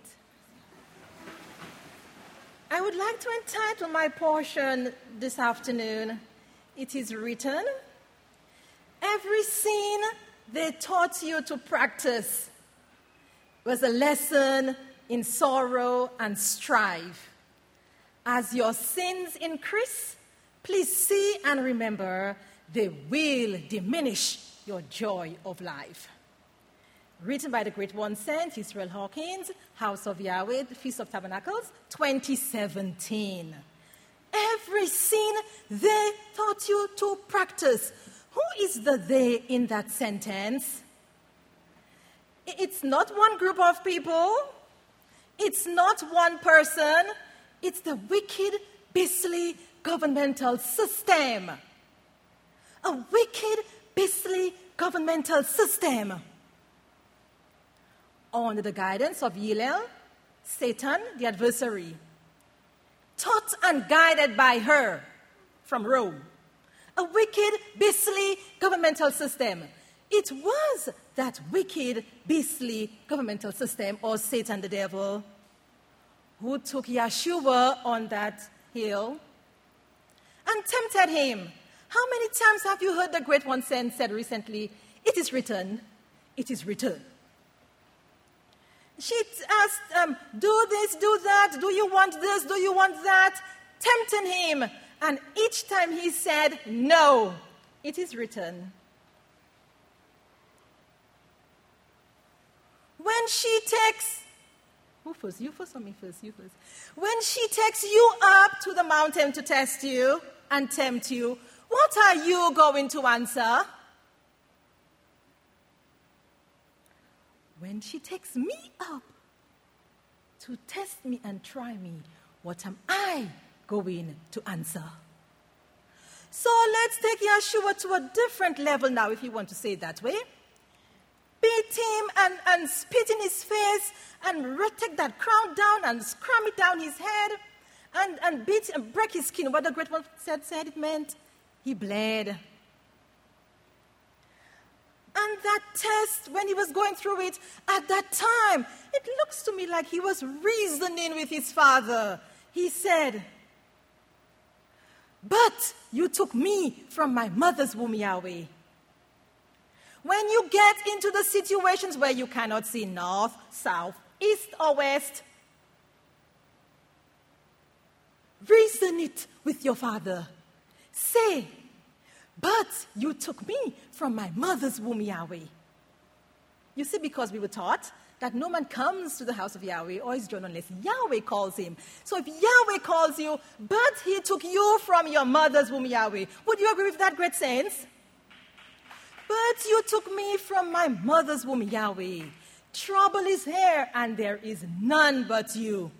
I would like to entitle my portion this afternoon, It is Written. Every sin they taught you to practice was a lesson in sorrow and strife. As your sins increase, please see and remember they will diminish your joy of life. Written by the great one Saint Israel Hawkins, House of Yahweh, Feast of Tabernacles, 2017. Every sin they taught you to practice. Who is the they in that sentence? It's not one group of people. It's not one person. It's the wicked, beastly governmental system. A wicked, beastly governmental system. Under the guidance of Hillel, Satan, the adversary, taught and guided by her from Rome. A wicked, beastly governmental system. It was that wicked, beastly governmental system, or Satan the devil, who took Yeshua on that hill and tempted him. How many times have you heard the great one said recently, it is written, it is written. She asked, do this, do that, do you want this, do you want that? Tempting him. And each time he said, no, it is written. When she takes, who first? You first or me first? You first. When she takes you up to the mountain to test you and tempt you, what are you going to answer? When she takes me up to test me and try me, what am I going to answer? So let's take Yeshua to a different level now, if you want to say it that way. Beat him and spit in his face and take that crown down and cram it down his head and beat and break his skin. What the great one said it meant? He bled. And that test, when he was going through it, at that time, it looks to me like he was reasoning with his father. He said, but you took me from my mother's womb, Yahweh. When you get into the situations where you cannot see north, south, east, or west, reason it with your father. Say, but you took me from my mother's womb, Yahweh. You see, because we were taught that no man comes to the house of Yahweh or his throne unless Yahweh calls him. So if Yahweh calls you, but he took you from your mother's womb, Yahweh, would you agree with that, great saints? But you took me from my mother's womb, Yahweh. Trouble is here, and there is none but you.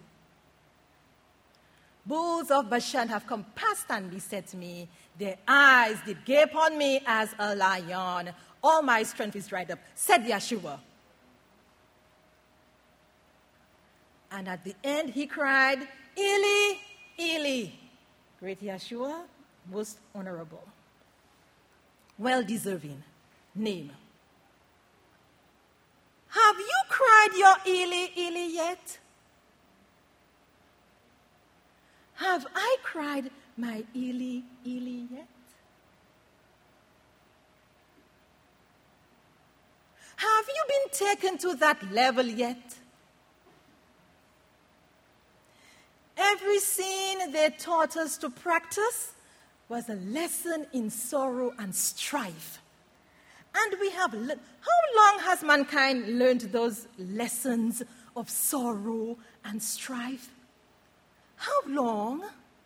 Bulls of Bashan have compassed and beset me. Their eyes did gape on me as a lion. All my strength is dried up, said Yeshua. And at the end he cried, Eli, Eli. Great Yeshua, most honorable, well-deserving name. Have you cried your Eli, Eli yet? Have I cried my Eli, Eli yet? Have you been taken to that level yet? Every scene they taught us to practice was a lesson in sorrow and strife. And we have how long has mankind learned those lessons of sorrow and strife? How long?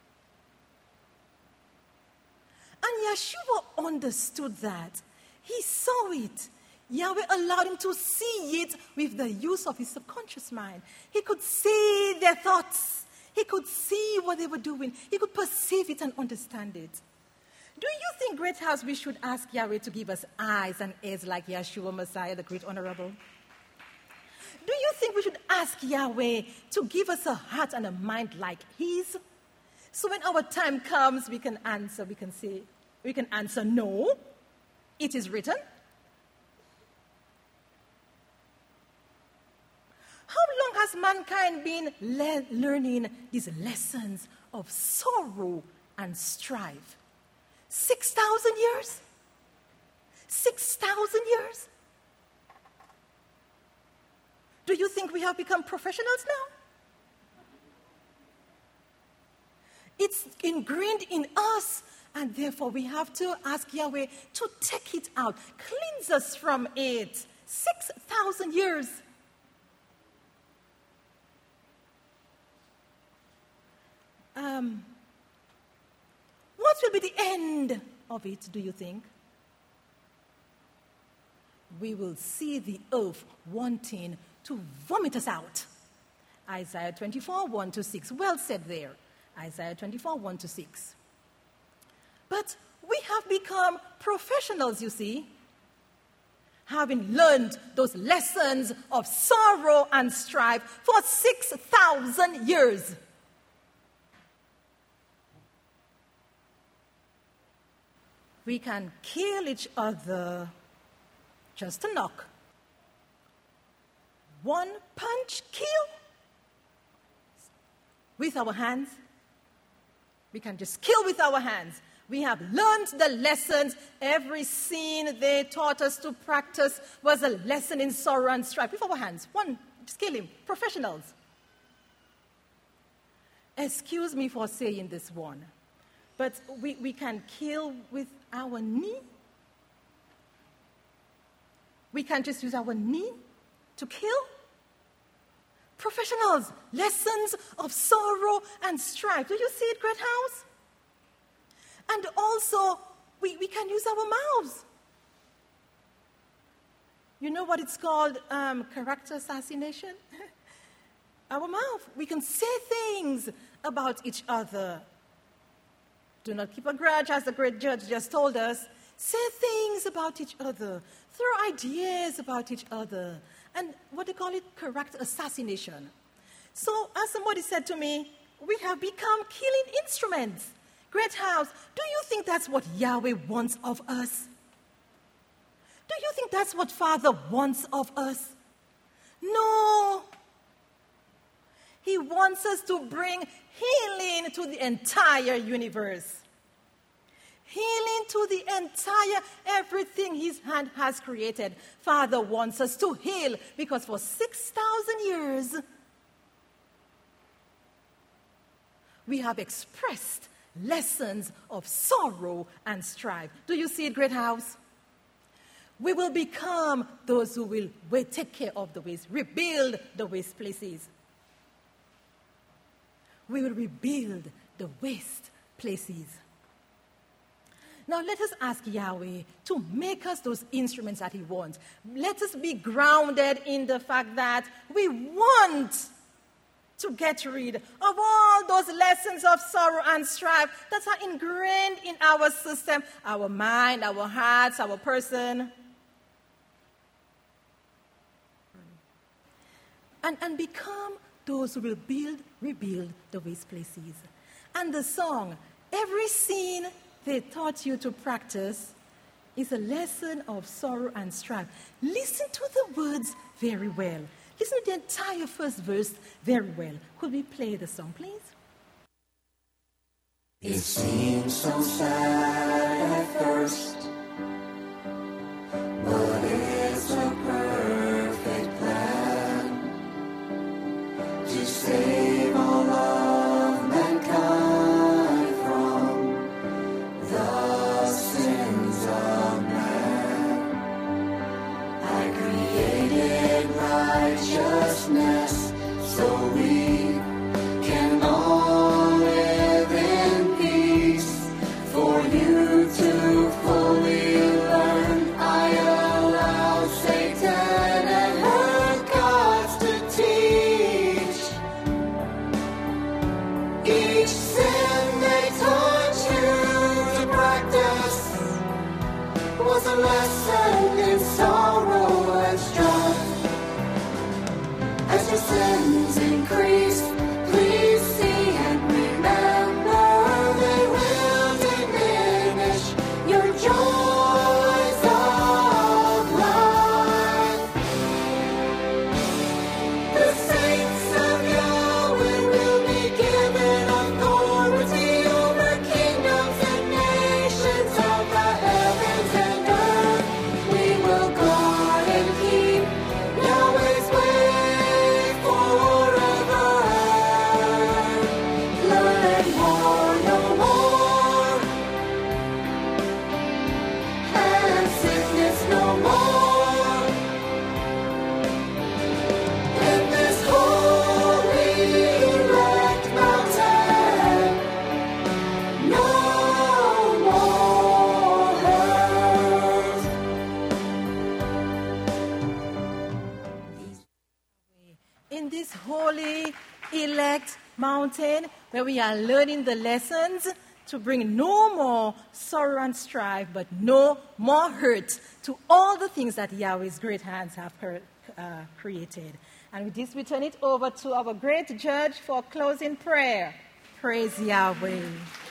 And Yeshua understood that. He saw it. Yahweh allowed him to see it with the use of his subconscious mind. He could see their thoughts. He could see what they were doing. He could perceive it and understand it. Do you think, Great House, we should ask Yahweh to give us eyes and ears like Yeshua Messiah, the Great Honorable? Do you think we should ask Yahweh to give us a heart and a mind like his? So when our time comes, we can answer, we can answer no, it is written. How long has mankind been learning these lessons of sorrow and strife? 6,000 years? 6,000 years? Do you think we have become professionals now? It's ingrained in us, and therefore we have to ask Yahweh to take it out, cleanse us from it. 6,000 years. What will be the end of it, do you think? We will see the earth wanting to vomit us out. Isaiah 24, 1-6. Well said there. Isaiah 24, 1-6. But we have become professionals, you see, having learned those lessons of sorrow and strife for 6,000 years. We can kill each other just a knock. One punch kill with our hands. We can just kill with our hands. We have learned the lessons. Every scene they taught us to practice was a lesson in sorrow and strife. With our hands. One, just kill him. Professionals. Excuse me for saying this one, but we can kill with our knee. We can just use our knee to kill. Professionals, lessons of sorrow and strife. Do you see it, Great House? And also, we can use our mouths. You know what it's called? Character assassination? Our mouth. We can say things about each other. Do not keep a grudge, as the great judge just told us. Say things about each other. Throw ideas about each other. And what they call it, character assassination. So, as somebody said to me, we have become killing instruments. Great House, do you think that's what Yahweh wants of us? Do you think that's what Father wants of us? No. He wants us to bring healing to the entire universe. Healing to the entire, everything his hand has created. Father wants us to heal because for 6,000 years, we have expressed lessons of sorrow and strife. Do you see it, Great House? We will become those who will take care of the waste, rebuild the waste places. We will rebuild the waste places. Now let us ask Yahweh to make us those instruments that he wants. Let us be grounded in the fact that we want to get rid of all those lessons of sorrow and strife that are ingrained in our system, our mind, our hearts, our person. And become those who will rebuild the waste places. And the song, every scene they taught you to practice, is a lesson of sorrow and strife. Listen to the words very well. Listen to the entire first verse very well. Could we play the song, please? It seems so sad at first, but it's a perfect plan to save all of mankind from the sins of man. I created righteousness so we can all live in peace. For you to fully learn, I allow Satan and her gods to teach. Each sin they taught you to practice was a lesson in sorrow and strife. As your sins increase, please see and remember they will diminish your joys of life. The saints of Yahweh will be given authority over kingdoms and nations of the heavens and earth. We will guard and keep Yahweh's way forever. Learn more, no more, and sickness no more. In this holy elect mountain, no more hurt. In this holy, elect mountain where we are learning the lessons to bring no more sorrow and strife, but no more hurt to all the things that Yahweh's great hands have created. And with this, we turn it over to our great judge for closing prayer. Praise Yahweh.